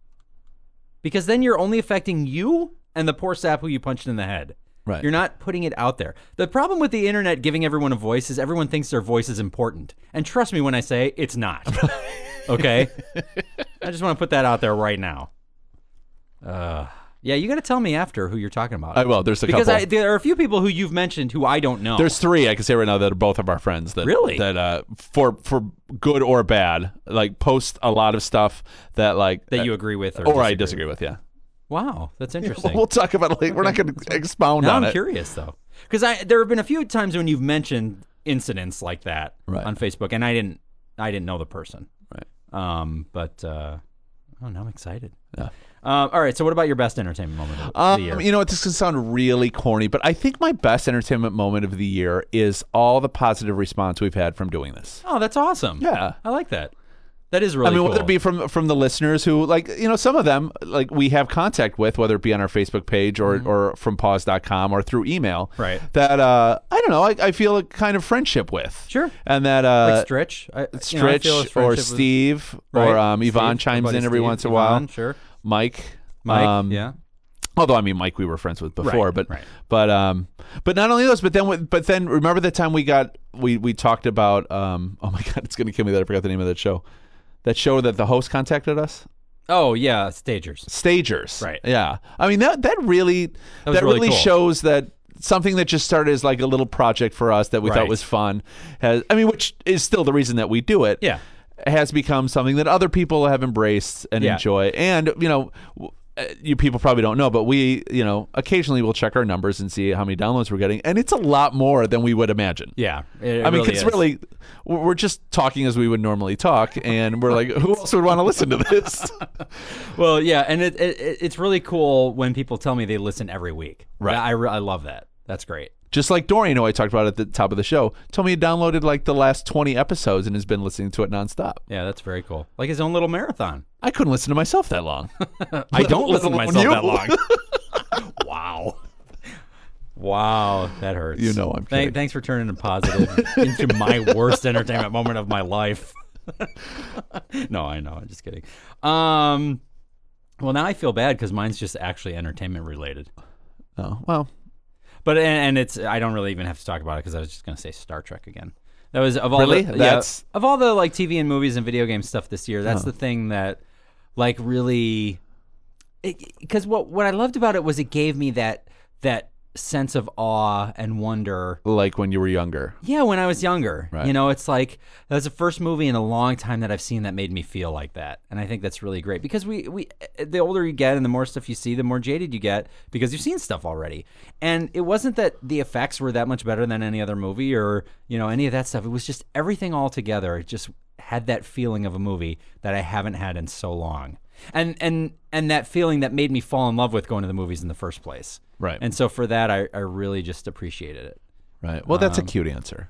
because then you're only affecting you and the poor sap who you punched in the head. Right. You're not putting it out there. The problem with the internet giving everyone a voice is everyone thinks their voice is important. And trust me when I say it's not. Okay? I just want to put that out there right now. Yeah, you got to tell me after who you're talking about. I will. There's a because couple. there are a few people who you've mentioned who I don't know. There's 3 I can say right now that are both of our friends that Really? that for good or bad like post a lot of stuff that like that you agree with or I disagree with. Yeah. Wow, that's interesting. We'll talk about it later. We're not going to expound Now on I'm it. curious though, because there have been a few times when you've mentioned incidents like that Right. on Facebook, and I didn't know the person. Right. But now I'm excited. Yeah. All right. So, what about your best entertainment moment of the year? You know what? This can sound really corny, but I think my best entertainment moment of the year is all the positive response we've had from doing this. Oh, that's awesome. Yeah. I like that. That is really I mean, cool. whether it be from the listeners who, like, you know, some of them, like, we have contact with, whether it be on our Facebook page or from pause.com or through email. Right. That, I don't know, I feel a kind of friendship with. Sure. And that, like Stritch. I feel a Stritch or friendship with- Steve Right. or Yvonne Steve, chimes our buddy in every Steve, once in a while. Yvonne, Sure. Mike. Mike. Yeah. Although I mean, Mike, we were friends with before, Right, but right. but not only those, but then remember the time we talked about oh my God, it's gonna kill me that I forgot the name of that show. That show that the host contacted us. Oh yeah, Stagers. Right. Yeah. I mean that really was really cool. shows that something that just started as like a little project for us that we Right. thought was fun which is still the reason that we do it. Yeah. Has become something that other people have embraced and Yeah. enjoy. And, you know, you people probably don't know, but we, you know, occasionally we'll check our numbers and see how many downloads we're getting. And it's a lot more than we would imagine. Yeah. I mean, because really, we're just talking as we would normally talk. And we're like, who else would want to listen to this? Well, yeah. And it's really cool when people tell me they listen every week. Right. I love that. That's great. Just like Dorian, who I talked about at the top of the show, told me he downloaded like the last 20 episodes and has been listening to it nonstop. Yeah, that's very cool. Like his own little marathon. I couldn't listen to myself that long. I don't listen to alone myself you. that long. Wow. Wow, that hurts. You know I'm kidding. Thanks for turning it positive into my worst entertainment moment of my life. No, I know. I'm just kidding. Well, now I feel bad because mine's just actually entertainment related. Oh, well. But and it's I don't really even have to talk about it because I was just going to say Star Trek again. That was of all Really? of all the like TV and movies and video game stuff this year. That's the thing that like really because what I loved about it was it gave me that sense of awe and wonder. Like when you were younger. Yeah, when I was younger. Right. You know, it's like that was the first movie in a long time that I've seen that made me feel like that. And I think that's really great because we the older you get and the more stuff you see, the more jaded you get because you've seen stuff already. And it wasn't that the effects were that much better than any other movie or, you know, any of that stuff. It was just everything all together. It just had that feeling of a movie that I haven't had in so long. And that feeling that made me fall in love with going to the movies in the first place. Right. And so for that, I really just appreciated it. Right. Well, that's a cute answer.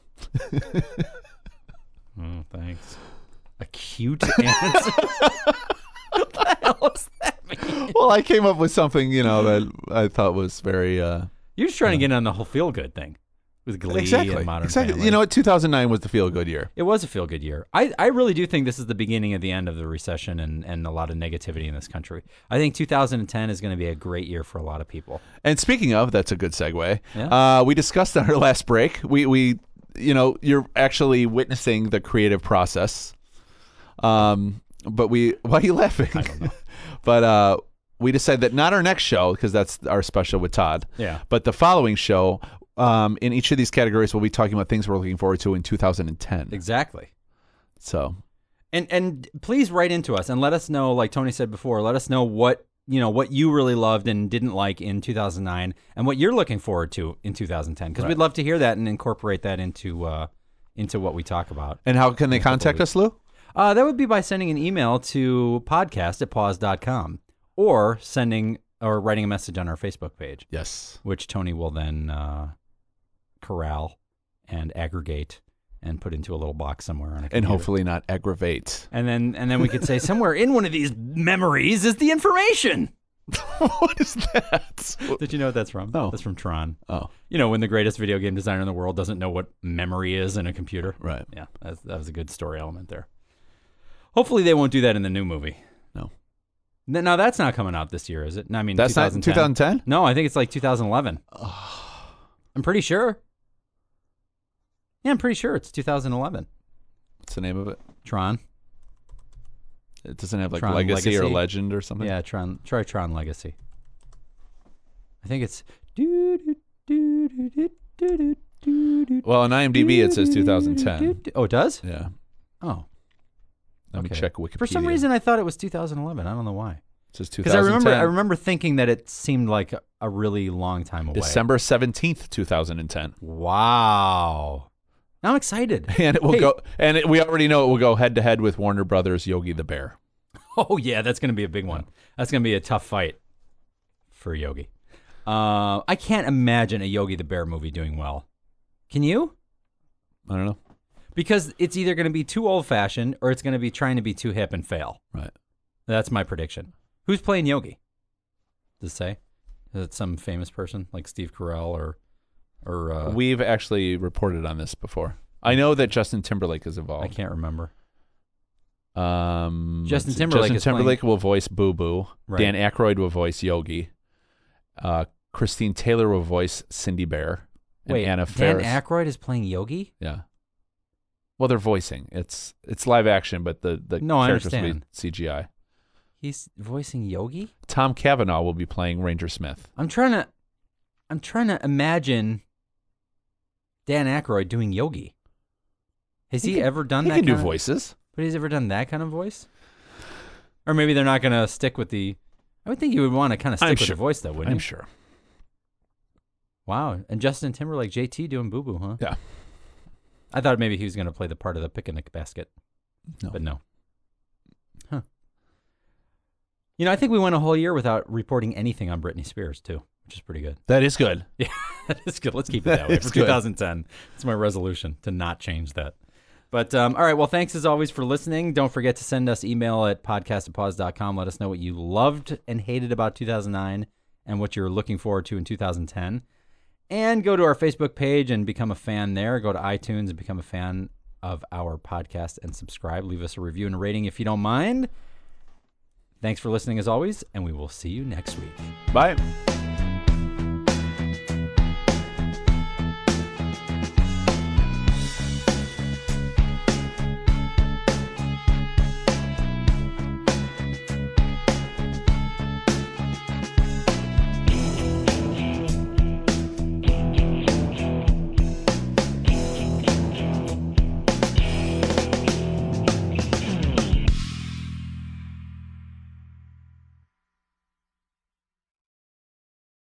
Thanks. A cute answer? What the hell does that mean? Well, I came up with something, you know, that I thought was very... You're just trying to get on the whole feel-good thing with Glee and Modern Family. You know what? 2009 was the feel-good year. It was a feel-good year. I really do think this is the beginning of the end of the recession and a lot of negativity in this country. I think 2010 is going to be a great year for a lot of people. And speaking of, that's a good segue. Yeah. We discussed on our last break, we you know, you're actually witnessing the creative process But why are you laughing? I don't know. But we decided that not our next show, because that's our special with Todd. Yeah. But the following show, in each of these categories, we'll be talking about things we're looking forward to in 2010. Exactly. So, and please write into us and let us know, like Tony said before, let us know what you really loved and didn't like in 2009 and what you're looking forward to in 2010, because we'd love to hear that and incorporate that into what we talk about. and how can they contact us, Lou? That would be by sending an email to podcast@pause.com or writing a message on our Facebook page, Yes. which Tony will then corral and aggregate and put into a little box somewhere on a computer. And hopefully not aggravate. And then we could say somewhere in one of these memories is the information. What is that? Did you know what that's from? No. That's from Tron. Oh, When the greatest video game designer in the world doesn't know what memory is in a computer. right. Yeah, that was a good story element there. Hopefully they won't do that in the new movie. No. Now that's not coming out this year, is it? No, I mean, That's not 2010? No, I think it's like 2011. I'm pretty sure. Yeah, I'm pretty sure it's 2011. What's the name of it? Tron. It doesn't have like Tron Legacy or Legacy? Legend or something? Yeah, Tron. Try Tron Legacy. I think it's. Well, on IMDb it says 2010. Oh, it does? Yeah. Oh. Let me Okay. check Wikipedia. For some reason, I thought it was 2011. I don't know why. It says Because 2010. I remember thinking that it seemed like a really long time away. December 17th, 2010. Wow. Now I'm excited. And it will Hey. go, and we already know it will go head to head with Warner Brothers' Yogi the Bear. Oh, yeah, that's going to be a big one. That's going to be a tough fight for Yogi. I can't imagine a Yogi the Bear movie doing well. Can you? I don't know. Because it's either going to be too old-fashioned or it's going to be trying to be too hip and fail. Right. That's my prediction. Who's playing Yogi? Does it say? Is it some famous person like Steve Carell or We've actually reported on this before. I know that Justin Timberlake is I involved. can't remember. Justin Timberlake Timberlake will voice Boo Boo. Right. Dan Aykroyd will voice Yogi. Christine Taylor will voice Cindy Bear. And Wait, Anna Dan Faris. Aykroyd is playing Yogi? Yeah. Well, they're voicing. It's live action, but the No, I characters will be understand. CGI. He's voicing Yogi? Tom Cavanaugh will be playing Ranger Smith. I'm trying to imagine Dan Aykroyd doing Yogi. Has he ever done He that can do kind of- voices. But he's ever done that kind of voice? Or maybe they're not going to stick with the... I would think you would want to kind of stick I'm with sure. the voice, though, wouldn't I'm you? sure. Wow. And Justin Timberlake, JT doing Boo Boo, huh? Yeah. I thought maybe he was going to play the part of the picnic basket. No. But no. Huh. I think we went a whole year without reporting anything on Britney Spears, too, which is pretty good. That is good. Yeah, that is good. Let's keep it that way It's for good. 2010. It's my resolution to not change that. But, all right, well, thanks as always for listening. Don't forget to send us email at podcast@pause.com. Let us know what you loved and hated about 2009 and what you're looking forward to in 2010. And go to our Facebook page and become a fan there. Go to iTunes and become a fan of our podcast and subscribe. Leave us a review and a rating if you don't mind. Thanks for listening as always, and we will see you next week. Bye.